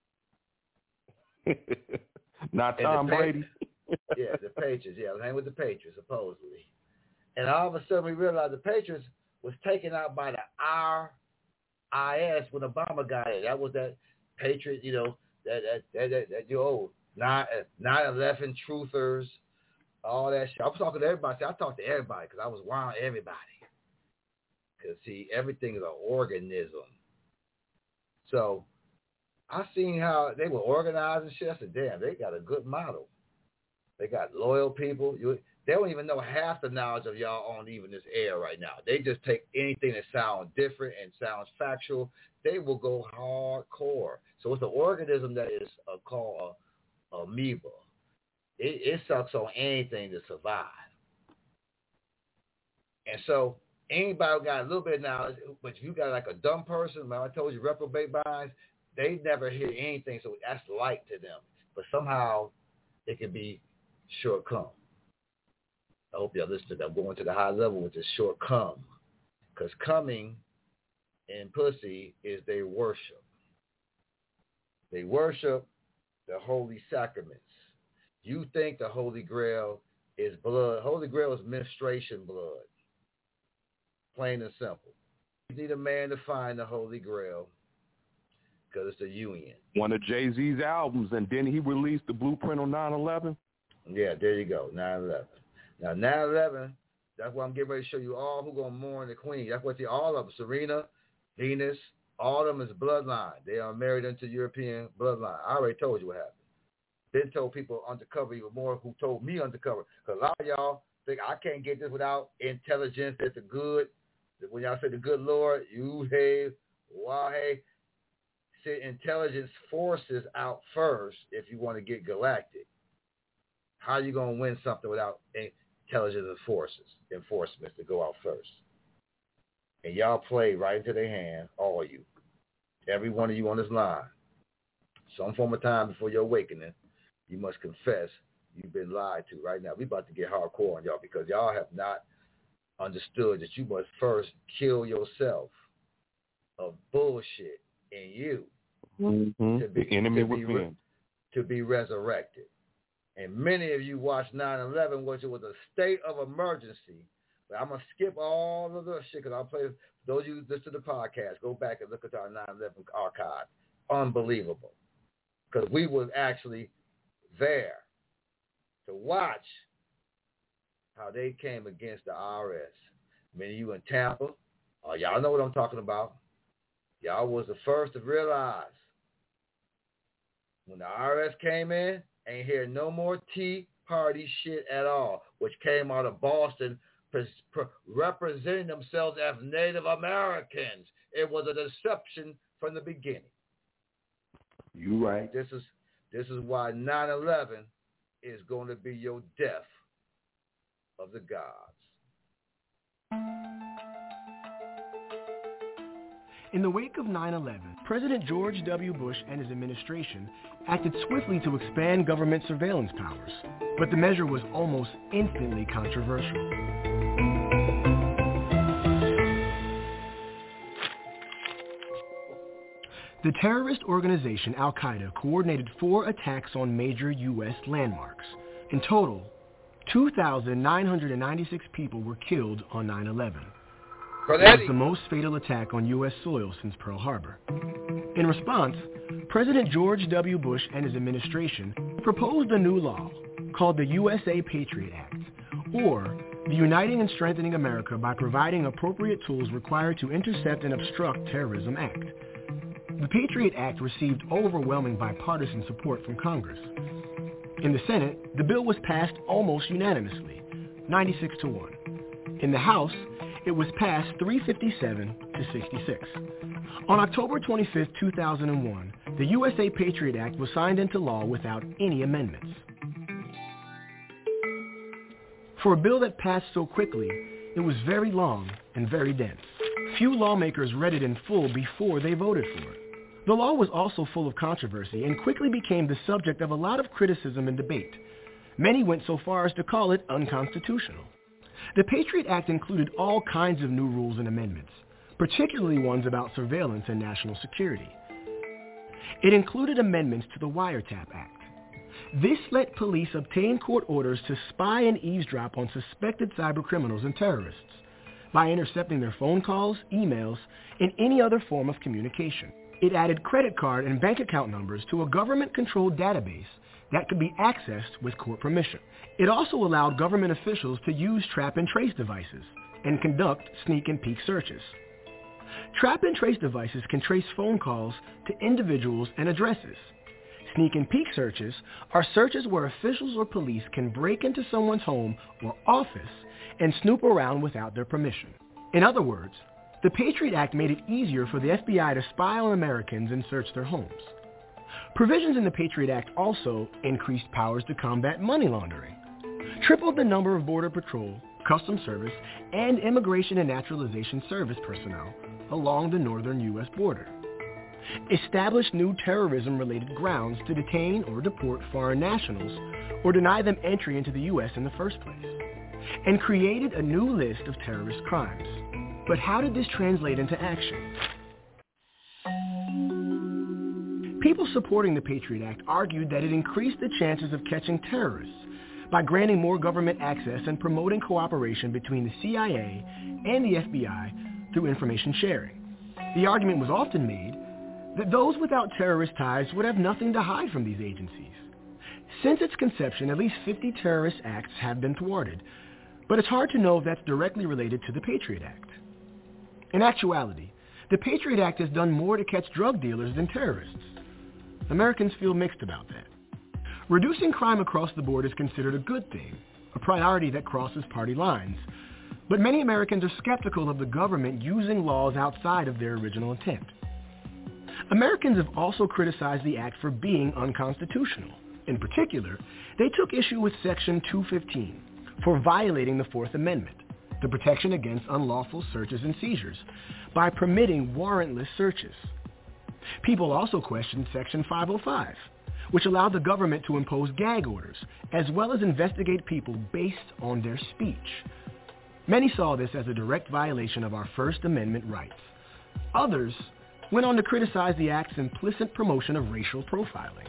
Not Tom Brady. Yeah, the Patriots. Yeah, I was hanging with the Patriots, supposedly. And all of a sudden we realized the Patriots was taken out by the R I S when Obama got it. That was that Patriot, you know, that that that, that, that you old nine eleven truthers, all that shit. I was talking to everybody. I talked to everybody because I was around everybody. Because, see, everything is an organism. So I seen how they were organized and shit. I said, damn, they got a good model. They got loyal people. You, they don't even know half the knowledge of y'all on even this air right now. They just take anything that sounds different and sounds factual. They will go hardcore. So it's an organism that is uh, called a, a amoeba. It, it sucks on anything to survive. And so anybody who got a little bit of knowledge, but if you got like a dumb person, man, I told you reprobate minds, they never hear anything, so that's light to them. But somehow it can be short-come. I hope y'all listen to that. I'm going to the high level with this short-come. Because coming in pussy is their worship. They worship the holy sacraments. You think the Holy Grail is blood. Holy Grail is menstruation blood. Plain and simple. You need a man to find the Holy Grail because it's a union. One of Jay-Z's albums, and then he released the blueprint on nine eleven. Yeah, there you go, nine eleven. Now, nine eleven, that's why I'm getting ready to show you all who going to mourn the queen. That's what the all of them, Serena, Venus, all of them is bloodline. They are married into European bloodline. I already told you what happened. Then told people undercover even more who told me undercover. Because a lot of y'all think I can't get this without intelligence. That's the good. When y'all say the good Lord, you hey, why hey, say intelligence forces out first if you want to get galactic. How are you going to win something without intelligence and forces, enforcements to go out first? And y'all play right into their hand, all of you. Every one of you on this line. Some form of time before your awakening, you must confess you've been lied to right now. We're about to get hardcore on y'all because y'all have not understood that you must first kill yourself of bullshit in you mm-hmm. to be, the enemy to be, within. Re- to be resurrected. And many of you watched nine eleven, which was a state of emergency. But I'm going to skip all of the shit because I'll play, those of you who listen to the podcast, go back and look at our nine eleven archive. Unbelievable. Because we was actually there to watch how they came against the I R S. Many of you in Tampa, oh, y'all know what I'm talking about. Y'all was the first to realize when the I R S came in, ain't hear no more Tea Party shit at all, which came out of Boston pre- pre- representing themselves as Native Americans. It was a deception from the beginning. You right. This is this is why nine eleven is going to be your death of the gods. In the wake of nine eleven, President George W. Bush and his administration acted swiftly to expand government surveillance powers, but the measure was almost instantly controversial. The terrorist organization Al-Qaeda coordinated four attacks on major U S landmarks. In total, two thousand nine hundred ninety-six people were killed on nine eleven. It was the most fatal attack on U S soil since Pearl Harbor. In response, President George W. Bush and his administration proposed a new law called the U S A Patriot Act, or the Uniting and Strengthening America by Providing Appropriate Tools Required to Intercept and Obstruct Terrorism Act. The Patriot Act received overwhelming bipartisan support from Congress. In the Senate, the bill was passed almost unanimously, ninety-six to one. In the House, it was passed three fifty-seven to sixty-six. On October twenty-fifth, two thousand one, the U S A Patriot Act was signed into law without any amendments. For a bill that passed so quickly, it was very long and very dense. Few lawmakers read it in full before they voted for it. The law was also full of controversy and quickly became the subject of a lot of criticism and debate. Many went so far as to call it unconstitutional. The Patriot Act included all kinds of new rules and amendments, particularly ones about surveillance and national security. It included amendments to the Wiretap Act. This let police obtain court orders to spy and eavesdrop on suspected cybercriminals and terrorists by intercepting their phone calls, emails, and any other form of communication. It added credit card and bank account numbers to a government-controlled database that could be accessed with court permission. It also allowed government officials to use trap and trace devices and conduct sneak and peek searches. Trap and trace devices can trace phone calls to individuals and addresses. Sneak and peek searches are searches where officials or police can break into someone's home or office and snoop around without their permission. In other words, the Patriot Act made it easier for the F B I to spy on Americans and search their homes. Provisions in the Patriot Act also increased powers to combat money laundering, tripled the number of Border Patrol, Customs Service, and Immigration and Naturalization Service personnel along the northern U S border, established new terrorism-related grounds to detain or deport foreign nationals or deny them entry into the U S in the first place, and created a new list of terrorist crimes. But how did this translate into action? people supporting the Patriot Act argued that it increased the chances of catching terrorists by granting more government access and promoting cooperation between the C I A and the F B I through information sharing. The argument was often made that those without terrorist ties would have nothing to hide from these agencies. Since its conception, at least fifty terrorist acts have been thwarted, but it's hard to know if that's directly related to the Patriot Act. In actuality, the Patriot Act has done more to catch drug dealers than terrorists. Americans feel mixed about that. Reducing crime across the board is considered a good thing, a priority that crosses party lines. But many Americans are skeptical of the government using laws outside of their original intent. Americans have also criticized the act for being unconstitutional. In particular, they took issue with Section two fifteen for violating the Fourth Amendment, the protection against unlawful searches and seizures, by permitting warrantless searches. People also questioned Section five oh five, which allowed the government to impose gag orders, as well as investigate people based on their speech. Many saw this as a direct violation of our First Amendment rights. Others went on to criticize the act's implicit promotion of racial profiling.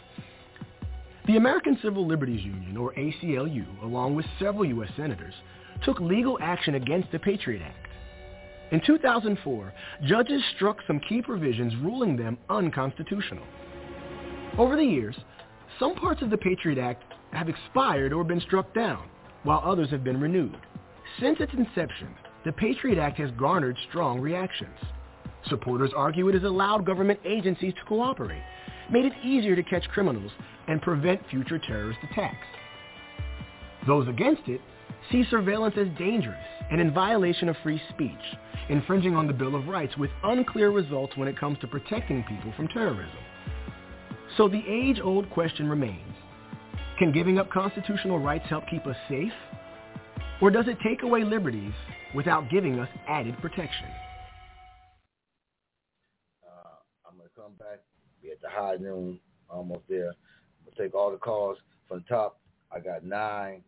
The American Civil Liberties Union, or A C L U, along with several U S senators, took legal action against the Patriot Act. In two thousand four, judges struck some key provisions, ruling them unconstitutional. Over the years, some parts of the Patriot Act have expired or been struck down, while others have been renewed. Since its inception, the Patriot Act has garnered strong reactions. Supporters argue it has allowed government agencies to cooperate, made it easier to catch criminals, and prevent future terrorist attacks. Those against it see surveillance as dangerous and in violation of free speech, infringing on the Bill of Rights with unclear results when it comes to protecting people from terrorism. So the age-old question remains, can giving up constitutional rights help keep us safe? Or does it take away liberties without giving us added protection? Uh, I'm going to come back. We're at the high noon, almost there. I'm going to take all the calls from the top. I got nine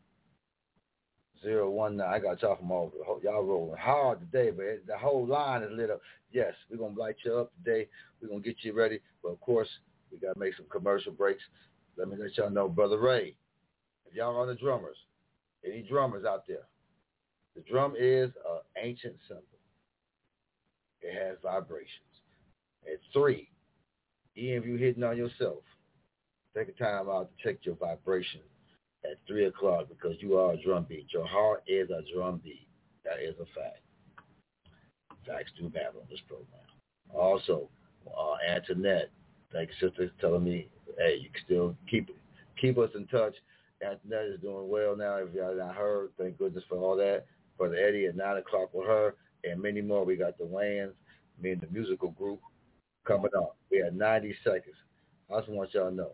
zero one nine. I got y'all from all over. Y'all rolling hard today, but the whole line is lit up. Yes, we're going to light you up today. We're going to get you ready. But, of course, we got to make some commercial breaks. Let me let y'all know, Brother Ray, if y'all are the drummers, any drummers out there, the drum is an ancient symbol. It has vibrations. At three, even if you're hitting on yourself, take a time out to check your vibration at three o'clock because you are a drum beat. Your heart is a drum beat. That is a fact. Facts do matter on this program. Also, uh, Antoinette, thank you, sister, telling me, hey, you can still keep keep us in touch. Antoinette is doing well now. If y'all not heard, thank goodness for all that. Brother Eddie at nine o'clock with her, and many more. We got the Wayans, me and the musical group coming up. We had ninety seconds. I just want y'all to know.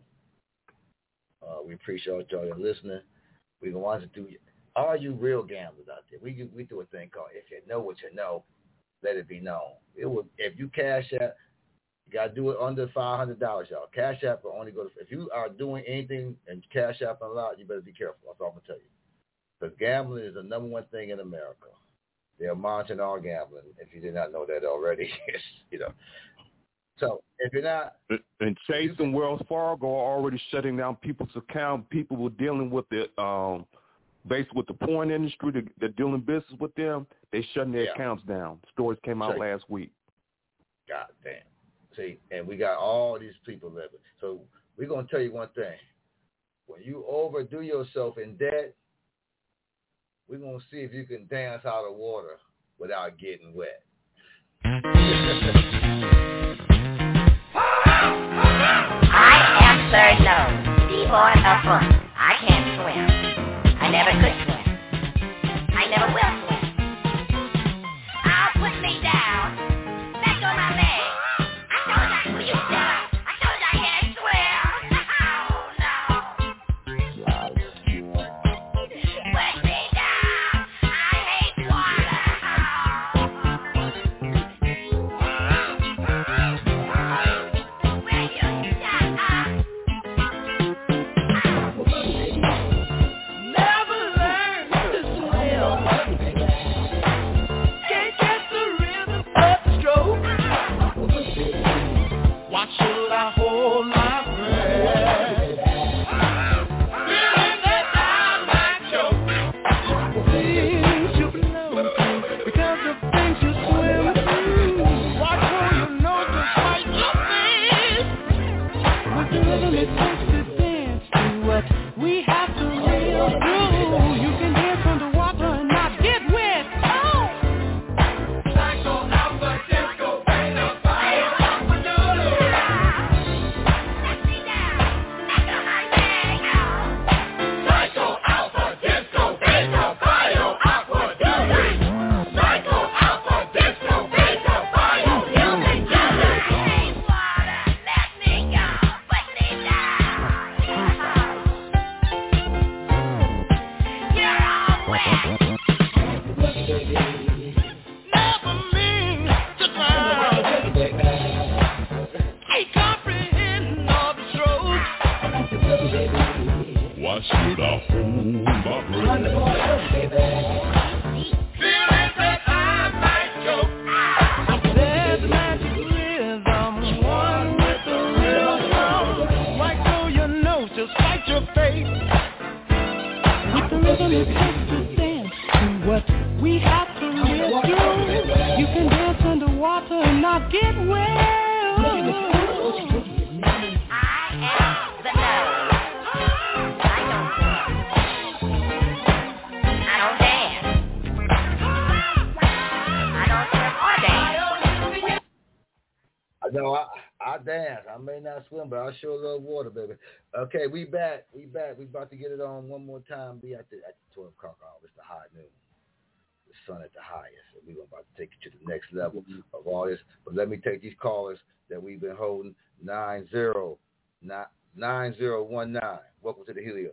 Uh, we appreciate y'all listening. We want to do. Are you real gamblers out there? We we do a thing called if you know what you know, let it be known. It will if you cash out. You got to do it under five hundred dollars, y'all. Cash App will only go to, if you are doing anything and Cash App a lot, you better be careful. That's all I'm going to tell you. Because gambling is the number one thing in America. They're monitoring all gambling, if you did not know that already. you know. So, if you're not... And Chase and Wells Fargo are already shutting down people's account. People were dealing with the, um, based with the porn industry, they're, they're doing business with them. They're shutting their yeah. accounts down. Stories came out Check. last week. God damn. See, and we got all these people living. So we're going to tell you one thing. When you overdo yourself in debt, we're going to see if you can dance out of water without getting wet. I am Sir No, D-boy of fun. I can't swim. I never could swim. I never will swim. I'll put me down. Back on my leg. Never let run the party up, baby. Feeling that I might choke. There's magic rhythm, one with the rhythm. Right through your nose, just fight your fate. With the rhythm it takes to dance to what we have to live through. You can dance underwater and not get wet. No, I, I dance. I may not swim, but I sure love water, baby. Okay, we back. We back. We about to get it on one more time. Be at the, at the twelve o'clock hour. It's the high noon. The sun at the highest. And we're about to take you to the next level of all this. But let me take these callers that we've been holding. nine zero nine zero one nine. Welcome to the Helios.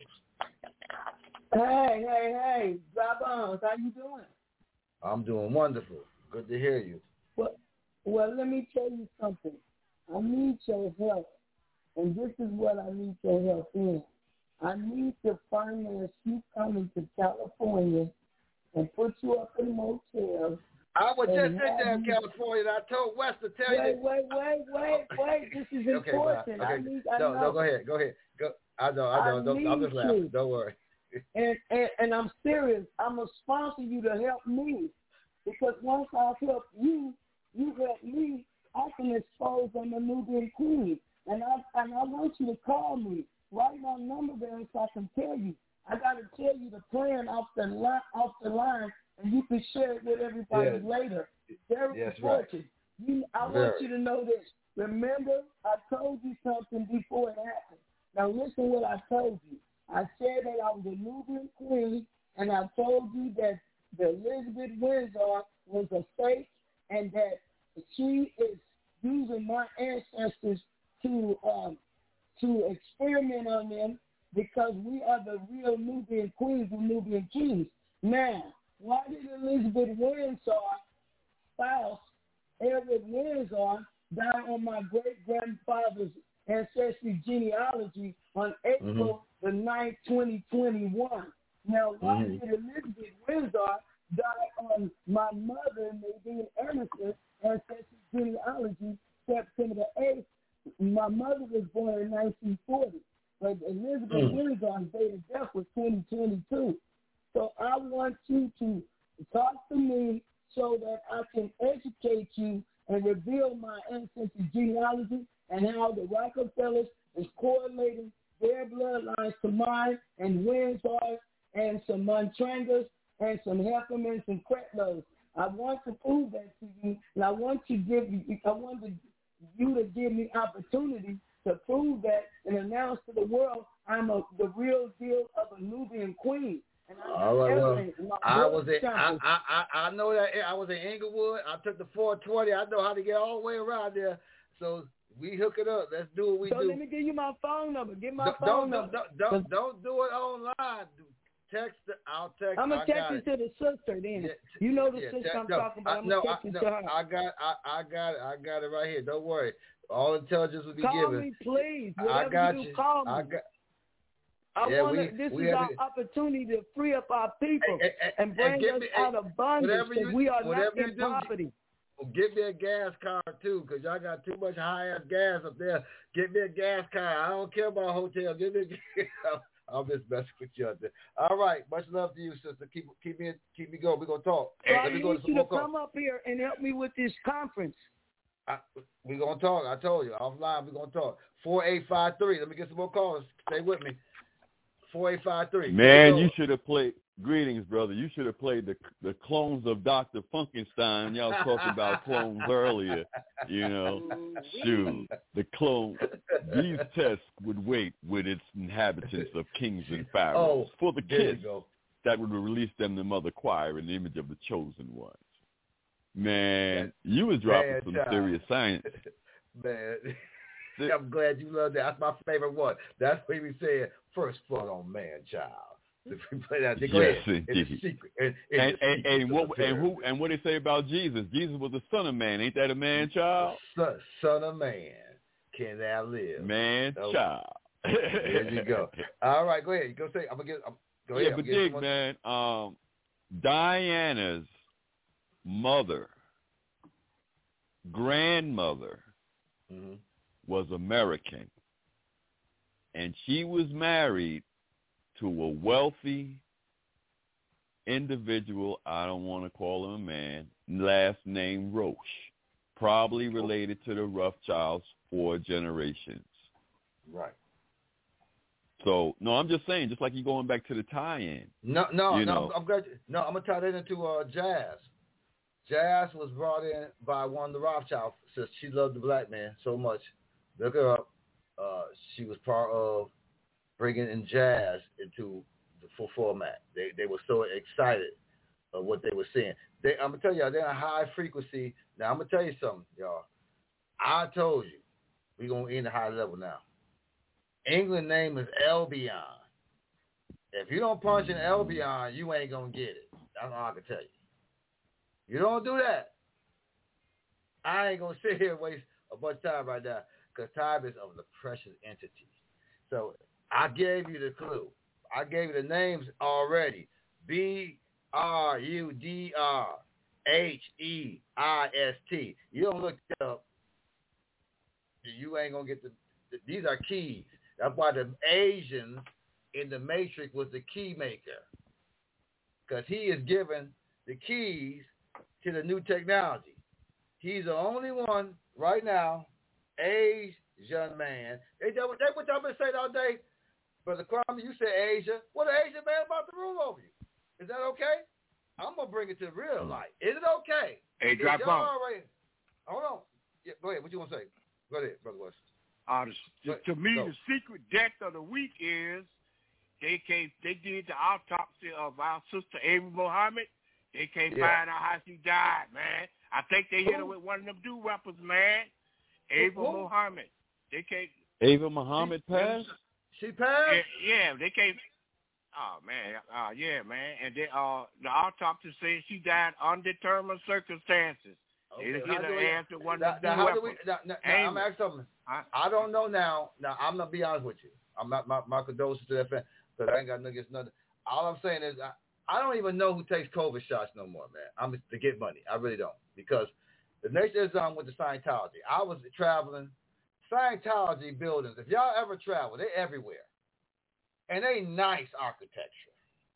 Hey, hey, hey. Dry Bones, how you doing? I'm doing wonderful. Good to hear you. Well, well, let me tell you something. I need your help, and this is what I need your help in. I need to finance you coming to California and put you up in a motel. I was just in have there in you- California, and I told Wes to tell Wait, you. wait, wait, wait, wait. This is Okay, well, important. okay. I need, I no, know. no, go ahead. Go ahead. Go. I know, I know. I Don't, I'm need just laughing. you. Don't worry. And, and and I'm serious. I'm gonna sponsor you to help me, because once I help you, you help me. I can expose I'm a Nubian queen, and I and I want you to call me. Write my number down so I can tell you. I got to tell you the plan off the line, off the line, and you can share it with everybody Yeah. later. Very Yes, important. You, I Very. want you to know this. Remember, I told you something before it happened. Now listen what I told you. I said that I was a Nubian queen, and I told you that the Elizabeth Windsor was a fake, and that she is using my ancestors to um, to experiment on them, because we are the real Nubian queens and Nubian kings. Now, why did Elizabeth Windsor spouse, Edward Windsor, die on my great-grandfather's ancestry genealogy on April the ninth, twenty twenty-one? Now, why Mhm. did Elizabeth Windsor die on my mother, Nadine Emerson, ancestry genealogy, September the eighth? My mother was born in nineteen forty, but Elizabeth Mm. Windsor's date of death was twenty twenty-two. So I want you to talk to me so that I can educate you and reveal my ancestry genealogy and how the Rockefellers is correlating their bloodlines to mine, and Windsors and some Montrangas and some Heffermans and Kretlos. I want to prove that to you, and I want to give you, I want to, you to give me opportunity to prove that and announce to the world I'm a, the real deal of a Nubian queen. And I All right, well, evidence in my I blood was in, I, samples. I, I, I know that I was in Inglewood. I took the four twenty. I know how to get all the way around there. So we hook it up. Let's do what we so do. let me give you my phone number. Give my don't, phone don't, number. don't, don't, don't do it online. Text. it. I'll text. I'm gonna I text got it it. to the sister then. Yeah, you know the yeah, sister te- I'm no, talking about. I, I'm no, gonna I, text it no, to her. I got, I, I got it. I got it right here. Don't worry. All intelligence will be Call given. me, please. I Whatever got you do, you. call me. I got. I Yeah, want we- to. This we is have our to- opportunity to free up our people Hey, hey, and hey, bring give us me- out hey, of bondage, whatever because you- we are whatever not you in do, poverty. Well, get me a gas card too, cause y'all got too much high ass gas up there. Get me a gas card. I don't care about a hotel. Get me. A, I'm just messing with you out there. All right, much love to you, sister. Keep keep me keep me going. We're gonna talk. So I Let me need go to some you more to calls. come up here and help me with this conference. I, we're gonna talk. I told you offline. We're gonna talk. Four eight five three. Let me get some more callers. Stay with me. Four eight five three. Man, you should have played. Greetings, brother. You should have played the the clones of Doctor Funkenstein. Y'all was talking about clones earlier. You know, shoot, the clone. These tests would wait with its inhabitants of kings and pharaohs Oh, for the there you kids go. that would release them the mother choir in the image of the chosen ones. Man, you was dropping Man, some child. serious science. Man, I'm glad you love that. That's my favorite one. That's what we said. First flood on man, child. If we play that, go Yes, ahead. It's a indeed. secret. It- it's And, a and, secret and to what the and who and what they say about Jesus? Jesus was the son of man. Ain't that a man child? Son, son of man, can thou live? Man Oh, child. There you go. All right, go ahead. You go say. I'm gonna get. I'm, Go ahead. Yeah, but dig, man, um, Diana's mother, grandmother, mm-hmm. was American, and she was married to a wealthy individual. I don't want to call him a man. Last name Roche, probably related to the Rothschilds for generations. Right. So no, I'm just saying, just like you going back to the tie-in. No, no, you no. know. I'm, I'm glad. You, no, I'm gonna tie that into uh, Jazz. Jazz was brought in by one of the Rothschilds since she loved the black man so much. Look her up. Uh, she was part of bringing in jazz into the full format. They they were so excited of what they were seeing. They, I'm gonna tell y'all, they're a high frequency. Now I'm gonna tell you something, y'all. I told you we're gonna end the high level now. England name is Albion. If you don't punch in Albion, you ain't gonna get it. That's all I can tell you. You don't do that, I ain't gonna sit here and waste a bunch of time right now, because time is of the precious entity. So I gave you the clue. I gave you the names already. B R U D R H E I S T. You don't look it up, you ain't gonna get the, the. These are keys. That's why the Asians in the Matrix was the key maker, because he is given the keys to the new technology. He's the only one right now, Asian man. They, they, they what y'all been saying all day? Brother Kwame, you said Asia. What an Asian man about to rule over you? Is that okay? I'm going to bring it to real life. Is it okay? Hey, drop bomb. Already, hold on. Yeah, go ahead. What you want to say? Go ahead, Brother West. Uh, the, to me, go. the secret death of the week is they came, they did the autopsy of our sister Amy Muhammad. They can't Yeah. find out how she died, man. I think they hit her with one of them do rappers, man. Ava Who? Muhammad. They can't. Ava Muhammad passed? She passed? Yeah, yeah, they can't. Oh man, uh, yeah, man. And they, uh, the autopsy says she died undetermined circumstances. Okay. They hit How do her we- ass with one now, of the now, do how do we, rappers. now, now, now, I'm asking something. Huh? I don't know now. Now, I'm going to be honest with you. I'm not, my, my condolences to that fan, because I ain't got nothing against nothing. All I'm saying is I, I don't even know who takes COVID shots no more, man. I'm just to get money. I really don't. Because the Nation of Islam with the Scientology. I was traveling Scientology buildings. If y'all ever travel, they're everywhere. And they nice architecture.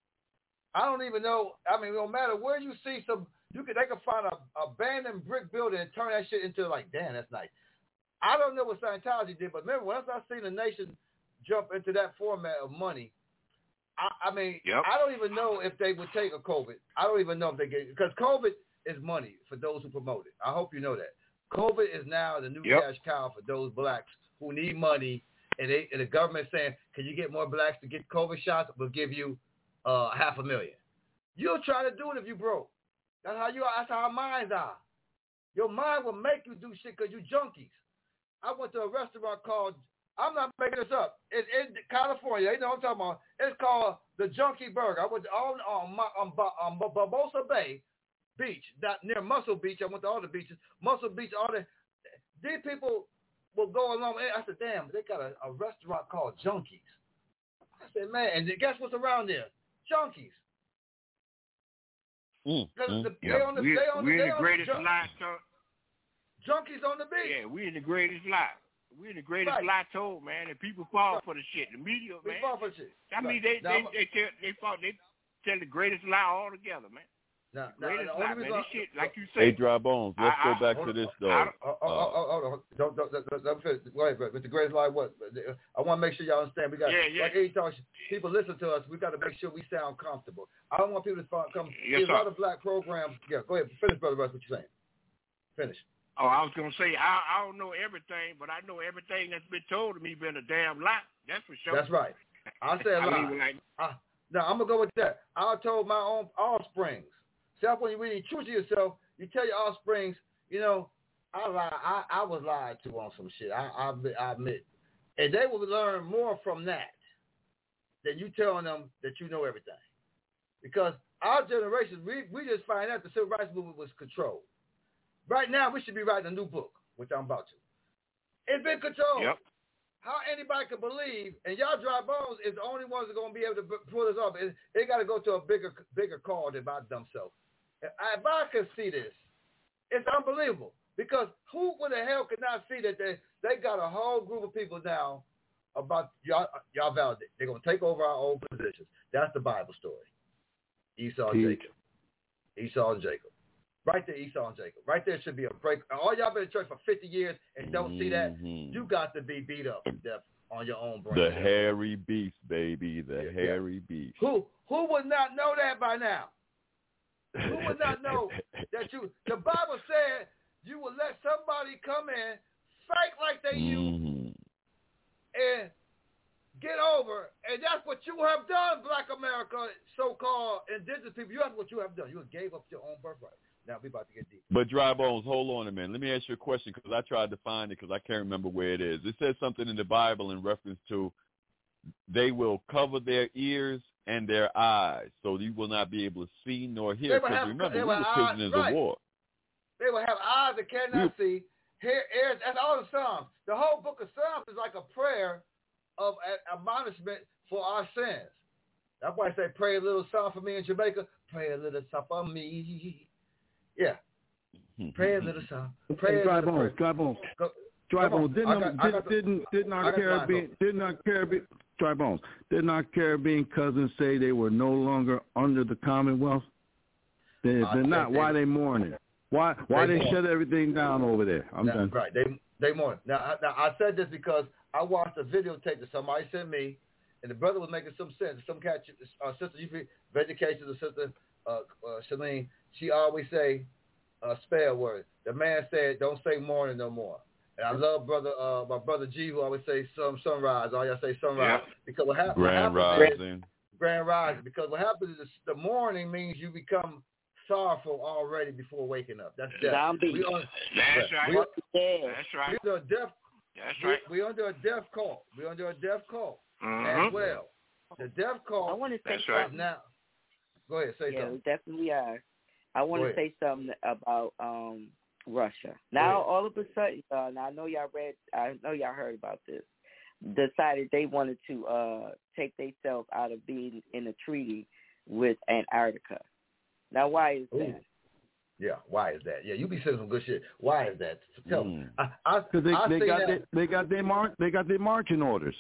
I don't even know. I mean, no matter where you see some, you could they can find a abandoned brick building and turn that shit into like, damn, that's nice. I don't know what Scientology did, but remember, once I seen the Nation jump into that format of money, I, I mean, Yep. I don't even know if they would take a COVID. I don't even know if they get, because COVID is money for those who promote it. I hope you know that. COVID is now the new Yep. cash cow for those blacks who need money, and, they, and the government saying, can you get more blacks to get COVID shots? We'll give you uh, half a million. You'll try to do it if you broke. That's how you. That's how our minds are. Your mind will make you do shit because you junkies. I went to a restaurant called, I'm not making this up, it's in California. You know what I'm talking about. It's called the Junkie Burger. I went to on, on, on, on Barbosa Bay Beach, that near Muscle Beach. I went to all the beaches. Muscle Beach, all the, these people will go along. I said, damn, they got a, a restaurant called Junkies. I said, man, and guess what's around there? Junkies. Mm, The, mm. the, Yeah, they on the, we, they on the, we're they the on greatest the jun- lie. To, Junkies on the beach. yeah, we're the greatest lie. We're the greatest Right. lie told, man, and people fall for the shit. The media, We man. fall for shit. I mean, Right. they Now, they I'm- they tell they fall they tell the greatest lie altogether, man. Now, now, Greatest the only lie, man. reason This I- shit, like you Hey, say. Dry Bones, let's I- go I- back hold to on. this, I though. don't- Oh, oh, oh, oh, hold on. Don't, don't, don't, don't, don't finish. Go ahead, bro. With the greatest lie, what? I want to make sure y'all understand. We got, Yeah, yeah. like he talks, people listen to us. We got to make sure we sound comfortable. I don't want people to find, come. Yes, There's a lot sir. of black programs. Yeah, go ahead. Finish, brother Russ, what you're saying. Finish. Oh, I was gonna say I I don't know everything, but I know everything that's been told to me been a damn lie. That's for sure. That's right. I said I lie. mean, like, I, now, I'm going to go with that. I told my own offsprings. Self, when you really true to yourself, you tell your offsprings, you know, I lied. I, I was lied to on some shit. I, I, I admit. And they will learn more from that than you telling them that you know everything. Because our generation, we, we just find out the civil rights movement was controlled. Right now, we should be writing a new book, which I'm about to. It's been controlled. Yep. how anybody can believe, and y'all dry bones is the only ones that are going to be able to pull this off. It, they got to go to a bigger bigger call than my dumb self. If I, if I could see this, it's unbelievable. Because who in the hell could not see that they, they got a whole group of people now about y'all, y'all validate. They're going to take over our old positions. That's the Bible story. Esau and Jacob. Esau and Jacob. Right there, Esau and Jacob. Right there should be a break. All y'all been in church for fifty years and don't mm-hmm. see that, you got to be beat up to death on your own brain. The hairy beast, baby. The yeah, hairy yeah. beast. Who who would not know that by now? Who would not know that you, the Bible said you will let somebody come in, fight like they mm-hmm. you, and get over, and that's what you have done, Black America, so-called indigenous people. You have what you have done. You have gave up your own birthright. Now we about to get deep. But Dry Bones, hold on a minute. Let me ask you a question because I tried to find it because I can't remember where it is. It says something in the Bible in reference to they will cover their ears and their eyes, so you will not be able to see nor hear. Because remember, we were prisoners right. of war. They will have eyes that cannot we, see, hear, ears. That's all the Psalms. The whole book of Psalms is like a prayer of admonishment for our sins. That's why I say, pray a little song for me in Jamaica. Pray a little song for me. Yeah. Pray a little song. Pray dry a little bones, dry bones. Go, dry bones. Didn't, got, did, got didn't, didn't our Caribbean, didn't our Caribbean, dry bones, didn't our Caribbean cousins say they were no longer under the Commonwealth? They, they're not. They, why they mourning? Why, why they, they shut everything down over there? I'm now, done. Right. They, they mourning. Now, I, now, I said this because I watched a videotape that somebody sent me, and the brother was making some sense. Some cat, uh, sister, you education, the sister, uh, uh, Shalene, she always say a uh, spell word. The man said, "Don't say morning no more." And I love brother, uh, my brother G, who always say some sunrise. All y'all say sunrise yeah. because what, hap- Grand what happens rising. is grand rising. Because what happens is the morning means you become sorrowful already before waking up. That's death. We on, That's right. We on, That's right. We're under a death. That's right. We, we're under a death call. We're under a death call mm-hmm. as well. The death call. I want to say That's something. right. Now, go ahead. Say yeah, something. we definitely are. I want to say something about um, Russia. Now, all of a sudden, uh, now I know y'all read, I know y'all heard about this, decided they wanted to uh, take themselves out of being in a treaty with Antarctica. Now, why is Ooh. that? Yeah, why is that? Yeah, you be saying some good shit. Why is that? Tell mm. me. I, I, Because they, I they got that. their, they got their mar- they got their marching orders.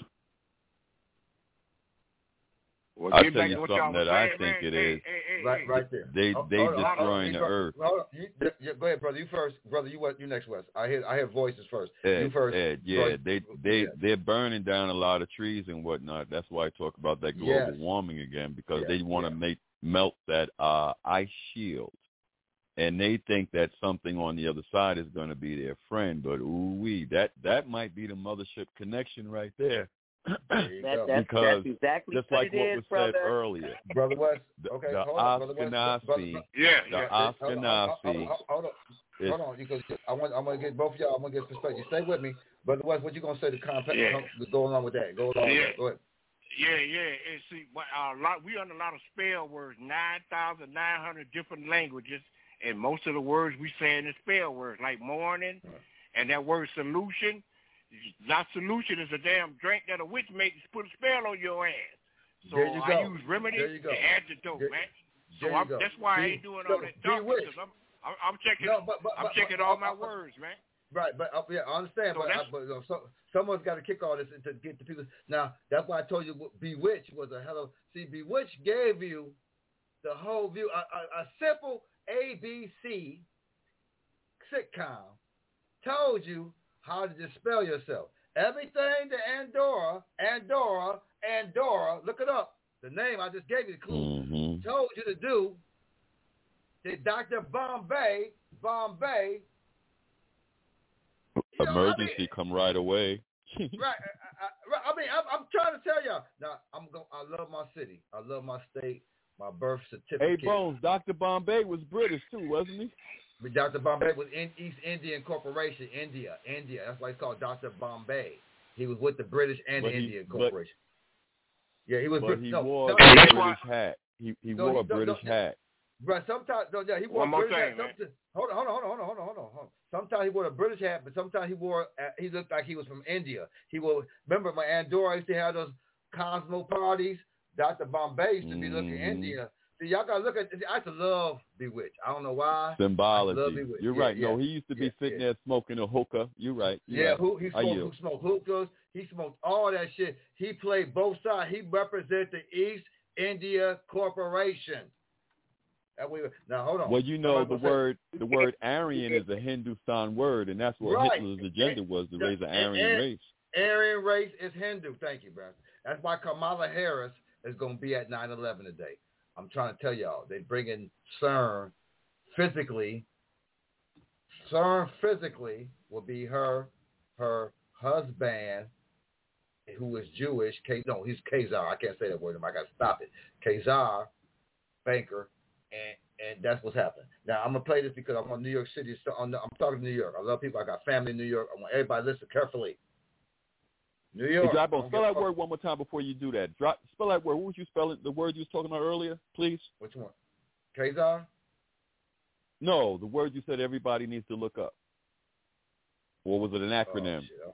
Well, I'll get tell back you to what something y'all that was I saying, think man. it hey, is. Hey, hey, right, hey. right there. They oh, they hold on, destroying hold on, the earth. Hold on. You, you, go ahead, brother. You first, brother. You you next, Wes. I hear I hear voices first. Ed, you first. Ed, yeah, Voice. they they yeah. they're burning down a lot of trees and whatnot. That's why I talk about that global yes. warming again because yeah. they want to yeah. make melt that uh, ice shield, and they think that something on the other side is going to be their friend. But ooh wee, that that might be the mothership connection right there. That, that's, because that's exactly just what like it what is, was brother. said earlier, brother West. The, Okay, the hold on, brother West. Ashkenazi, Brother, yeah, the yeah. Ashkenazi. Hold on, hold on, hold on, because I want I want to get both of y'all. I want to get perspective. Stay with me, brother West. What you gonna say to compact? Yeah. Go along with that. Go along yeah. with that. Go ahead. Yeah, yeah. And see, but a lot we under a lot of spell words, nine thousand nine hundred different languages, and most of the words we saying is spell words, like morning, right. and that word solution. Not solution is a damn drink that a witch makes put a spell on your ass. So there you I go. use remedy and antidote, there, man. So there I'm, that's why be, I ain't doing all that talking because I'm, I'm, I'm checking. No, but, but, I'm but, checking but, all uh, my uh, words, man. Right, but uh, yeah, I understand. So but I, but uh, so, someone's got to kick all this to get the people. Now that's why I told you Bewitched was a hell of. See, Bewitched gave you the whole view. A, a, a simple A B C sitcom told you how to dispel yourself. Everything to Andorra, Andorra, Andorra, look it up. The name I just gave you the clue. Mm-hmm. Told you to do. Did Doctor Bombay, Bombay. Emergency know, I mean, come right away. right. I, I, I mean, I'm, I'm trying to tell y'all. Now, I'm going. I love my city. I love my state. My birth certificate. Hey, Bones, Doctor Bombay was British too, wasn't he? But Doctor Bombay was in East Indian Corporation, India, India. That's why it's called Doctor Bombay. He was with the British and but the he, Indian but, Corporation. Yeah, he was. But he no, wore no, a no, British hat. He he no, wore he, a British no, hat. But sometimes, no, yeah, he wore One a more British thing, hat. man. Sometimes, hold on, hold on, hold on, hold on, hold on, hold on. Sometimes he wore a British hat, but sometimes he wore, uh, he looked like he was from India. He wore, remember my Aunt Dora used to have those Cosmo parties? Doctor Bombay used to be looking Mm-hmm. India. See, y'all got to look at, I used to love Bewitched. I don't know why. Symbology. I love Bewitched. You're yeah, right. Yeah, No, he used to be yeah, sitting yeah. there smoking a hookah. You're right. You're Yeah, right. who, he I smoked, yield. who smoked hookahs. He smoked all that shit. He played both sides. He represented the East India Corporation. That way, now hold on. Well, you know the Somebody gonna say- word the word Aryan is a Hindustan word, and that's what Right. Hitler's agenda was, to raise an And- Aryan and- race. Aryan race is Hindu. Thank you, bro. That's why Kamala Harris is going to be at nine eleven today. I'm trying to tell y'all. They bring in CERN physically. CERN physically will be her, her husband, who is Jewish. K, no, he's Khazar. I can't say that word. I got to stop it. Khazar, banker, and and that's what's happening. Now, I'm going to play this because I'm on New York City. So I'm, I'm talking to New York. I love people. I got family in New York. I want everybody to listen carefully. New York. Hey, Jabo, Don't spell get that word one more time before you do that. Drop, spell that word. What was you spelling? The word you was talking about earlier, please? Which one? Khazar? No, the word you said everybody needs to look up. Or was it an acronym? Oh, shit.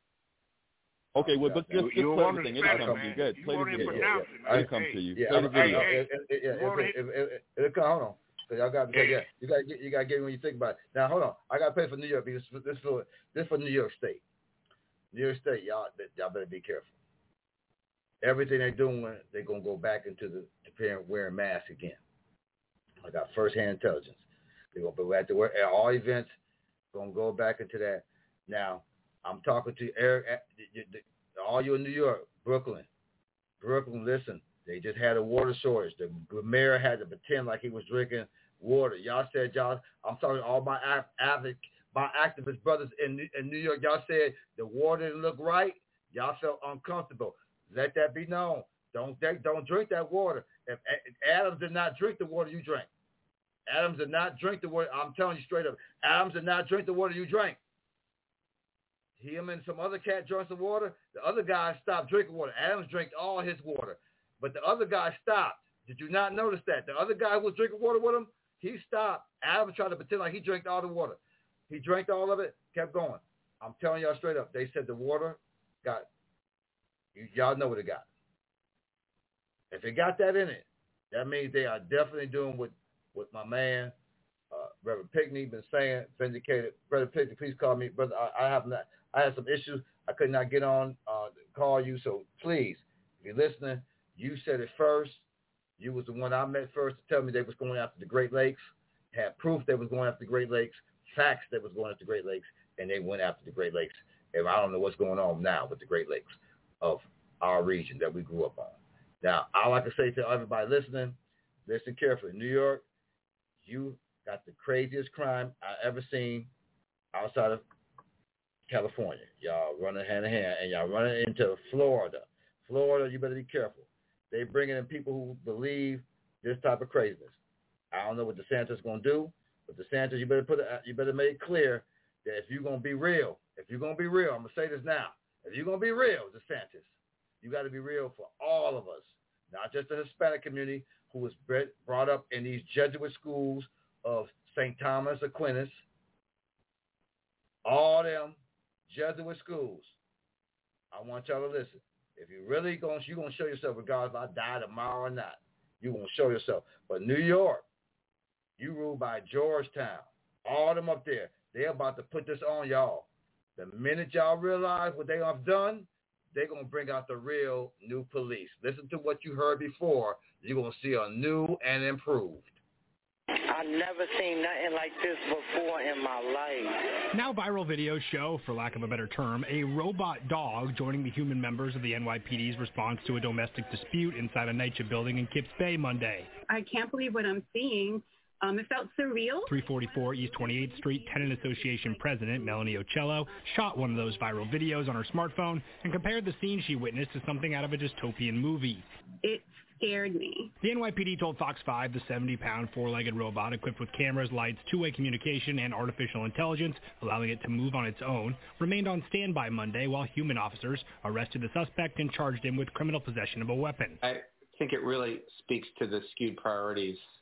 Okay, well, but just, You- just you play want the to thing. spell It'll it, come to you. man. Good. You Play the want to video. pronounce it, man. It'll come Hey, to you. Yeah, Play the I- I- video. I- it- it- yeah, You wanna it- it- it- it'll come. Hold on. So y'all got because yeah, you got you got to get it when you think about it. Now hold on, I got to pay for New York because this for this for New York State. New York State, y'all y'all better be careful. Everything they're doing, they're gonna go back into the, the parent wearing masks again. I got first-hand intelligence. They're gonna go back to where at all events, gonna go back into that. Now I'm talking to Eric, all you in New York, Brooklyn, Brooklyn. Listen. They just had a water shortage. The mayor had to pretend like he was drinking water. Y'all said y'all. I'm talking to all my avid, my activist brothers in in New York. Y'all said the water didn't look right. Y'all felt uncomfortable. Let that be known. Don't don't drink that water. If, if Adams did not drink the water you drank, Adams did not drink the water. I'm telling you straight up. Adams did not drink the water you drank. Him and some other cat drank some water. The other guy stopped drinking water. Adams drank all his water. But the other guy stopped. Did you not notice that? The other guy who was drinking water with him, he stopped. Adam tried to pretend like he drank all the water. He drank all of it, kept going. I'm telling y'all straight up. They said the water got, y- y'all know what it got. If it got that in it, that means they are definitely doing what, what my man, uh, Reverend Pickney, been saying, vindicated. Brother Pickney, please call me. Brother, I, I have not, I had some issues. I could not get on uh, to call you. So please, if you're listening, you said it first. You was the one I met first to tell me they was going after the Great Lakes, had proof they was going after the Great Lakes, facts that was going after the Great Lakes, and they went after the Great Lakes. And I don't know what's going on now with the Great Lakes of our region that we grew up on. Now, I like to say to everybody listening, listen carefully. New York, you got the craziest crime I ever seen outside of California. Y'all running hand in hand, and y'all running into Florida. Florida, you better be careful. They bringing in people who believe this type of craziness. I don't know what DeSantis going to do, but DeSantis, you better put it, you better make it clear that if you're going to be real, if you're going to be real, I'm going to say this now. If you're going to be real, DeSantis, you got to be real for all of us, not just the Hispanic community who was bred, brought up in these Jesuit schools of Saint Thomas Aquinas, all them Jesuit schools. I want y'all to listen. If you really going, you're going to show yourself regardless if I die tomorrow or not. You're going to show yourself. But New York, you ruled by Georgetown. All them up there, they're about to put this on y'all. The minute y'all realize what they have done, they're going to bring out the real new police. Listen to what you heard before. You're going to see a new and improved. I've never seen nothing like this before in my life. Now viral videos show, for lack of a better term, a robot dog joining the human members of the N Y P D's response to a domestic dispute inside a NYCHA building in Kips Bay Monday. I can't believe what I'm seeing. Um, it felt surreal. three forty-four East twenty-eighth Street Tenant Association President Melanie Ocello shot one of those viral videos on her smartphone and compared the scene she witnessed to something out of a dystopian movie. It scared me. The N Y P D told Fox five the seventy-pound four-legged robot equipped with cameras, lights, two-way communication, and artificial intelligence, allowing it to move on its own, remained on standby Monday while human officers arrested the suspect and charged him with criminal possession of a weapon. I think it really speaks to the skewed priorities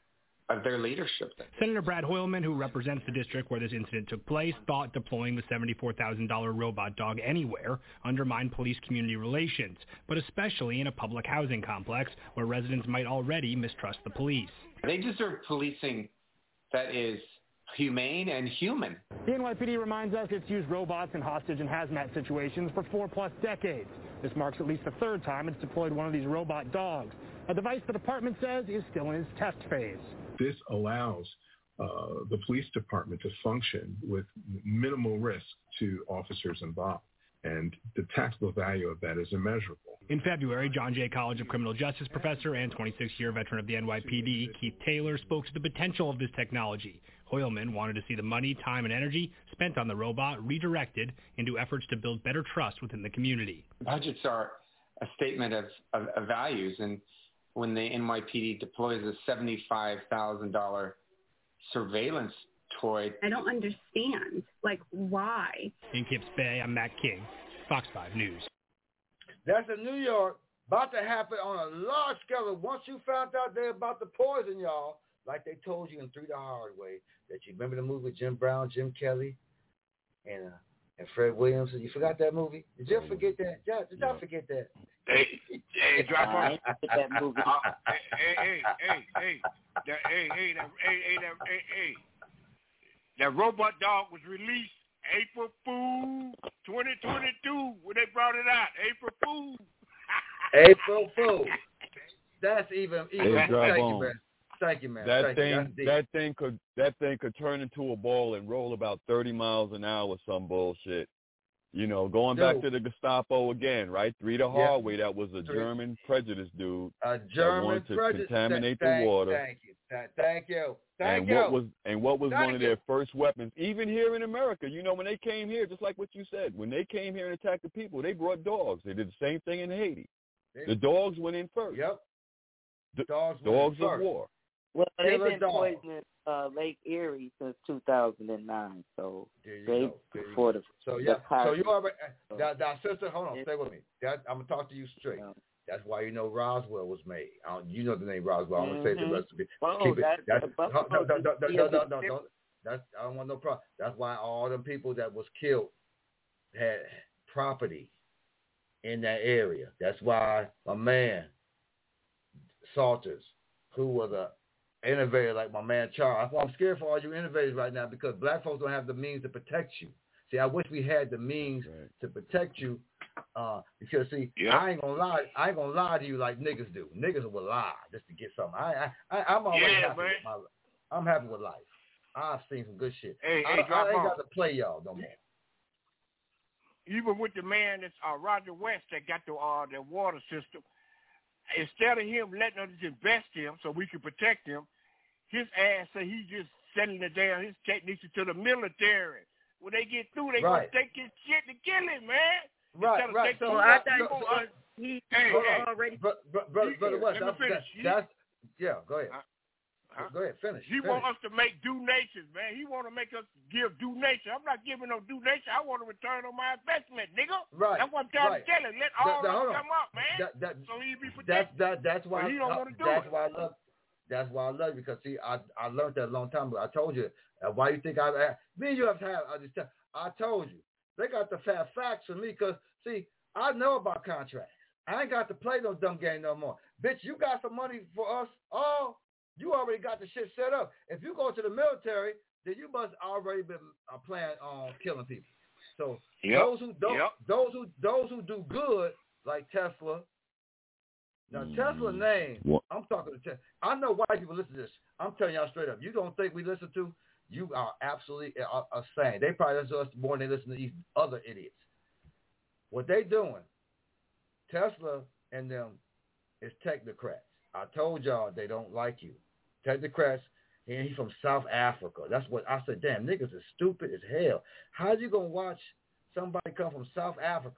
of their leadership there. Senator Brad Hoylman, who represents the district where this incident took place, thought deploying the seventy-four thousand dollars robot dog anywhere undermined police-community relations, but especially in a public housing complex where residents might already mistrust the police. They deserve policing that is humane and human. The N Y P D reminds us it's used robots in hostage and hazmat situations for four-plus decades. This marks at least the third time it's deployed one of these robot dogs, a device the department says is still in its test phase. This allows uh, the police department to function with minimal risk to officers involved, and the tactical value of that is immeasurable. In February, John Jay College of Criminal Justice professor and twenty-six-year veteran of the N Y P D, Keith Taylor, spoke to the potential of this technology. Hoylman wanted to see the money, time, and energy spent on the robot redirected into efforts to build better trust within the community. Budgets are a statement of, of, of values, and when the N Y P D deploys a seventy-five thousand dollars surveillance toy. I don't understand. Like, why? In Kips Bay, I'm Matt King, Fox five News. That's in New York, about to happen on a large scale. Once you found out they're about to poison y'all, like they told you in Three the Hard Way, that you remember the movie with Jim Brown, Jim Kelly, and uh, and Fred Williamson. You forgot that movie? Did you forget that? Yeah, did y'all forget that? Hey, hey, drop off. that movie. Uh, hey, hey, hey, hey, that, hey, hey, that, hey, hey, that, hey, hey. That robot dog was released April Fool twenty twenty-two when they brought it out. April Fool. April Fool. That's even even. Hey, Thank on. you, man. Thank you, man. That Thank thing, you. that thing could, that thing could turn into a ball and roll about thirty miles an hour or some bullshit. You know, going Dude. back to the Gestapo again, right? Three the Yeah. hard way. That was a Three. German prejudice dude. A that German wanted to prejudice. contaminate Thank- the water. Thank you. Th- Thank you. Thank and you. what was and what was Thank one of you. their first weapons, even here in America? You know, when they came here, just like what you said, when they came here and attacked the people, they brought dogs. They did the same thing in Haiti. They- The dogs went in first. Yep. The, dogs dogs went of first. war. Well, they've Killer been dog. poisoning uh, Lake Erie since two thousand nine, so There you they go. There you before go. the So the yeah. So pirate- you already. That, that sister, hold on. Stay with me. That I'm gonna talk to you straight. Yeah. That's why you know Roswell was made. I don't, you know the name Roswell. I'm gonna say the Mhm. recipe. Oh, Keep it. that's- That's, that's- no, no, no, no, no, yeah, no, no, but- no, don't. That's I don't want no problem. That's why all them people that was killed had property in that area. That's why my man Salters, who was a innovator like my man Charles. That's why I'm scared for all you innovators right now, because black folks don't have the means to protect you. See, I wish we had the means Right. to protect you, uh, because see, Yeah. I ain't gonna lie, I ain't gonna lie to you like niggas do. Niggas will lie just to get something. I, I, I I'm always Yeah, happy man. with my, I'm happy with life. I've seen some good shit. Hey, I, hey, I drop ain't off. got to play y'all no more. Even with the man that's uh, Roger West that got the uh, the water system, instead of him letting us invest him so we can protect him, his ass say he just sending it down his technician to the military. When they get through, they Right. gonna take his shit to kill him, man. Right, Instead of right. taking So, him I out, thought he he gonna, was- uh, he hey, was hey, already. But, but, brother, brother West, let me that's, finish. that, that's, yeah, go ahead. Huh? Go ahead, finish. He finish. want us to make donations, man. He want to make us give donation. I'm not giving no donation. I want a return on my investment, nigga. Right. That's what I'm trying right. to tell him. Let That- all that- of hold us on. come up, man. That, that, so he be that's protected. that, that's why But he don't I, wanna do that's it. why I love that's why I love you, because see, I I learned that a long time ago. I told you. Uh, why you think I uh, me and you have to have I just tell, I told you they got the fat facts for me, because see, I know about contracts. I ain't got to play no dumb game no more. Bitch, you got some money for us? Oh, you already got the shit set up. If you go to the military, then you must already been uh, planning on killing people. So Yep. those who don't, Yep. those who those who do good, like Tesla. Now Tesla name, What? I'm talking to Tesla. I know white people listen to this. I'm telling y'all straight up. You don't think we listen to? You are absolutely uh, uh, insane. They probably listen to us more than they listen to these other idiots. What they doing? Tesla and them is technocrats. I told y'all they don't like you. Technocrats, and he's from South Africa. That's what I said. Damn, niggas is stupid as hell. How you gonna watch somebody come from South Africa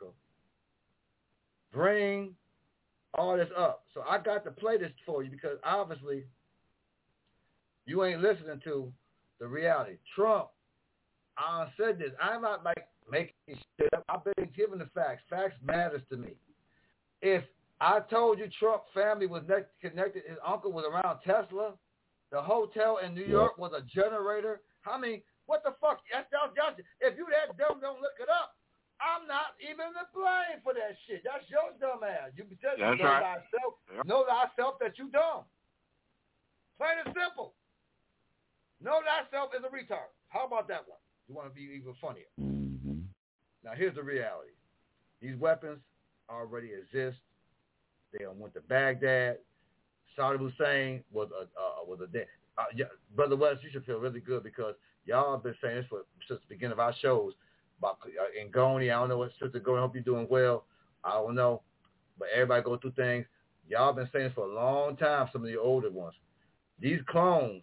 bring all this up? So I got to play this for you, because obviously you ain't listening to the reality. Trump, I said this. I'm not like making shit up. I've been giving the facts. Facts matters to me. If I told you Trump family was ne- connected, his uncle was around Tesla, The hotel in New York was a generator. I mean, what the fuck? That's, that's, that's, if you that dumb, don't look it up. I'm not even to blame for that shit. That's your dumb ass. You just That's know right. thyself, Yep. know thyself that you dumb. Plain and simple. Know thyself is a retard. How about that one? You want to be even funnier. Mm-hmm. Now, here's the reality. These weapons already exist. They went to Baghdad. Saddam Hussein was a uh, was a dead. Uh, yeah, Brother West, you should feel really good because y'all have been saying this for since the beginning of our shows about uh, Ngoni. I don't know what Sister Ngoni. I hope you're doing well. I don't know, but everybody go through things. Y'all been saying this for a long time. Some of the older ones. These clones.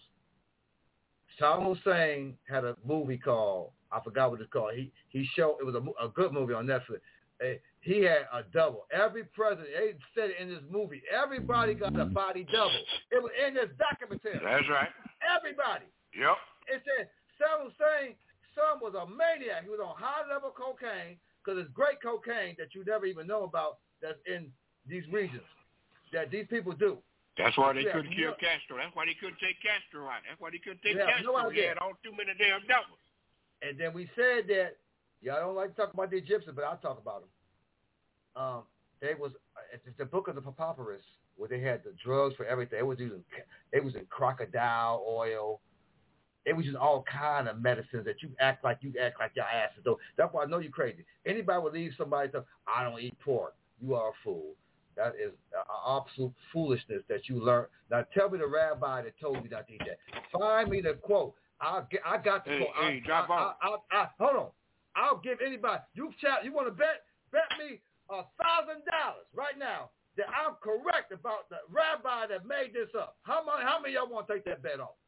Saddam Hussein had a movie called I forgot what it's called. He he showed it was a, a good movie on Netflix. Uh, He had a double. Every president, they said it in this movie, everybody got a body double. It was in this documentary. That's right. Everybody. Yep. It said Saddam Hussein, son was a maniac. He was on high-level cocaine because it's great cocaine that you never even know about that's in these regions that these people do. That's why they Yeah, couldn't you kill know- Castro. That's why they couldn't take Castro out. That's why they couldn't take Yeah, Castro. no He idea. had all too many damn doubles. And then we said that, y'all don't like to talk about the Egyptians, but I'll talk about them. Um, they was it's the book of the Papyrus where they had the drugs for everything. They was using they was in crocodile oil. They was using all kind of medicines that you act like you act like your ass is dope. That's why I know you're crazy. Anybody would leave somebody to I don't eat pork. You are a fool. That is uh, absolute foolishness that you learned. Now tell me the rabbi that told you not to eat that. Find me the quote. I'll get, I got the Hey, quote. hey, I, drop I, off. I, I, I, hold on. I'll give anybody. You chat. You want to bet? Bet me a thousand dollars right now that I'm correct about the rabbi that made this up. How many? How many of y'all want to take that bet off?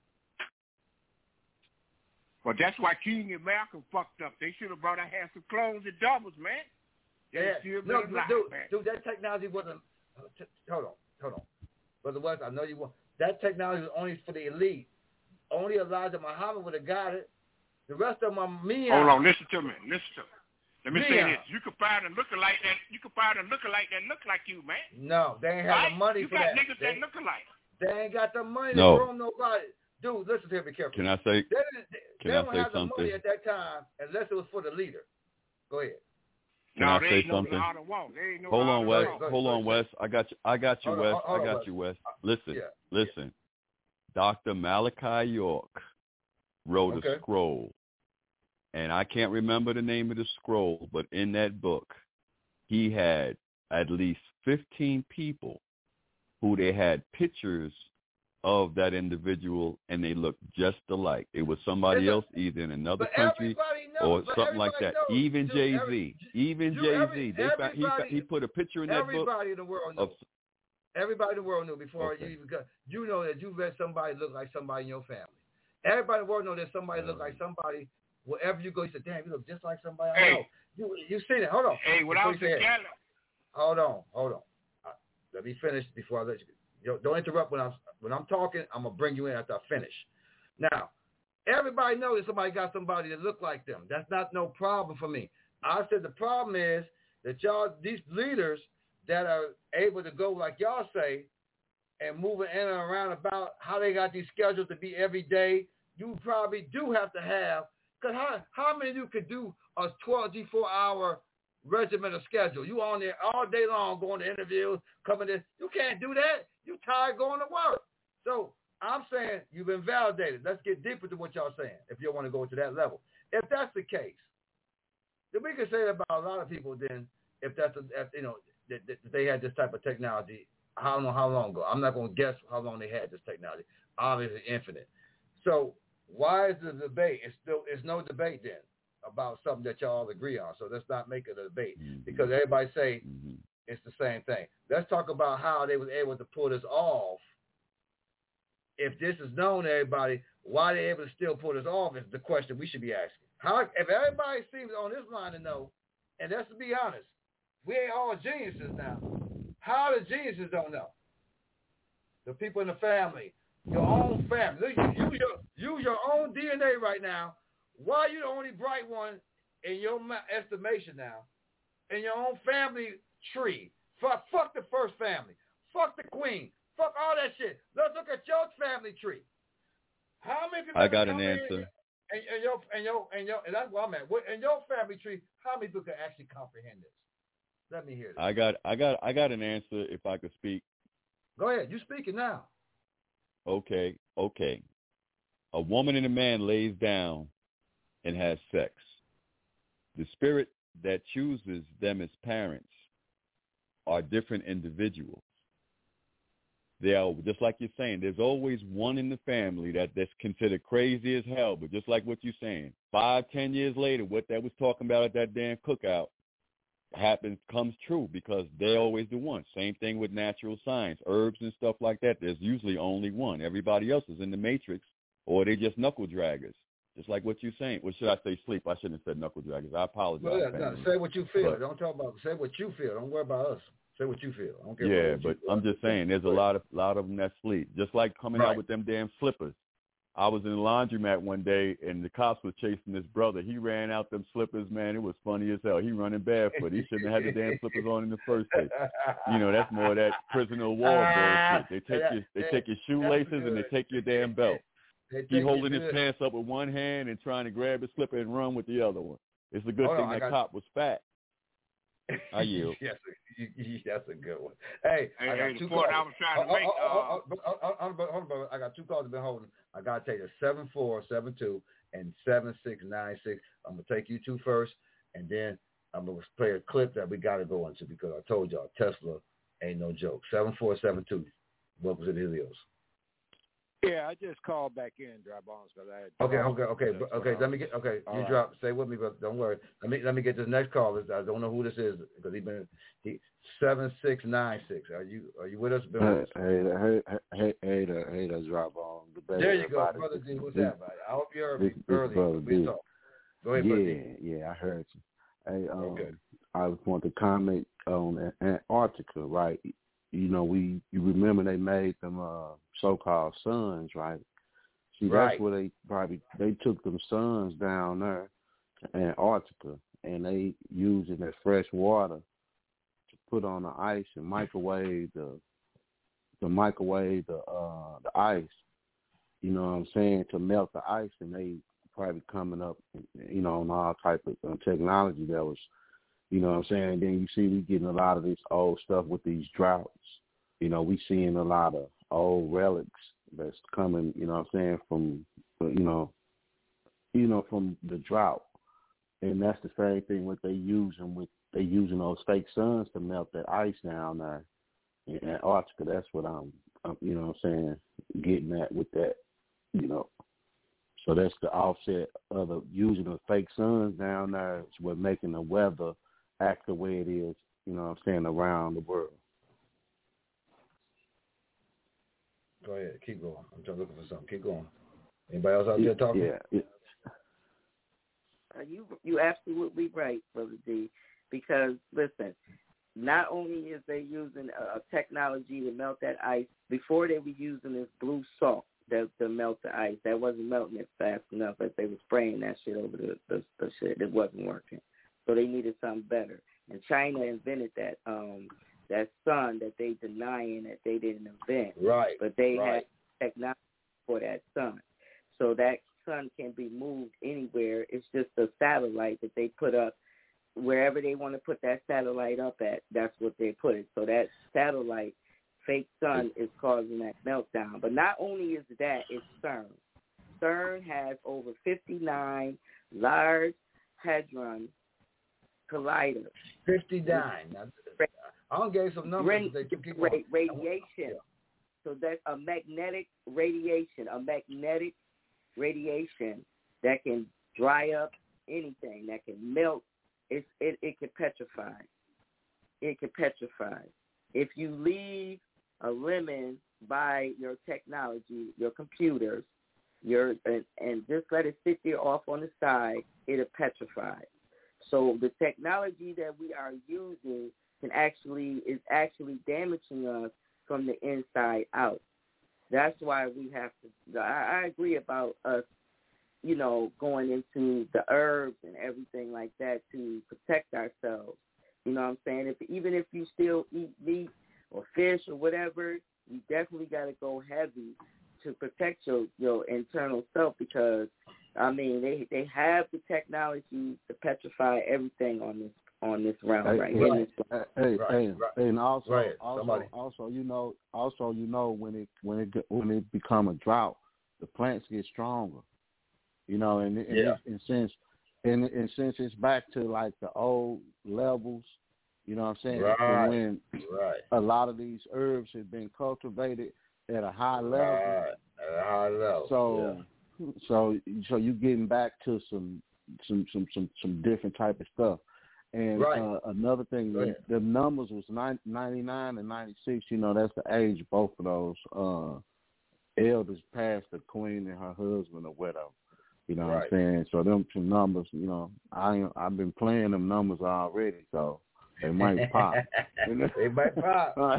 Well, that's why King and Malcolm fucked up. They should have brought a half of clones and doubles, man. They Yeah. still No, been alive, dude, man. dude, that technology wasn't. Uh, t- hold on, hold on, Brother West. I know you want that technology was only for the elite. Only Elijah Muhammad would have got it. The rest of them are me. Hold on, listen to me. Listen to me. Let me say Yeah. this. You can find a lookalike that you can find a lookalike that look like you, man. No, they ain't have Right? the money you for got that. niggas They, that look alike. they ain't got the money No. to groom nobody. Dude, listen to me, be careful. Can I say? They didn't, they, Can they I don't say have the money something? at that time unless it was for the leader. Go ahead. Can no, I they say ain't know something? how to walk. They ain't know Hold how on, to Wes. walk. Hold on, Wes. I got you. I got you, Hold on, Wes. hold on, I got Wes. you, Wes. Listen, Yeah. listen. Doctor Malachi York wrote Okay. a scroll, and I can't remember the name of the scroll, but in that book, he had at least fifteen people who they had pictures of that individual, and they looked just alike. It was somebody It's a- else, either in another but country everybody knows, or but something like that. everybody knows. Even Dude, Jay Z, every- even dude, Jay Z, every- they found, he everybody- he put a picture in that book. Everybody in the world knows. Of, Everybody in the world knew before Okay. you even got. You know that you let somebody look like somebody in your family. Everybody in the world know that somebody look like somebody. Wherever you go, you say, "Damn, you look just like somebody I Hey. know." You you see that? Hold on. Hey, when I Before was you say in it. Cali, Hold on, hold on. Uh, let me finish before I let you. Yo, don't interrupt when I'm when I'm talking. I'm gonna bring you in after I finish. Now, everybody knows that somebody got somebody that look like them. That's not no problem for me. I said the problem is that y'all, these leaders that are able to go like y'all say, and moving in and around about how they got these schedules to be every day. You probably do have to have, because how, how many of you could do a twelve, four hour regimental schedule? You on there all day long going to interviews, coming in. You can't do that. You tired going to work. So I'm saying you've been validated. Let's get deeper to what y'all saying if you want to go to that level. If that's the case, then we can say that about a lot of people then if that's, a, if, you know, that, that they had this type of technology. I don't know how long ago. I'm not going to guess how long they had this technology. Obviously infinite. So why is the debate? It's still it's no debate then about something that y'all agree on. So let's not make it a debate mm-hmm. because everybody say mm-hmm. it's the same thing. Let's talk about how they was able to pull this off. If this is known to everybody, why they able to still pull this off is the question we should be asking. How if everybody seems on this line to know, and let's be honest, we ain't all geniuses now. How the geniuses don't know? The people in the family, your own family. Use your, use your own D N A right now. Why are you the only bright one in your estimation now? In your own family tree. Fuck, fuck the first family. Fuck the queen. Fuck all that shit. Let's look at your family tree. How many people? I got an answer. And, and your and your and your and that's where I'm at. In your family tree, how many people can actually comprehend this? Let me hear this. I got I got I got an answer if I could speak. Go ahead. You speaking now. Okay, okay. A woman and a man lays down and has sex. The spirit that chooses them as parents are different individuals. They are, just like you're saying, there's always one in the family that, that's considered crazy as hell, but just like what you're saying, five, ten years later, what that was talking about at that damn cookout happens, comes true because they're always the one. Same thing with natural science, herbs and stuff like that. There's usually only one. Everybody else is in the matrix, or they just knuckle draggers. Just like what you're saying. Well, should I say sleep? I shouldn't have said knuckle draggers. I apologize. Well, yeah, no, say what you feel. But, don't talk about. Say what you feel. Don't worry about us. Say what you feel. I don't care yeah, about what but I'm just saying, there's a lot of lot of them that sleep. Just like coming right. out with them damn slippers. I was in the laundromat one day, and the cops were chasing this brother. He ran out them slippers, man. It was funny as hell. He running barefoot. He shouldn't have had the damn slippers on in the first place. You know, that's more of that prisoner of war bullshit. They take your they take your shoelaces and they take your damn belt. He holding his pants up with one hand and trying to grab his slipper and run with the other one. It's a good Hold thing on, that got... cop was fat. I yield. yes, that's a good one. Hey, hey I got hey, two the point calls. I was trying to oh, make. Oh, oh, uh, oh, oh, oh, oh, oh, hold on, I got two calls I've been holding. I got to take it seven four seven two and seven six nine six. I'm going to take you two first, and then I'm going to play a clip that we got to go into because I told y'all Tesla ain't no joke. seven four seven two. Welcome to the Helios. Yeah, I just called back in, Dry Bones, because I had. Okay, okay, okay, but, okay. Let me get. Okay, All you right. drop. Stay with me, but don't worry. Let me let me get this next call. I don't know who this is because he been he seven six nine six. Are you are you with us? Been with us? Hey, hey, hey, hey, hey, the, hey, the Dry Bones. The there you go, everybody. brother D. What's Big, that, buddy? I hope you heard big, me big earlier. brother We D. talk. Go ahead, yeah, brother D. yeah, I heard you. Hey, um, okay. I just want to comment on Antarctica, right? You know, we you remember they made them uh, so-called suns, right? See, right. that's where they probably they took them suns down there to Antarctica, and they using that fresh water to put on the ice and microwave the the microwave the uh, the ice. You know what I'm saying, to melt the ice, and they probably coming up, you know, on all type of uh, technology that was, you know what I'm saying. And then you see we getting a lot of this old stuff with these droughts. You know, we seeing a lot of old relics that's coming, you know what I'm saying, from, you know, you know, from the drought. And that's the same thing what they using with, they using those fake suns to melt that ice down there in Antarctica. That's what I'm, I'm, you know what I'm saying, getting at with that, you know. So that's the offset of the using the fake suns down there is what making the weather act the way it is, you know what I'm saying, around the world. Go ahead, keep going. I'm just looking for something. Keep going. Anybody else out there talking? Yeah. yeah. Uh, you you absolutely right, Brother D. Because listen, not only is they using a, a technology to melt that ice, before they were using this blue salt that to melt the ice. That wasn't melting it fast enough. As they were spraying that shit over the, the the shit, it wasn't working. So they needed something better. And China invented that um that sun that they denying that they didn't invent. Right. But they right. had technology for that sun. So that sun can be moved anywhere. It's just a satellite that they put up wherever they want to put that satellite up at. That's what they put it. So that satellite, fake sun, is causing that meltdown. But not only is that, it's CERN. CERN has over fifty-nine large hadron colliders. fifty-nine. I don't give some numbers. Ra- they keep ra- radiation. So that's a magnetic radiation, a magnetic radiation that can dry up anything, that can melt. It, it, it can petrify. It can petrify. If you leave a lemon by your technology, your computers, your and, and just let it sit there off on the side, it'll petrify. So the technology that we are using can actually is actually damaging us from the inside out. That's why we have to. I, I agree about us, you know, going into the herbs and everything like that to protect ourselves. You know what I'm saying? If even if you still eat meat or fish or whatever, you definitely got to go heavy to protect your, your internal self because, I mean, they they have the technology to petrify everything on this on this round hey, right hey, here. Hey, hey, Right, hey, right. hey, and also, Right, also, somebody. also, you know, also, you know, when it when it get- when it become a drought, the plants get stronger. You know, and, and, Yeah. it, and since and, and since it's back to like the old levels, you know what I'm saying? Right, And when right. a lot of these herbs have been cultivated at a high level, Right, at a high level. so yeah. so so you getting back to some some some some, some different type of stuff. And Right. uh, another thing, Go the, ahead. the numbers was ninety-nine and ninety-six. You know, that's the age both of those uh, elders passed, the queen and her husband or whatever. You know Right. what I'm saying? So them two numbers, you know, I I've been playing them numbers already, so they might pop. They might pop. Uh,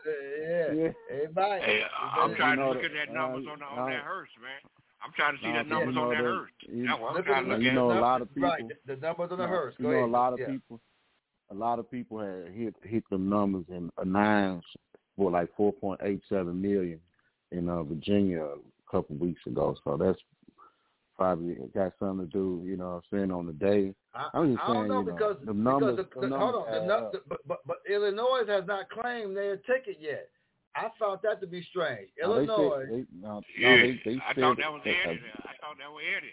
yeah. yeah. They might. Hey, I'm You trying know to look the- at that numbers uh, on, the, on uh, that hearse, man. I'm trying to see no, that you numbers know on that the- hearse. you- That's what I'm Look trying at to look you at. know, a the lot of people. Right. The numbers on the No, hearse. You Go know, ahead. a lot of yeah. people, a lot of people had hit hit the numbers in a nines for like four point eight seven million in uh, Virginia a couple of weeks ago. So that's probably got something to do, you know, what I'm saying on the day. I, I'm just I saying, don't know you know, because, the numbers. because the, the the, numbers hold on, the, add nu- up. the, but, but but Illinois has not claimed their ticket yet. I found that to be strange. No, they said- Illinois. they- no, no, Yeah, they- they I said thought that was that- Eddie. I thought that was Eddie.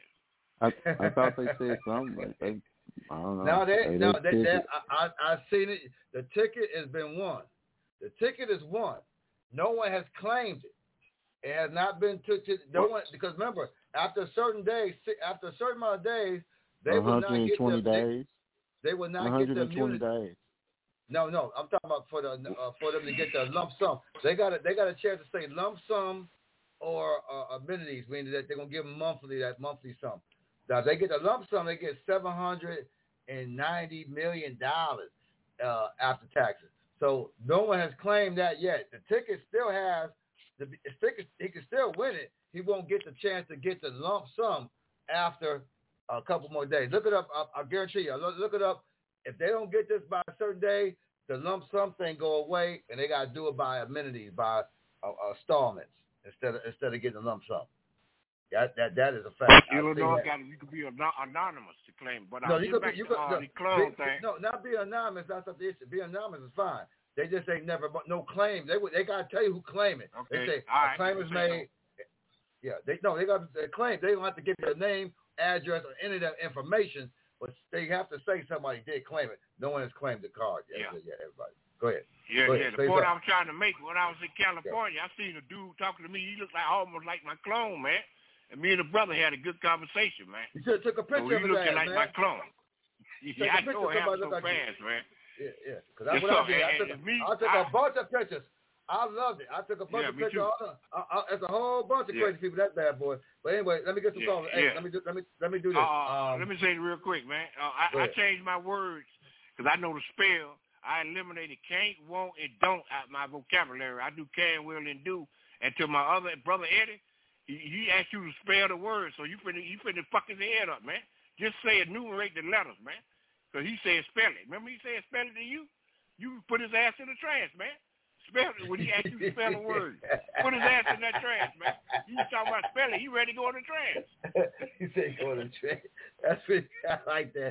I, I thought they said something, but they, I don't know. No, they, They- no, they they, they, ticket- I, I, I've seen it. The ticket has been won. The ticket is won. No one has claimed it. It has not been took to no one because remember, after a certain days, after a certain amount of days, they will not get one hundred twenty the, days. They, they will not one get the hundred twenty immunity. days. No, no, I'm talking about for the uh, for them to get the lump sum. They got a, they got a chance to say lump sum or uh, amenities, meaning that they're gonna give them monthly that monthly sum. Now if they get the lump sum, they get seven hundred and ninety million dollars uh, after taxes. So no one has claimed that yet. The ticket still has the ticket. He can still win it. He won't get the chance to get the lump sum after a couple more days. Look it up. I, I guarantee you. Look, look it up. If they don't get this by a certain day, the lump sum thing go away, and they got to do it by amenities, by uh, uh, installments instead of instead of getting a lump sum. That that that is a fact. Illinois got you could be anon- anonymous to claim, but No, I'll you get could back be, you to could, uh, no, the clone be, thing. no, not be anonymous. That's not the issue. Be anonymous is fine. They just ain't never, but no claim. They would- they got to tell you who claim it. Okay. They say All a right. claim is made. Yeah, they no, they got to claim. They don't have to give you a name, address, or any of that information, but they have to say somebody did claim it. No one has claimed the card. Yeah, yeah, yeah everybody. Go ahead. Yeah, Go yeah. ahead. The Say point I something. was trying to make when I was in California, I seen a dude talking to me. He looked like almost like my clone, man. And me and the brother had a good conversation, man. You should have took a picture so of he his looking ass, like man. my clone. Take Yeah, I a picture know of it happened somebody so look like you. fast, man. Yeah, yeah. Because that's Yes, what I sir. did. I And- took, and me, I took I- a bunch of pictures. I loved it. I took a bunch Yeah, of me pictures. too. All, uh, uh, it's a whole bunch of Yeah. crazy people. That bad boy. But anyway, let me get some Yeah, calls. Hey, yeah. let me do, let me let me do this. Uh, um, let me say it real quick, man. Uh, Go I, I ahead. changed my words because I know the spell. I eliminated can't, won't, and don't out my vocabulary. I do can, will, and do. And to my other brother Eddie, he, he asked you to spell the words, so you finna you finna fuck his head up, man. Just say enumerate the letters, man. Because he said spell it. Remember he said spell it to you? You put his ass in the trash, man. Spell it when he asked you to spell the word. Put his ass in that trash, man. You talking about spelling, he ready to go in the trash. he said go to the train. That's really, I like that.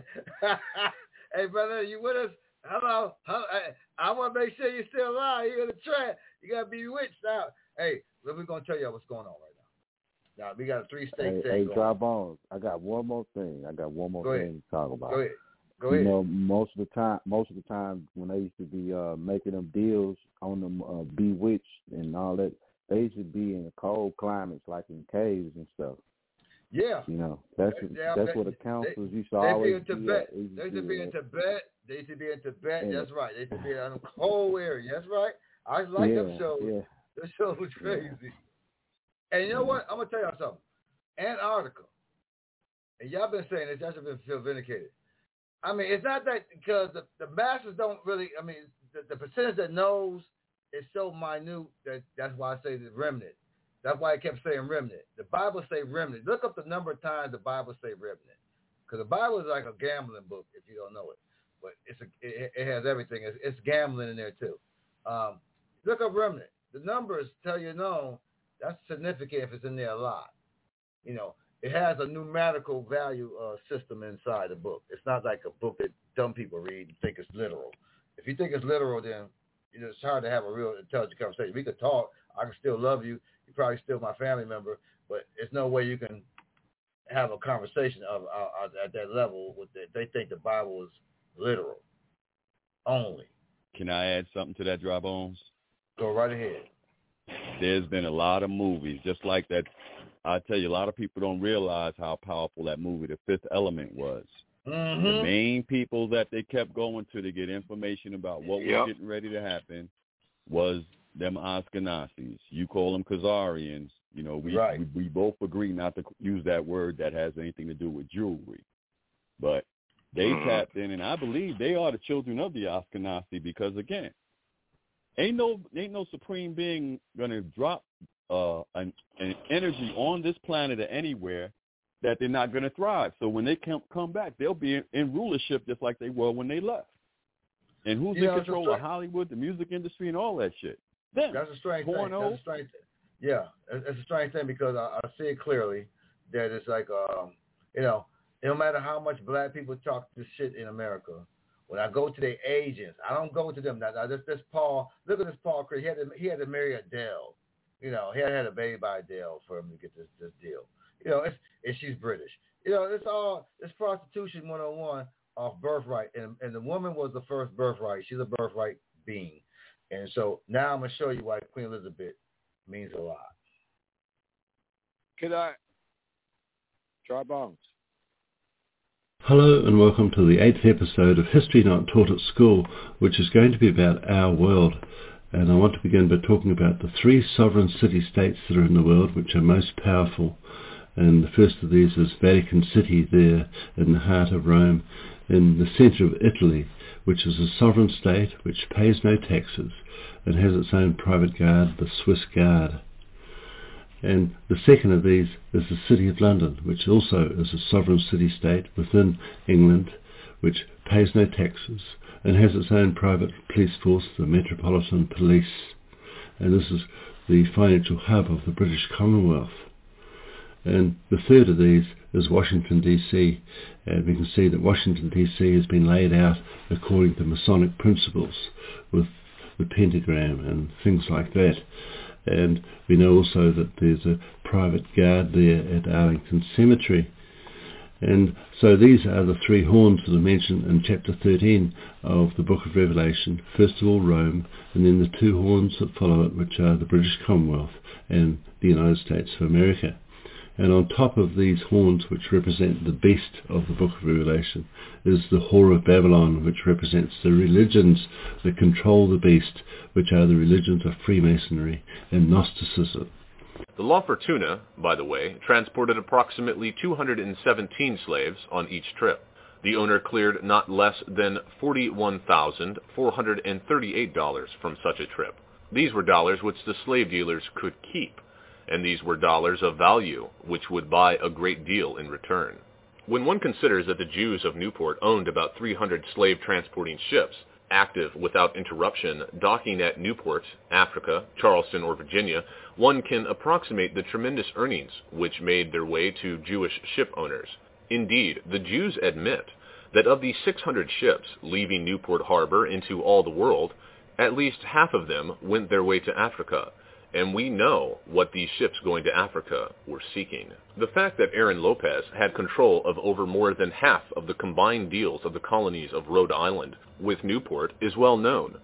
Hey, brother, you with us? Hello. Hello. Hey, I want to make sure you're still alive. You're in the train. You got to be bewitched now. Hey, we're going to tell you what's going on right now. Now, we got a three-state Hey, thing hey going Dry on. Bones, I got one more thing. I got one more Go thing ahead. to talk about. Go ahead. Go you ahead. know, most of the time, most of the time when they used to be uh, making them deals on them uh, bewitched and all that, they used to be in cold climates, like in caves and stuff. Yeah. You know, that's They- that's they- where the counselors used to They be always in be. Tibet. at. They used They to used to be be in at. Tibet. They used to be in Tibet. Yeah. That's right. They used to be in a cold area. That's right. I like them Yeah, shows. yeah. Them shows was crazy. And you know what? I'm gonna tell y'all something. Antarctica. And y'all been saying this. Y'all should been feel vindicated. I mean, it's not that because the, the masses don't really. I mean, the, the percentage that knows is so minute that that's why I say the remnant. That's why I kept saying remnant. The Bible say remnant. Look up the number of times the Bible say remnant, because the Bible is like a gambling book if you don't know it. But it's a, it, it has everything. It's, it's gambling in there too. Um, look up remnant. the numbers tell you no, that's significant if it's in there a lot. You know, it has a numerical value uh, system inside the book. It's not like a book that dumb people read and think it's literal. If you think it's literal, then you know, it's hard to have a real intelligent conversation. We could talk. I can still love you. You're probably still my family member, but there's no way you can have a conversation of, uh, at that level with the, they think the Bible is literal only. Can I add something to that, Dry Bones? Go right ahead. There's been a lot of movies, just like that. I tell you, a lot of people don't realize how powerful that movie, The Fifth Element, was. Mm-hmm. The main people that they kept going to to get information about what was Yep. getting ready to happen was them Ashkenazis. You call them Khazarians. You know, we, right. we we both agree not to use that word that has anything to do with jewelry. But they Mm-hmm. tapped in, and I believe they are the children of the Ashkenazi because, again, ain't no ain't no supreme being going to drop uh, an, an energy on this planet or anywhere that they're not going to thrive. So when they come come back, they'll be in, in rulership just like they were when they left. And who's You in know, it's a control of strange- Hollywood, the music industry, and all that shit? Them. That's a strange Porno. thing. That's a strange thing. Yeah, it's it's a strange thing because I, I see it clearly that it's like, um, you know, no matter how much black people talk this shit in America, when I go to their agents, I don't go to them. Now, now this, this Paul, look at this Paul Chris. He had to, he had to marry Adele. You know, he had had a baby by Adele for him to get this, this deal. You know, it's, and she's British. You know, it's all, it's prostitution one oh one off birthright. And, and the woman was the first birthright. She's a birthright being. And so now I'm going to show you why Queen Elizabeth means a lot. Can I? Dry Bones. Hello and welcome to the eighth episode of History Not Taught at School, which is going to be about our world. And I want to begin by talking about the three sovereign city-states that are in the world which are most powerful. And the first of these is Vatican City there in the heart of Rome, in the centre of Italy, which is a sovereign state which pays no taxes and has its own private guard, the Swiss Guard. And the second of these is the City of London, which also is a sovereign city-state within England, which pays no taxes and has its own private police force, the Metropolitan Police. And this is the financial hub of the British Commonwealth. And the third of these is Washington, D C, and we can see that Washington, D C has been laid out according to Masonic principles with the pentagram and things like that. And we know also that there's a private guard there at Arlington Cemetery. And so these are the three horns that are mentioned in chapter thirteen of the Book of Revelation. First of all, Rome, and then the two horns that follow it, which are the British Commonwealth and the United States of America. And on top of these horns, which represent the beast of the Book of Revelation, is the Whore of Babylon, which represents the religions that control the beast, which are the religions of Freemasonry and Gnosticism. The La Fortuna, by the way, transported approximately two hundred seventeen slaves on each trip. The owner cleared not less than forty-one thousand four hundred thirty-eight dollars from such a trip. These were dollars which the slave dealers could keep, and these were dollars of value, which would buy a great deal in return. When one considers that the Jews of Newport owned about three hundred slave-transporting ships, active without interruption, docking at Newport, Africa, Charleston, or Virginia, one can approximate the tremendous earnings which made their way to Jewish ship owners. Indeed, the Jews admit that of the six hundred ships leaving Newport Harbor into all the world, at least half of them went their way to Africa, and we know what these ships going to Africa were seeking. The fact that Aaron Lopez had control of over more than half of the combined deals of the colonies of Rhode Island with Newport is well known.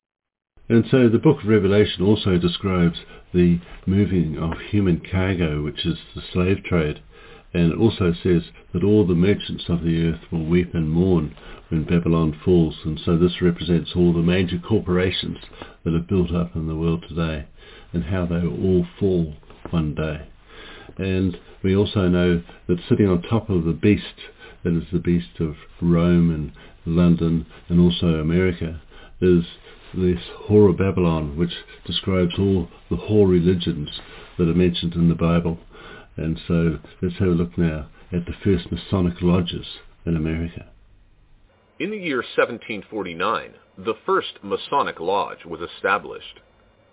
And so the Book of Revelation also describes the moving of human cargo, which is the slave trade. And it also says that all the merchants of the earth will weep and mourn when Babylon falls. And so this represents all the major corporations that are built up in the world today, and how they will all fall one day. And we also know that sitting on top of the beast, that is the beast of Rome and London and also America, is this Whore of Babylon, which describes all the whore religions that are mentioned in the Bible. And so let's have a look now at the first Masonic lodges in America. In the year seventeen forty-nine, the first Masonic lodge was established.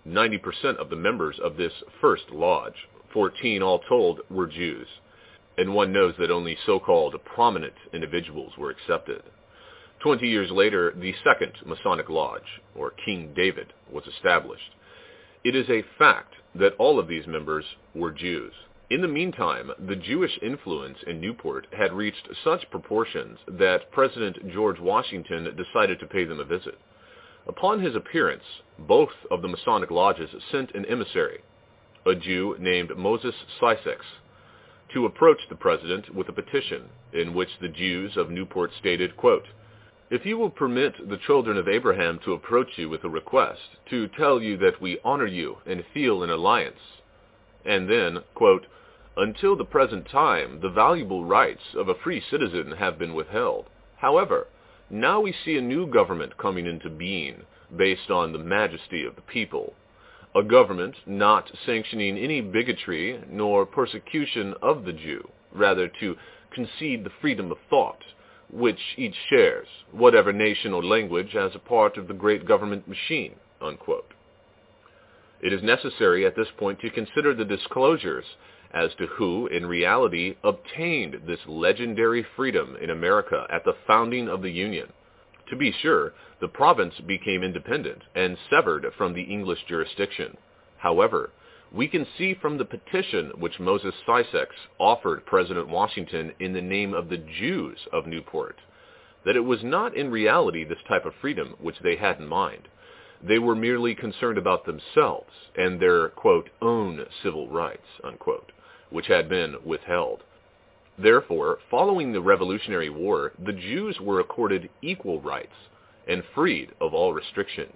ninety percent of the members of this first lodge, fourteen all told, were Jews, and one knows that only so-called prominent individuals were accepted. Twenty years later, the second Masonic Lodge, or King David, was established. It is a fact that all of these members were Jews. In the meantime, the Jewish influence in Newport had reached such proportions that President George Washington decided to pay them a visit. Upon his appearance, both of the Masonic lodges sent an emissary, a Jew named Moses Sysex, to approach the president with a petition in which the Jews of Newport stated, quote, "If you will permit the children of Abraham to approach you with a request, to tell you that we honor you and feel an alliance," and then, quote, "Until the present time, the valuable rights of a free citizen have been withheld. However, now we see a new government coming into being based on the majesty of the people, a government not sanctioning any bigotry nor persecution of the Jew, rather to concede the freedom of thought, which each shares, whatever nation or language, as a part of the great government machine," unquote. It is necessary at this point to consider the disclosures as to who, in reality, obtained this legendary freedom in America at the founding of the Union. To be sure, the province became independent and severed from the English jurisdiction. However, we can see from the petition which Moses Sysex offered President Washington in the name of the Jews of Newport, that it was not in reality this type of freedom which they had in mind. They were merely concerned about themselves and their, quote, own civil rights, unquote, which had been withheld. Therefore, following the Revolutionary War, the Jews were accorded equal rights and freed of all restrictions.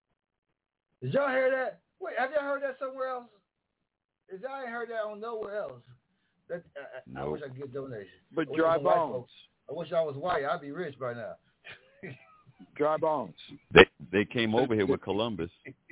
Did y'all hear that? Wait, have y'all heard that somewhere else? If y'all ain't heard that on nowhere else, that uh, no. I wish I could get donations. But dry bones. I wish I was white. I'd be rich by now. Dry bones. They they came over here with Columbus.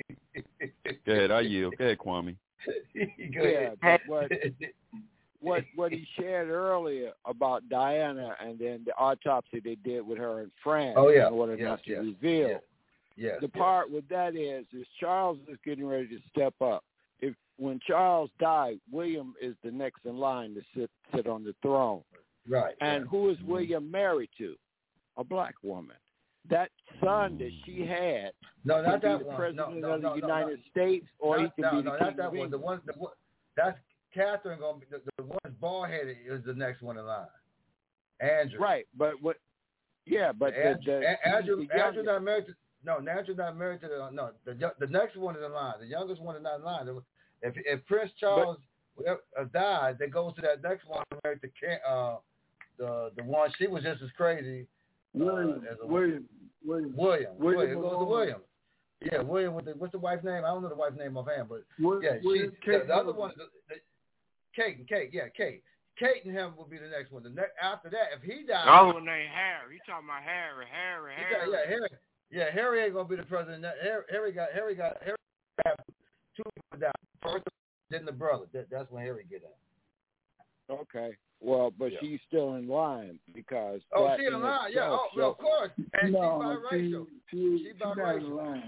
Go ahead, I yield. Go ahead, Kwame. Go yeah, ahead. but what, what what he shared earlier about Diana and then the autopsy they did with her in France oh, yeah. in order yes, not to yes, reveal. Yes, yes, the yes. part with that is, is Charles is getting ready to step up. If when Charles died, William is the next in line to sit sit on the throne. Right. And right. who is William married to? A black woman. That son that she had no, not can that be the one. president no, no, of the no, United no, States, or no, he can no, be the no, king not that of one. England. The one, the one, that's Catherine. Gonna be the, the one that's bald headed is the next one in line. Andrew. Right, but what? Yeah, but Andrew, the, the, Andrew, the Andrew not married to. No, Andrew not married to the. No, the the next one is in line. The youngest one is not in line. If if Prince Charles but, uh, died, then goes to that next one married to uh, the the one she was just as crazy. William, uh, as a, William, William, William, William, William. It goes to William. Yeah, William. With the, what's the wife's name? I don't know the wife's name offhand, but William, yeah, William, she. The, the other one, the, the, Kate and Kate. Yeah, Kate. Kate and him will be the next one. The next after that, if he dies, the other one named Harry. He talking about Harry, Harry, Harry. Got, yeah, Harry. Yeah, Harry ain't gonna be the president. Harry, Harry got Harry got Harry got two people down. First, then the brother. That, that's when Harry get out. Okay. Well, but yeah. she's still in line because. Oh, that she in in line. itself, Yeah, oh, so, well, of course. And no, she's biracial. She, she, she biracial. in line.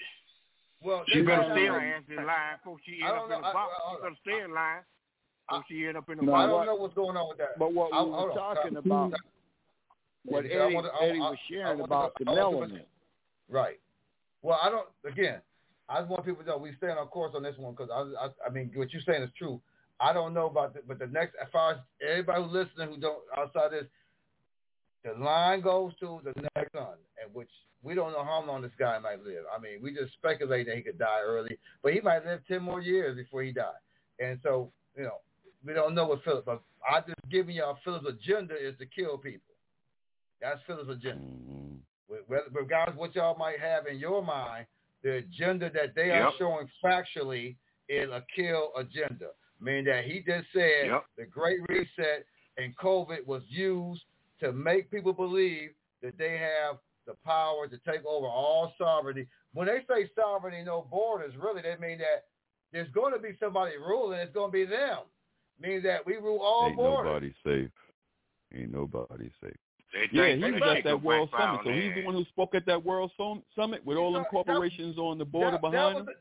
Well, she better stay know. in line before she end up in the I, box. I, I, she better stay in line before she end up in the no, box. I don't know what's going on with that. But what we I, were talking on. about, what yeah, Eddie, I wanna, I, Eddie was sharing I, I about to, the melanin. Right. Well, I don't. Again, I just want people to know we staying on course on this one because I, I, I mean, what you're saying is true. I don't know about, the, but the next, as far as everybody who's listening who don't outside this, the line goes to the next son, and which we don't know how long this guy might live. I mean, we just speculate that he could die early, but he might live ten more years before he died. And so, you know, we don't know what Philip. But I just giving y'all Philip's agenda is to kill people. That's Philip's agenda. Mm-hmm. Regardless of what y'all might have in your mind, the agenda that they are yep. showing factually is a kill agenda. Meaning that he just said yep. the Great Reset and COVID was used to make people believe that they have the power to take over all sovereignty. When they say sovereignty, no borders, really they mean that there's going to be somebody ruling. It's going to be them. Means that we rule all Ain't borders. Ain't nobody safe. Ain't nobody safe. They yeah, he was they at that World Summit. So there. he's the one who spoke at that World Summit with all them corporations on the border that, behind that him.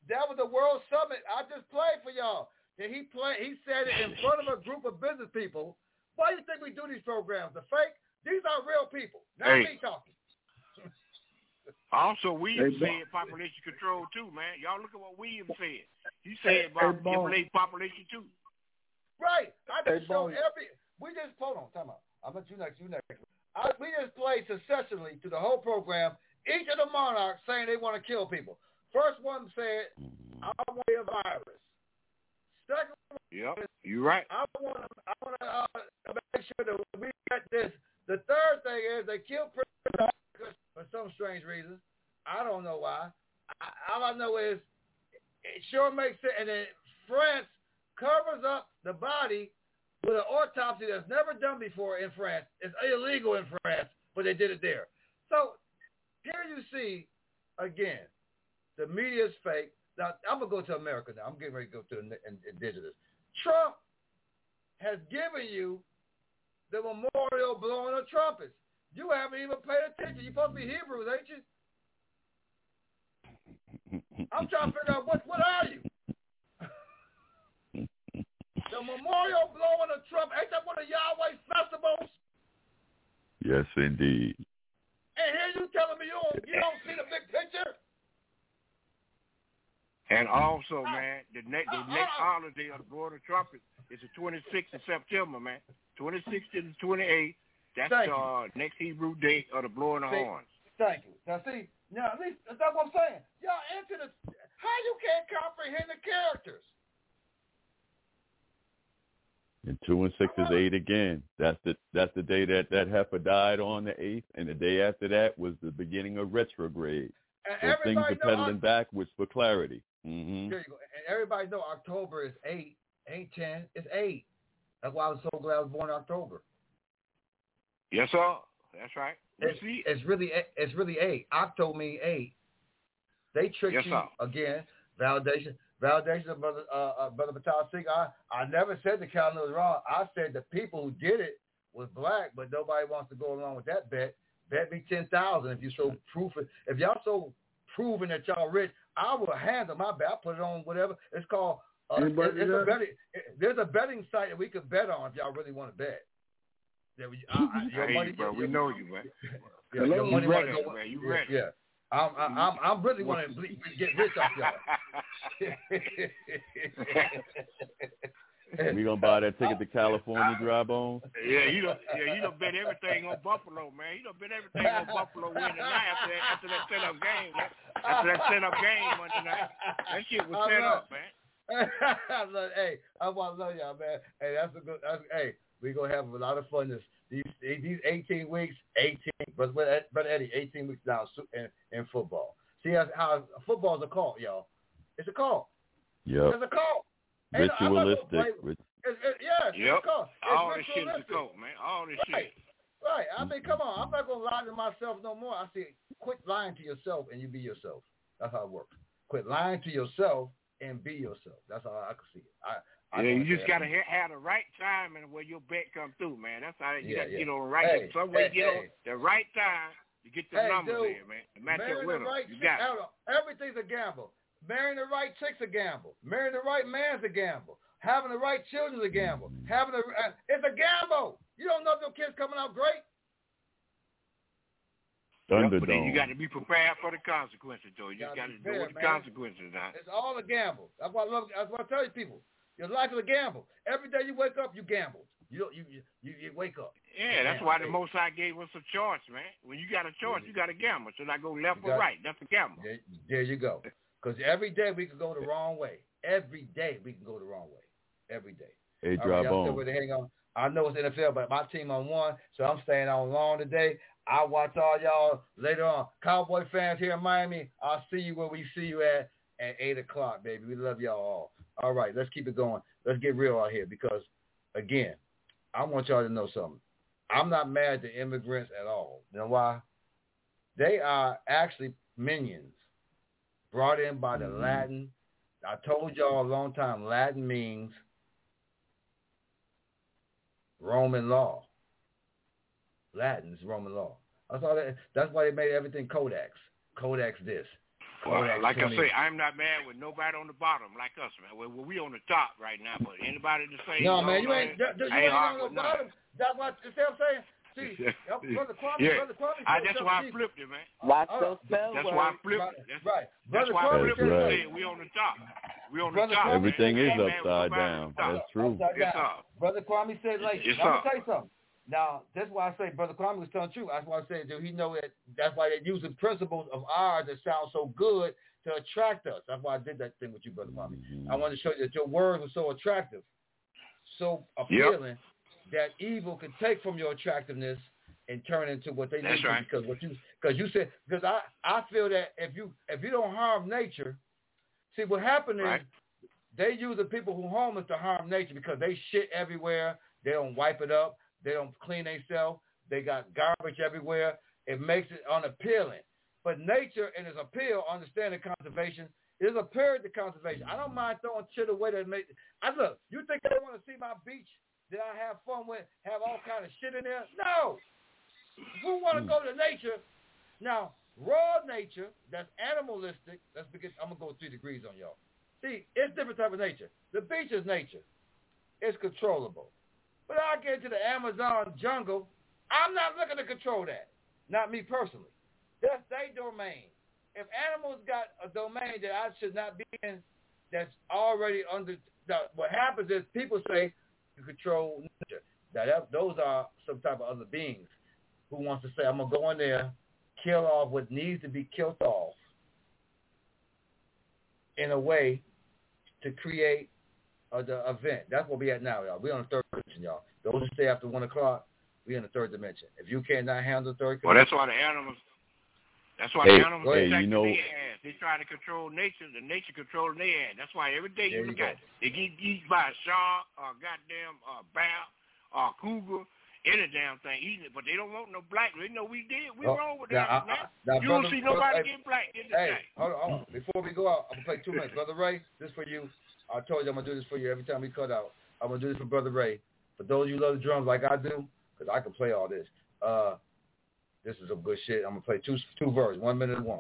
that was the World Summit. I just played for y'all. And he played. He said it in front of a group of business people. Why do you think we do these programs? The fake? These are real people, not hey. me talking. Also, Williams hey, said population control too, man. Y'all look at what Williams said. He said about hey, eliminate population too. Right. I just hey, showed every. We just hold on. Time out. I'm gonna you next. You next. I, we just played successfully through the whole program. Each of the monarchs saying they want to kill people. First one said, "I want a virus." Second one, yep, you're right. I want to. I want to uh, make sure that we get this. The third thing is they killed President for some strange reason. I don't know why. I, all I know is it sure makes sense. And then France covers up the body with an autopsy that's never done before in France. It's illegal in France, but they did it there. So here you see, again, the media is fake. Now, I'm going to go to America now. I'm getting ready to go to the indigenous. Trump has given you the memorial blowing of trumpets. You haven't even paid attention. You're supposed to be Hebrews, ain't you? I'm trying to figure out what what are you? The memorial blowing of trumpet. Ain't that one of Yahweh's festivals? Yes, indeed. And here you telling me you don't, you don't see the big picture? And also, man, the next the next holiday of the blowing of trumpets is the twenty-sixth of September, man. twenty-sixth to the twenty-eighth. That's the uh, next Hebrew date of the blowing of see, horns. Thank you. Now, see, now, at least, that's what I'm saying. Y'all into the, how you can't comprehend the characters? And two and six is eight again. That's the that's the day that that heifer died on, the eighth, and the day after that was the beginning of retrograde. And so things are pedaling backwards for clarity. Mm-hmm. There you go. And everybody know October is eight, ain't ten, it's eight. That's why I was so glad I was born in October. Yes, sir. That's right. It's, it's really it's really eight. Octo mean eight. They tricked yes, you sir. again. Validation, validation of brother uh, uh, brother Batal Singh. I I never said the calendar was wrong. I said the people who did it was black, but nobody wants to go along with that bet. Bet me ten thousand if you so proof it. If y'all so proving that y'all rich, I will handle my bet. I put it on whatever it's called. Uh, it, it's a betting, it, there's a betting site that we could bet on if y'all really want to bet. That we, I, I, your hey, money, bro, your, we know you, man. Yeah, your you money ready, go, man. You yeah, ready? Yeah, I'm, I'm, I'm really want to get rich off y'all. We gonna buy that ticket to California, Dry Bones? Yeah, you don't. Yeah, you don't bet everything on Buffalo, man. You don't bet everything on Buffalo winning tonight after that, after that set up game, man. After that set up game Monday night, that shit was set up, man. I love, hey, I want to love y'all, man. Hey, that's a good. That's, hey, we gonna have a lot of fun this these these eighteen weeks, eighteen. But brother Eddie, eighteen weeks now in, in football. See how, how football's a call, y'all. It's a call. Yeah. It's a call. Ritualistic. It's, it, yeah, it's yep. a call. It's all this shit is a call, man. All this right. shit. Right. I mean, come on. I'm not gonna lie to myself no more. I say, quit lying to yourself and you be yourself. That's how it works. Quit lying to yourself and be yourself. That's how I can see it. I, I yeah, you just gotta ha- have the right time and where your bet come through, man. That's how you yeah, gotta yeah. get on the right. Hey, some way hey, get hey. on the right time to get the hey, numbers dude, in, man. To match up marrying with the them. right You chick, got it. everything's a gamble. Marrying the right chick's a gamble. Marrying the right man's a gamble. Having the right children's a gamble. Having a uh, it's a gamble. You don't know if your kid's coming out great. Yep, but then you got to be prepared for the consequences, though. You, you just got to know what the man. consequences are. It's all a gamble. That's what I love. That's what I tell you people. Your life is a gamble. Every day you wake up, you gamble. You don't. You you, you wake up. Yeah, that's why the Most High gave us a choice, man. When you got a choice, you got to gamble. Should I go left got, or right? That's a gamble. There, there you go. Because every day we can go the wrong way. Every day we can go the wrong way. Every day. Hey, Dry right, Bones. Hang on. I know it's N F L, but my team on one, so I'm staying on long today. I'll watch all y'all later on. Cowboy fans here in Miami, I'll see you where we see you at at eight o'clock, baby. We love y'all all. All right, let's keep it going. Let's get real out here because, again, I want y'all to know something. I'm not mad at the immigrants at all. You know why? They are actually minions brought in by the Latin. I told y'all a long time, Latin means Roman law. Latin is Roman law. That's all that, that's why they made everything codex. Codex this. Well, like I say, I'm not mad with nobody on the bottom like us, man. Well, we on the top right now, but anybody to say no, no, man, you ain't, man, you I ain't ain't on hard the bottom. That's what you see what I'm saying. See, brother Kwame, yeah. brother Kwame. I, that's why I flipped it, man. Watch uh, those spell That's words. why I flipped it. That's, right. That's Brother why I Kwame flipped it. Right. Said we on the top. We on Brother the top. Kwame, Everything man. is Man, upside down. That's true. Yes, sir. Brother Kwame said, like, Yes, I'm going to sir. tell you something. Now, that's why I say Brother Kwame was telling the truth. That's why I said, do he know that that's why they're using principles of ours that sound so good to attract us. That's why I did that thing with you, Brother Kwame. Mm-hmm. I wanted to show you that your words were so attractive, so appealing, yep. that evil can take from your attractiveness and turn into what they That's need right. to, because what you because you said because I, I feel that if you if you don't harm nature, see what happened right. is they use the people who harm us to harm nature because they shit everywhere. They don't wipe it up. They don't clean themselves. They got garbage everywhere. It makes it unappealing. But nature and its appeal, understanding conservation, is a period to conservation. I don't mind throwing shit away that make. I look. You think they want to see my beach that I have fun with, have all kind of shit in there? No. Who want to go to nature? Now, raw nature, that's animalistic. Let's begin. I'm going to go three degrees on y'all. See, it's different type of nature. The beach is nature. It's controllable. But I get to the Amazon jungle, I'm not looking to control that. Not me personally. That's their domain. If animals got a domain that I should not be in, that's already under, that, what happens is people say you control nature. Now, that, those are some type of other beings who wants to say, I'm going to go in there, kill off what needs to be killed off in a way to create uh, the event. That's where we at now, y'all. We're on the third dimension, y'all. Those who stay after one o'clock, we're in the third dimension. If you cannot handle the third dimension. Well, that's why the animals, that's why hey, the animals hey, attack you know, their ass. They try to control nature. The nature controlling their ass. That's why every day there you you look at, they get eaten by a shark or a goddamn uh, bear or a cougar. Any damn thing eating it, but they don't want no black. They know we did. We oh, wrong with now, that, I, man. I, now, you brother, don't see nobody brother, getting black in Hey, today. hold on, hold on. Before we go out, I'm going to play two minutes. Brother Ray, this for you. I told you I'm going to do this for you every time we cut out. I'm going to do this for Brother Ray. For those of you who love the drums like I do, because I can play all this, uh, this is some good shit. I'm going to play two two verses, one minute and one.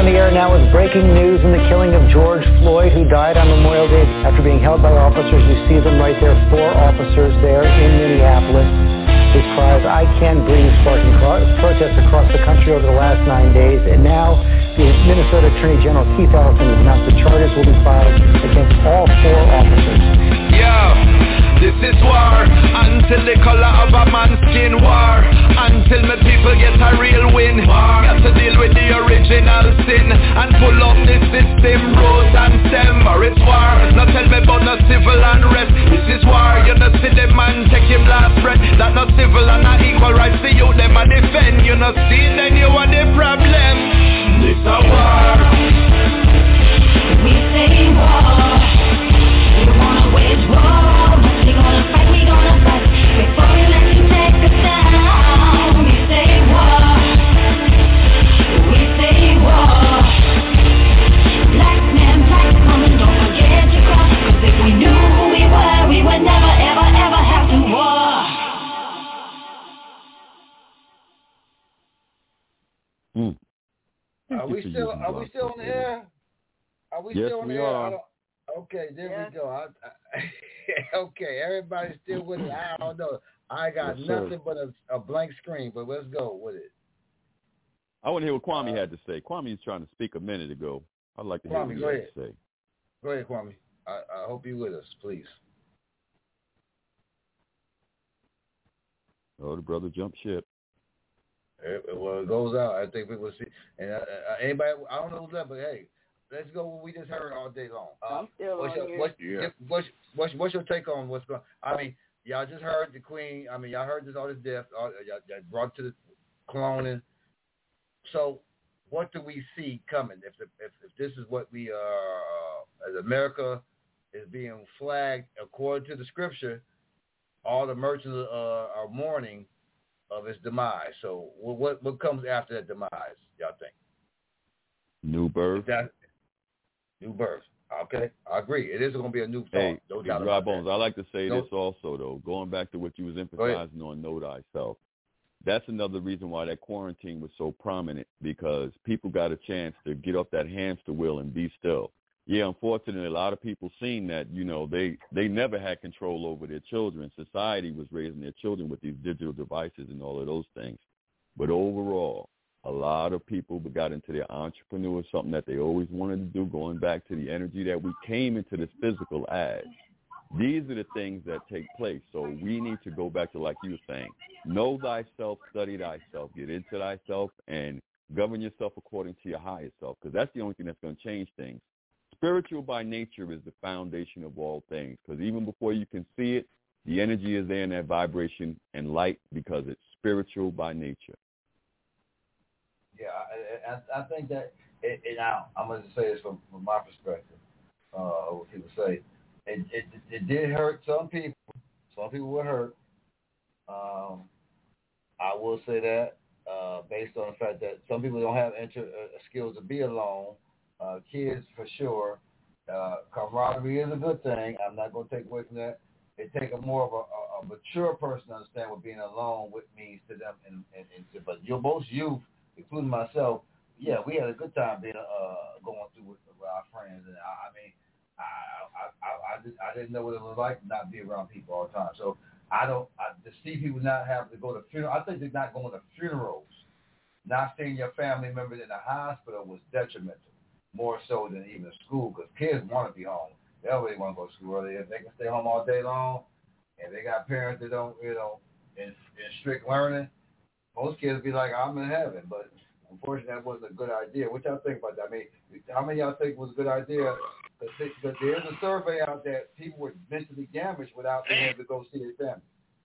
on the air now with breaking news in the killing of George Floyd, who died on Memorial Day after being held by officers. You see them right there, four officers there in Minneapolis. His cries, "I can't breathe," sparking protests across the country over the last nine days. And now the Minnesota Attorney General Keith Ellison has announced the charges will be filed against all four officers. Yeah, this is war. Until the color of a man's skin, war. Until my people get a real win, war. Got to deal with the original sin and pull up the system, roots and stem, or it's war. Now tell me about no civil unrest. This is war. You know see the man take him last breath. That no civil and not equal rights to you, them a defend. You know see then you are the problem. This a war. We say war. We wanna wage war. We gonna fight, we gonna fight. Before we let you take us down. We say war. We say war. Black men, black woman, don't forget your cross. Cause if we knew who we were, we would never, ever, ever have to war. Mm. Are we still? Are we still on the air? Are we yes, still on the we air? are. I don't, okay, there yes. we go. I, I, okay, everybody's still with it. I don't know. I got yes, nothing sir. but a, a blank screen. But let's go with it. I want to hear what Kwame uh, had to say. Kwame was trying to speak a minute ago. I'd like to hear Kwame, what he go had ahead. to say. Go ahead, Kwame. I, I hope you're with us, please. Oh, the brother jumped ship. It, well, it goes out. I think people see. And uh, uh, anybody, I don't know who's left, but hey, let's go. What we just heard all day long. Uh, I'm still what's, on your, here. what's, Yeah. what's, what's, what's your take on what's going? I mean, y'all just heard the Queen. I mean, y'all heard this all this death. All, y'all, y'all brought to the cloning. So, what do we see coming? If the, if, if this is what we uh, as America is being flagged according to the scripture, all the merchants uh, are mourning of its demise. So what what comes after that demise, y'all think? New birth. That, new birth. Okay, I agree. It is going to be a new thought. Hey, no hey doubt Dry about Bones, that. I like to say no. this also, though. Going back to what you was emphasizing on know thyself. That's another reason why that quarantine was so prominent, because people got a chance to get off that hamster wheel and be still. Yeah, unfortunately, a lot of people seen that, you know, they, they never had control over their children. Society was raising their children with these digital devices and all of those things. But overall, a lot of people got into their entrepreneur, something that they always wanted to do, going back to the energy that we came into this physical as. These are the things that take place. So we need to go back to, like you were saying, know thyself, study thyself, get into thyself, and govern yourself according to your higher self, because that's the only thing that's going to change things. Spiritual by nature is the foundation of all things, because even before you can see it, the energy is there in that vibration and light, because it's spiritual by nature. Yeah, I, I, I think that, it, it, now, I'm going to say this from, from my perspective, uh, what people say. It, it, it did hurt some people. Some people were hurt. Um, I will say that uh, based on the fact that some people don't have inter, uh, skills to be alone. Uh, kids, for sure. Uh, camaraderie is a good thing. I'm not going to take away from that. It takes a more of a, a, a mature person to understand what being alone with means to them. And, and, and but you're most youth, including myself, yeah, we had a good time being uh, going through with, with our friends. And I, I mean, I I, I, I, did, I didn't know what it was like to not be around people all the time. So I don't, I, to see people not have to go to funerals, I think they're not going to funerals. Not seeing your family members in the hospital was detrimental, more so than even school, because kids want to be home. They don't really want to go to school early. If they can stay home all day long, and they got parents that don't, you know, in, in strict learning, most kids be like, I'm in heaven. But unfortunately, that wasn't a good idea. What y'all think about that? I mean, how many of y'all think it was a good idea? Because there's a survey out that people were mentally damaged without being able to go see their family.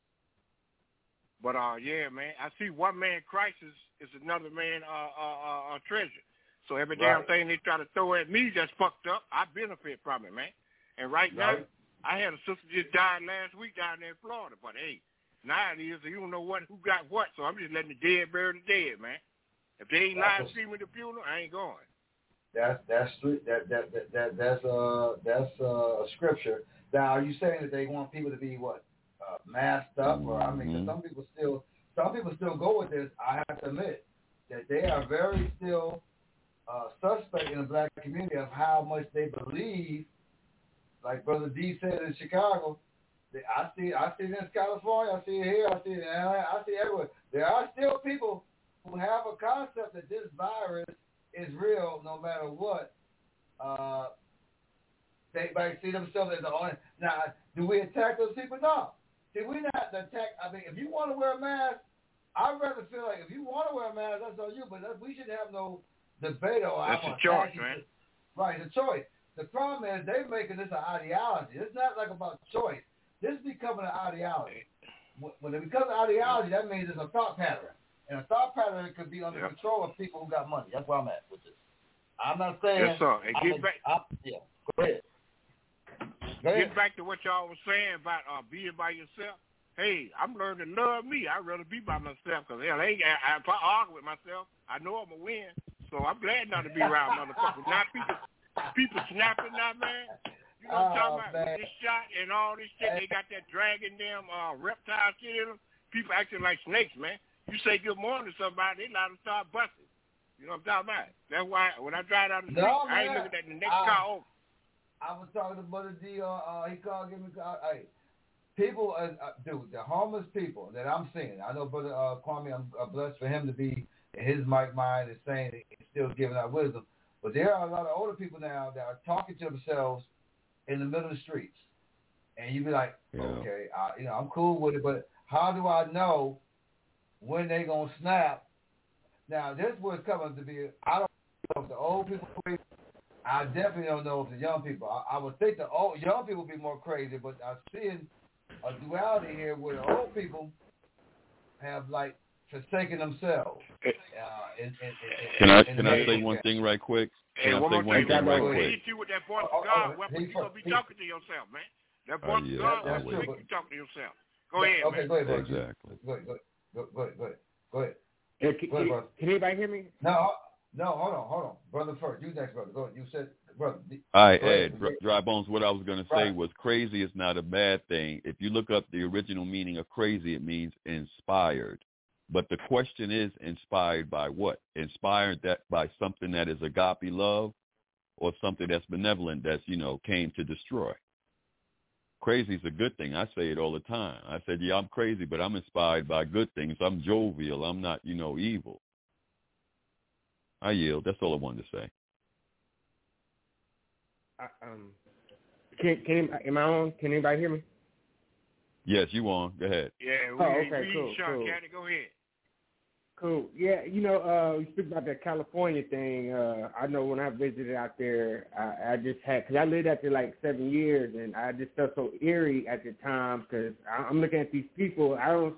But, uh, yeah, man, I see one man crisis is another man uh, uh, uh, treasure. So every damn right. thing they try to throw at me just fucked up. I benefit from it, man. And right, right. now, I had a sister just died last week down there in Florida. But, hey, nowadays, you don't know what who got what, so I'm just letting the dead bury the dead, man. If they ain't live streaming the funeral, I ain't going. That's that's that that that, that that's uh that's uh, a scripture. Now, are you saying that they want people to be what uh, masked up, or I mean, mm-hmm. some people still some people still go with this. I have to admit that they are very still uh, suspect in the black community of how much they believe. Like Brother D said in Chicago, they, I see, I see it in California, I see it here, I see it in L A, I see it everywhere. There are still people who have a concept that this virus is real, no matter what. Uh, they might see themselves as the only. Now, do we attack those people? No. See, we not attack. I mean, if you want to wear a mask, I'd rather feel like if you want to wear a mask, that's on you. But that, we should have no debate on. That's a choice, man. Right, it's a choice. The problem is they're making this an ideology. It's not like about choice. This is becoming an ideology. When it becomes an ideology, that means it's a thought pattern. And a thought pattern could be under yep. control of people who got money. That's where I'm at with this. I'm not saying. Yes, sir. And get I'm, back. I'm, yeah, go ahead. Go ahead. Get back to what y'all was saying about uh, being by yourself. Hey, I'm learning to love me. I'd rather be by myself because hell, I, I, if I argue with myself, I know I'm going to win. So I'm glad not to be around motherfuckers. Not people, people snapping now, man. You know what I'm Oh, talking about? With this shot and all this shit, they got that dragon damn uh, reptile shit in them. People acting like snakes, man. You say good morning to somebody, they allowed to start busting. You know what I'm talking about? That's why when I drive down the street, No, I ain't man. looking at the next I, car over. I was talking to Brother D. Uh, uh, he called, give me a call. Hey, people, uh, uh, dude, the homeless people that I'm seeing. I know Brother uh, Kwame, I'm uh, blessed for him to be in his mic mind and saying he's still giving out wisdom. But there are a lot of older people now that are talking to themselves in the middle of the streets. And you be like, yeah. okay, I, you know, I'm cool with it, but how do I know when they going to snap? Now, this was coming to be, I don't know if the old people, I definitely don't know if the young people. I, I would think the old young people would be more crazy, but I'm seeing a duality here where the old people have, like, forsaken themselves. Uh, and, and, and, can I, and can I say one thing right quick? Can Hey, I one say more one thing, thing man. right When quick? he hit you with that voice Oh, of God oh, weapon, he- you going to be he- talking to yourself, man. That Oh, voice yeah, of God I weapon will. make you talk to yourself. Go ahead, okay, man. go ahead, bro. Exactly. Go ahead, go ahead, go, go ahead, go ahead, go ahead. Yeah, can, Go ahead, can, brother. can anybody hear me? No, no, hold on, hold on, brother. First, you next, brother. Go ahead. You said, brother. All right, go ahead. Ed, Dry, Dry Bones, what I was going to say Right. was crazy is not a bad thing. If you look up the original meaning of crazy, it means inspired. But the question is, inspired by what? Inspired that by something that is agape love or something that's benevolent that's, you know, came to destroy. Crazy is a good thing. I say it all the time. I said, yeah, I'm crazy, but I'm inspired by good things. I'm jovial. I'm not, you know, evil. I yield. That's all I wanted to say. I, um, can can am I on? Can anybody hear me? Yes, you on. Go ahead. Yeah, we, Oh, okay, we cool, Sean cool. Caddy, go ahead. Cool. Yeah, you know, uh, we speak about that California thing. Uh, I know when I visited out there, I, I just had, because I lived out there like seven years, and I just felt so eerie at the time because I'm looking at these people. I don't,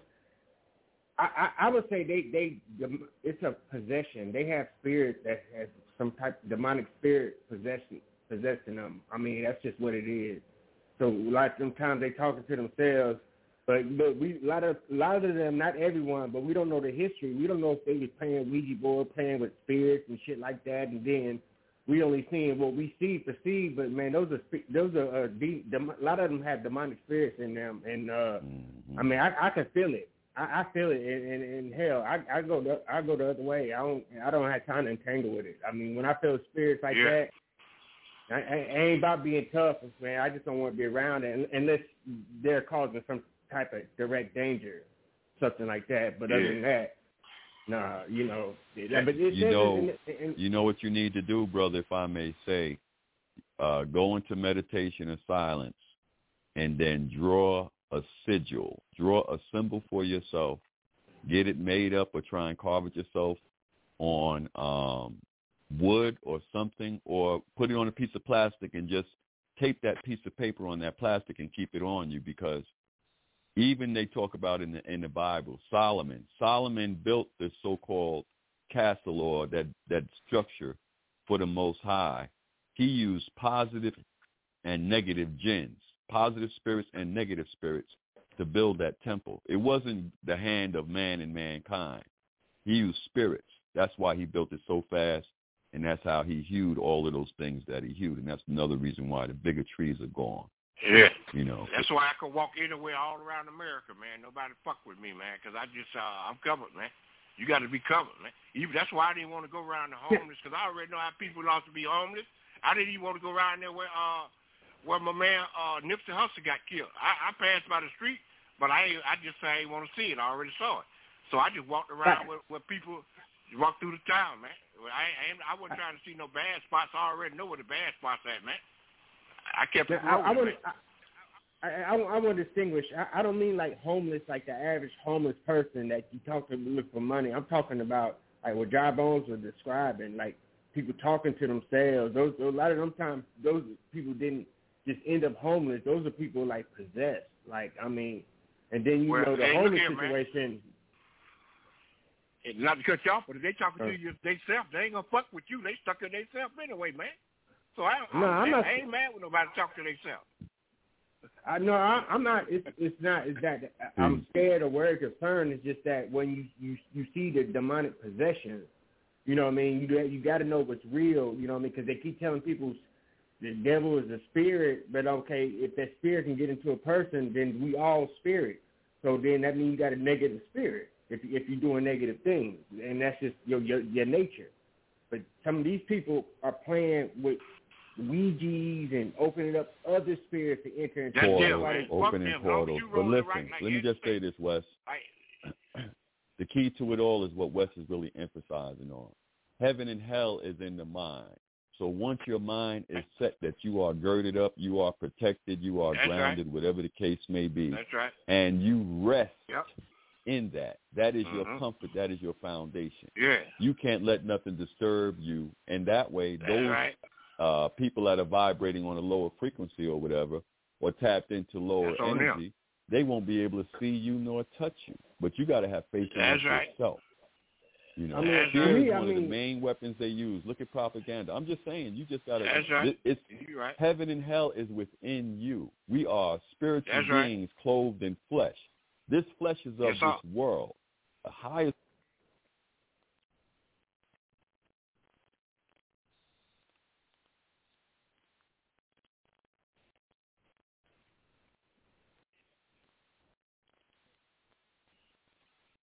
I, I, I would say they, they, it's a possession. They have spirits that has some type of demonic spirit possession, possessing them. I mean, that's just what it is. So a lot of sometimes they talking to themselves. But but we a lot of a lot of them, not everyone, but we don't know the history. We don't know if they was playing Ouija board, playing with spirits and shit like that, and then we only seeing what we see, perceive. But man, those are those are uh, de- dem- a lot of them have demonic spirits in them, and uh, mm-hmm. I mean, I, I can feel it. I, I feel it, and, and, and hell, I, I go the, I go the other way. I don't I don't have time to entangle with it. I mean, when I feel spirits like Yeah. that. I, I ain't about being tough, man. I just don't want to be around it unless they're causing some type of direct danger, something like that. But Yeah. other than that, nah, you know. But it You says know, in, in, you know what you need to do, brother, if I may say. Uh, go into meditation and silence and then draw a sigil. Draw a symbol for yourself. Get it made up or try and carve it yourself on um, wood or something, or put it on a piece of plastic and just tape that piece of paper on that plastic and keep it on you, because even they talk about in the in the Bible, Solomon, Solomon built this so-called castle or that, that structure for the Most High. He used positive and negative jinns, positive spirits and negative spirits to build that temple. It wasn't the hand of man and mankind. He used spirits. That's why he built it so fast. And that's how he hewed all of those things that he hewed. And that's another reason why the bigger trees are gone. Yeah. You know. That's why I can walk anywhere all around America, man. Nobody fuck with me, man, because I just, uh, I'm covered, man. You got to be covered, man. Even, that's why I didn't want to go around the homeless, because I already know how people lost to be homeless. I didn't even want to go around there where uh where my man uh Nipsey Hussle got killed. I, I passed by the street, but I I just say I didn't want to see it. I already saw it, so I just walked around where, where people walk through the town, man. I ain't, I wasn't trying to see no bad spots. I already know where the bad spots at, man. I kept it I, I, rolling, want, I, I, I want to distinguish. I, I don't mean like homeless, like the average homeless person that you talk to look for money. I'm talking about like what Dry Bones was describing, like people talking to themselves. Those a lot of them times, those people didn't just end up homeless. Those are people like possessed. Like I mean, and then you well, know the hey, homeless here, situation. And not to cut you off, but if they talking uh, to you themselves, they ain't gonna fuck with you. They stuck to themselves anyway, man. So I, no, I, I'm not, I ain't mad with nobody talking to themselves. I know I, I'm not. It's, it's not. It's that I'm scared or worried, concerned. It's just that when you, you you see the demonic possession, you know what I mean. You you got to know what's real. You know what I mean, because they keep telling people the devil is a spirit, but okay, if that spirit can get into a person, then we all spirit. So then that means you got a negative spirit if if you're doing negative things, and that's just your your, your nature. But some of these people are playing with Ouija's and opening up other spirits to enter into portals, opening portals. But listen, right, let me just say this, Wes. The key to it all is what Wes is really emphasizing on. Heaven and hell is in the mind. So once your mind is set that you are girded up, you are protected, you are That's grounded, right. whatever the case may be, That's right. and you rest yep. in that, that is mm-hmm. your comfort, that is your foundation. Yeah. You can't let nothing disturb you, and that way That's those right. uh, people that are vibrating on a lower frequency or whatever, or tapped into lower energy, them. They won't be able to see you nor touch you. But you got to have faith in right. yourself. You know, I mean, fear me, is I one mean, of the main weapons they use. Look at propaganda. I'm just saying, you just got to. Right. It's You're right. heaven and hell is within you. We are spiritual That's beings right. clothed in flesh. This flesh is of yes, this world. The highest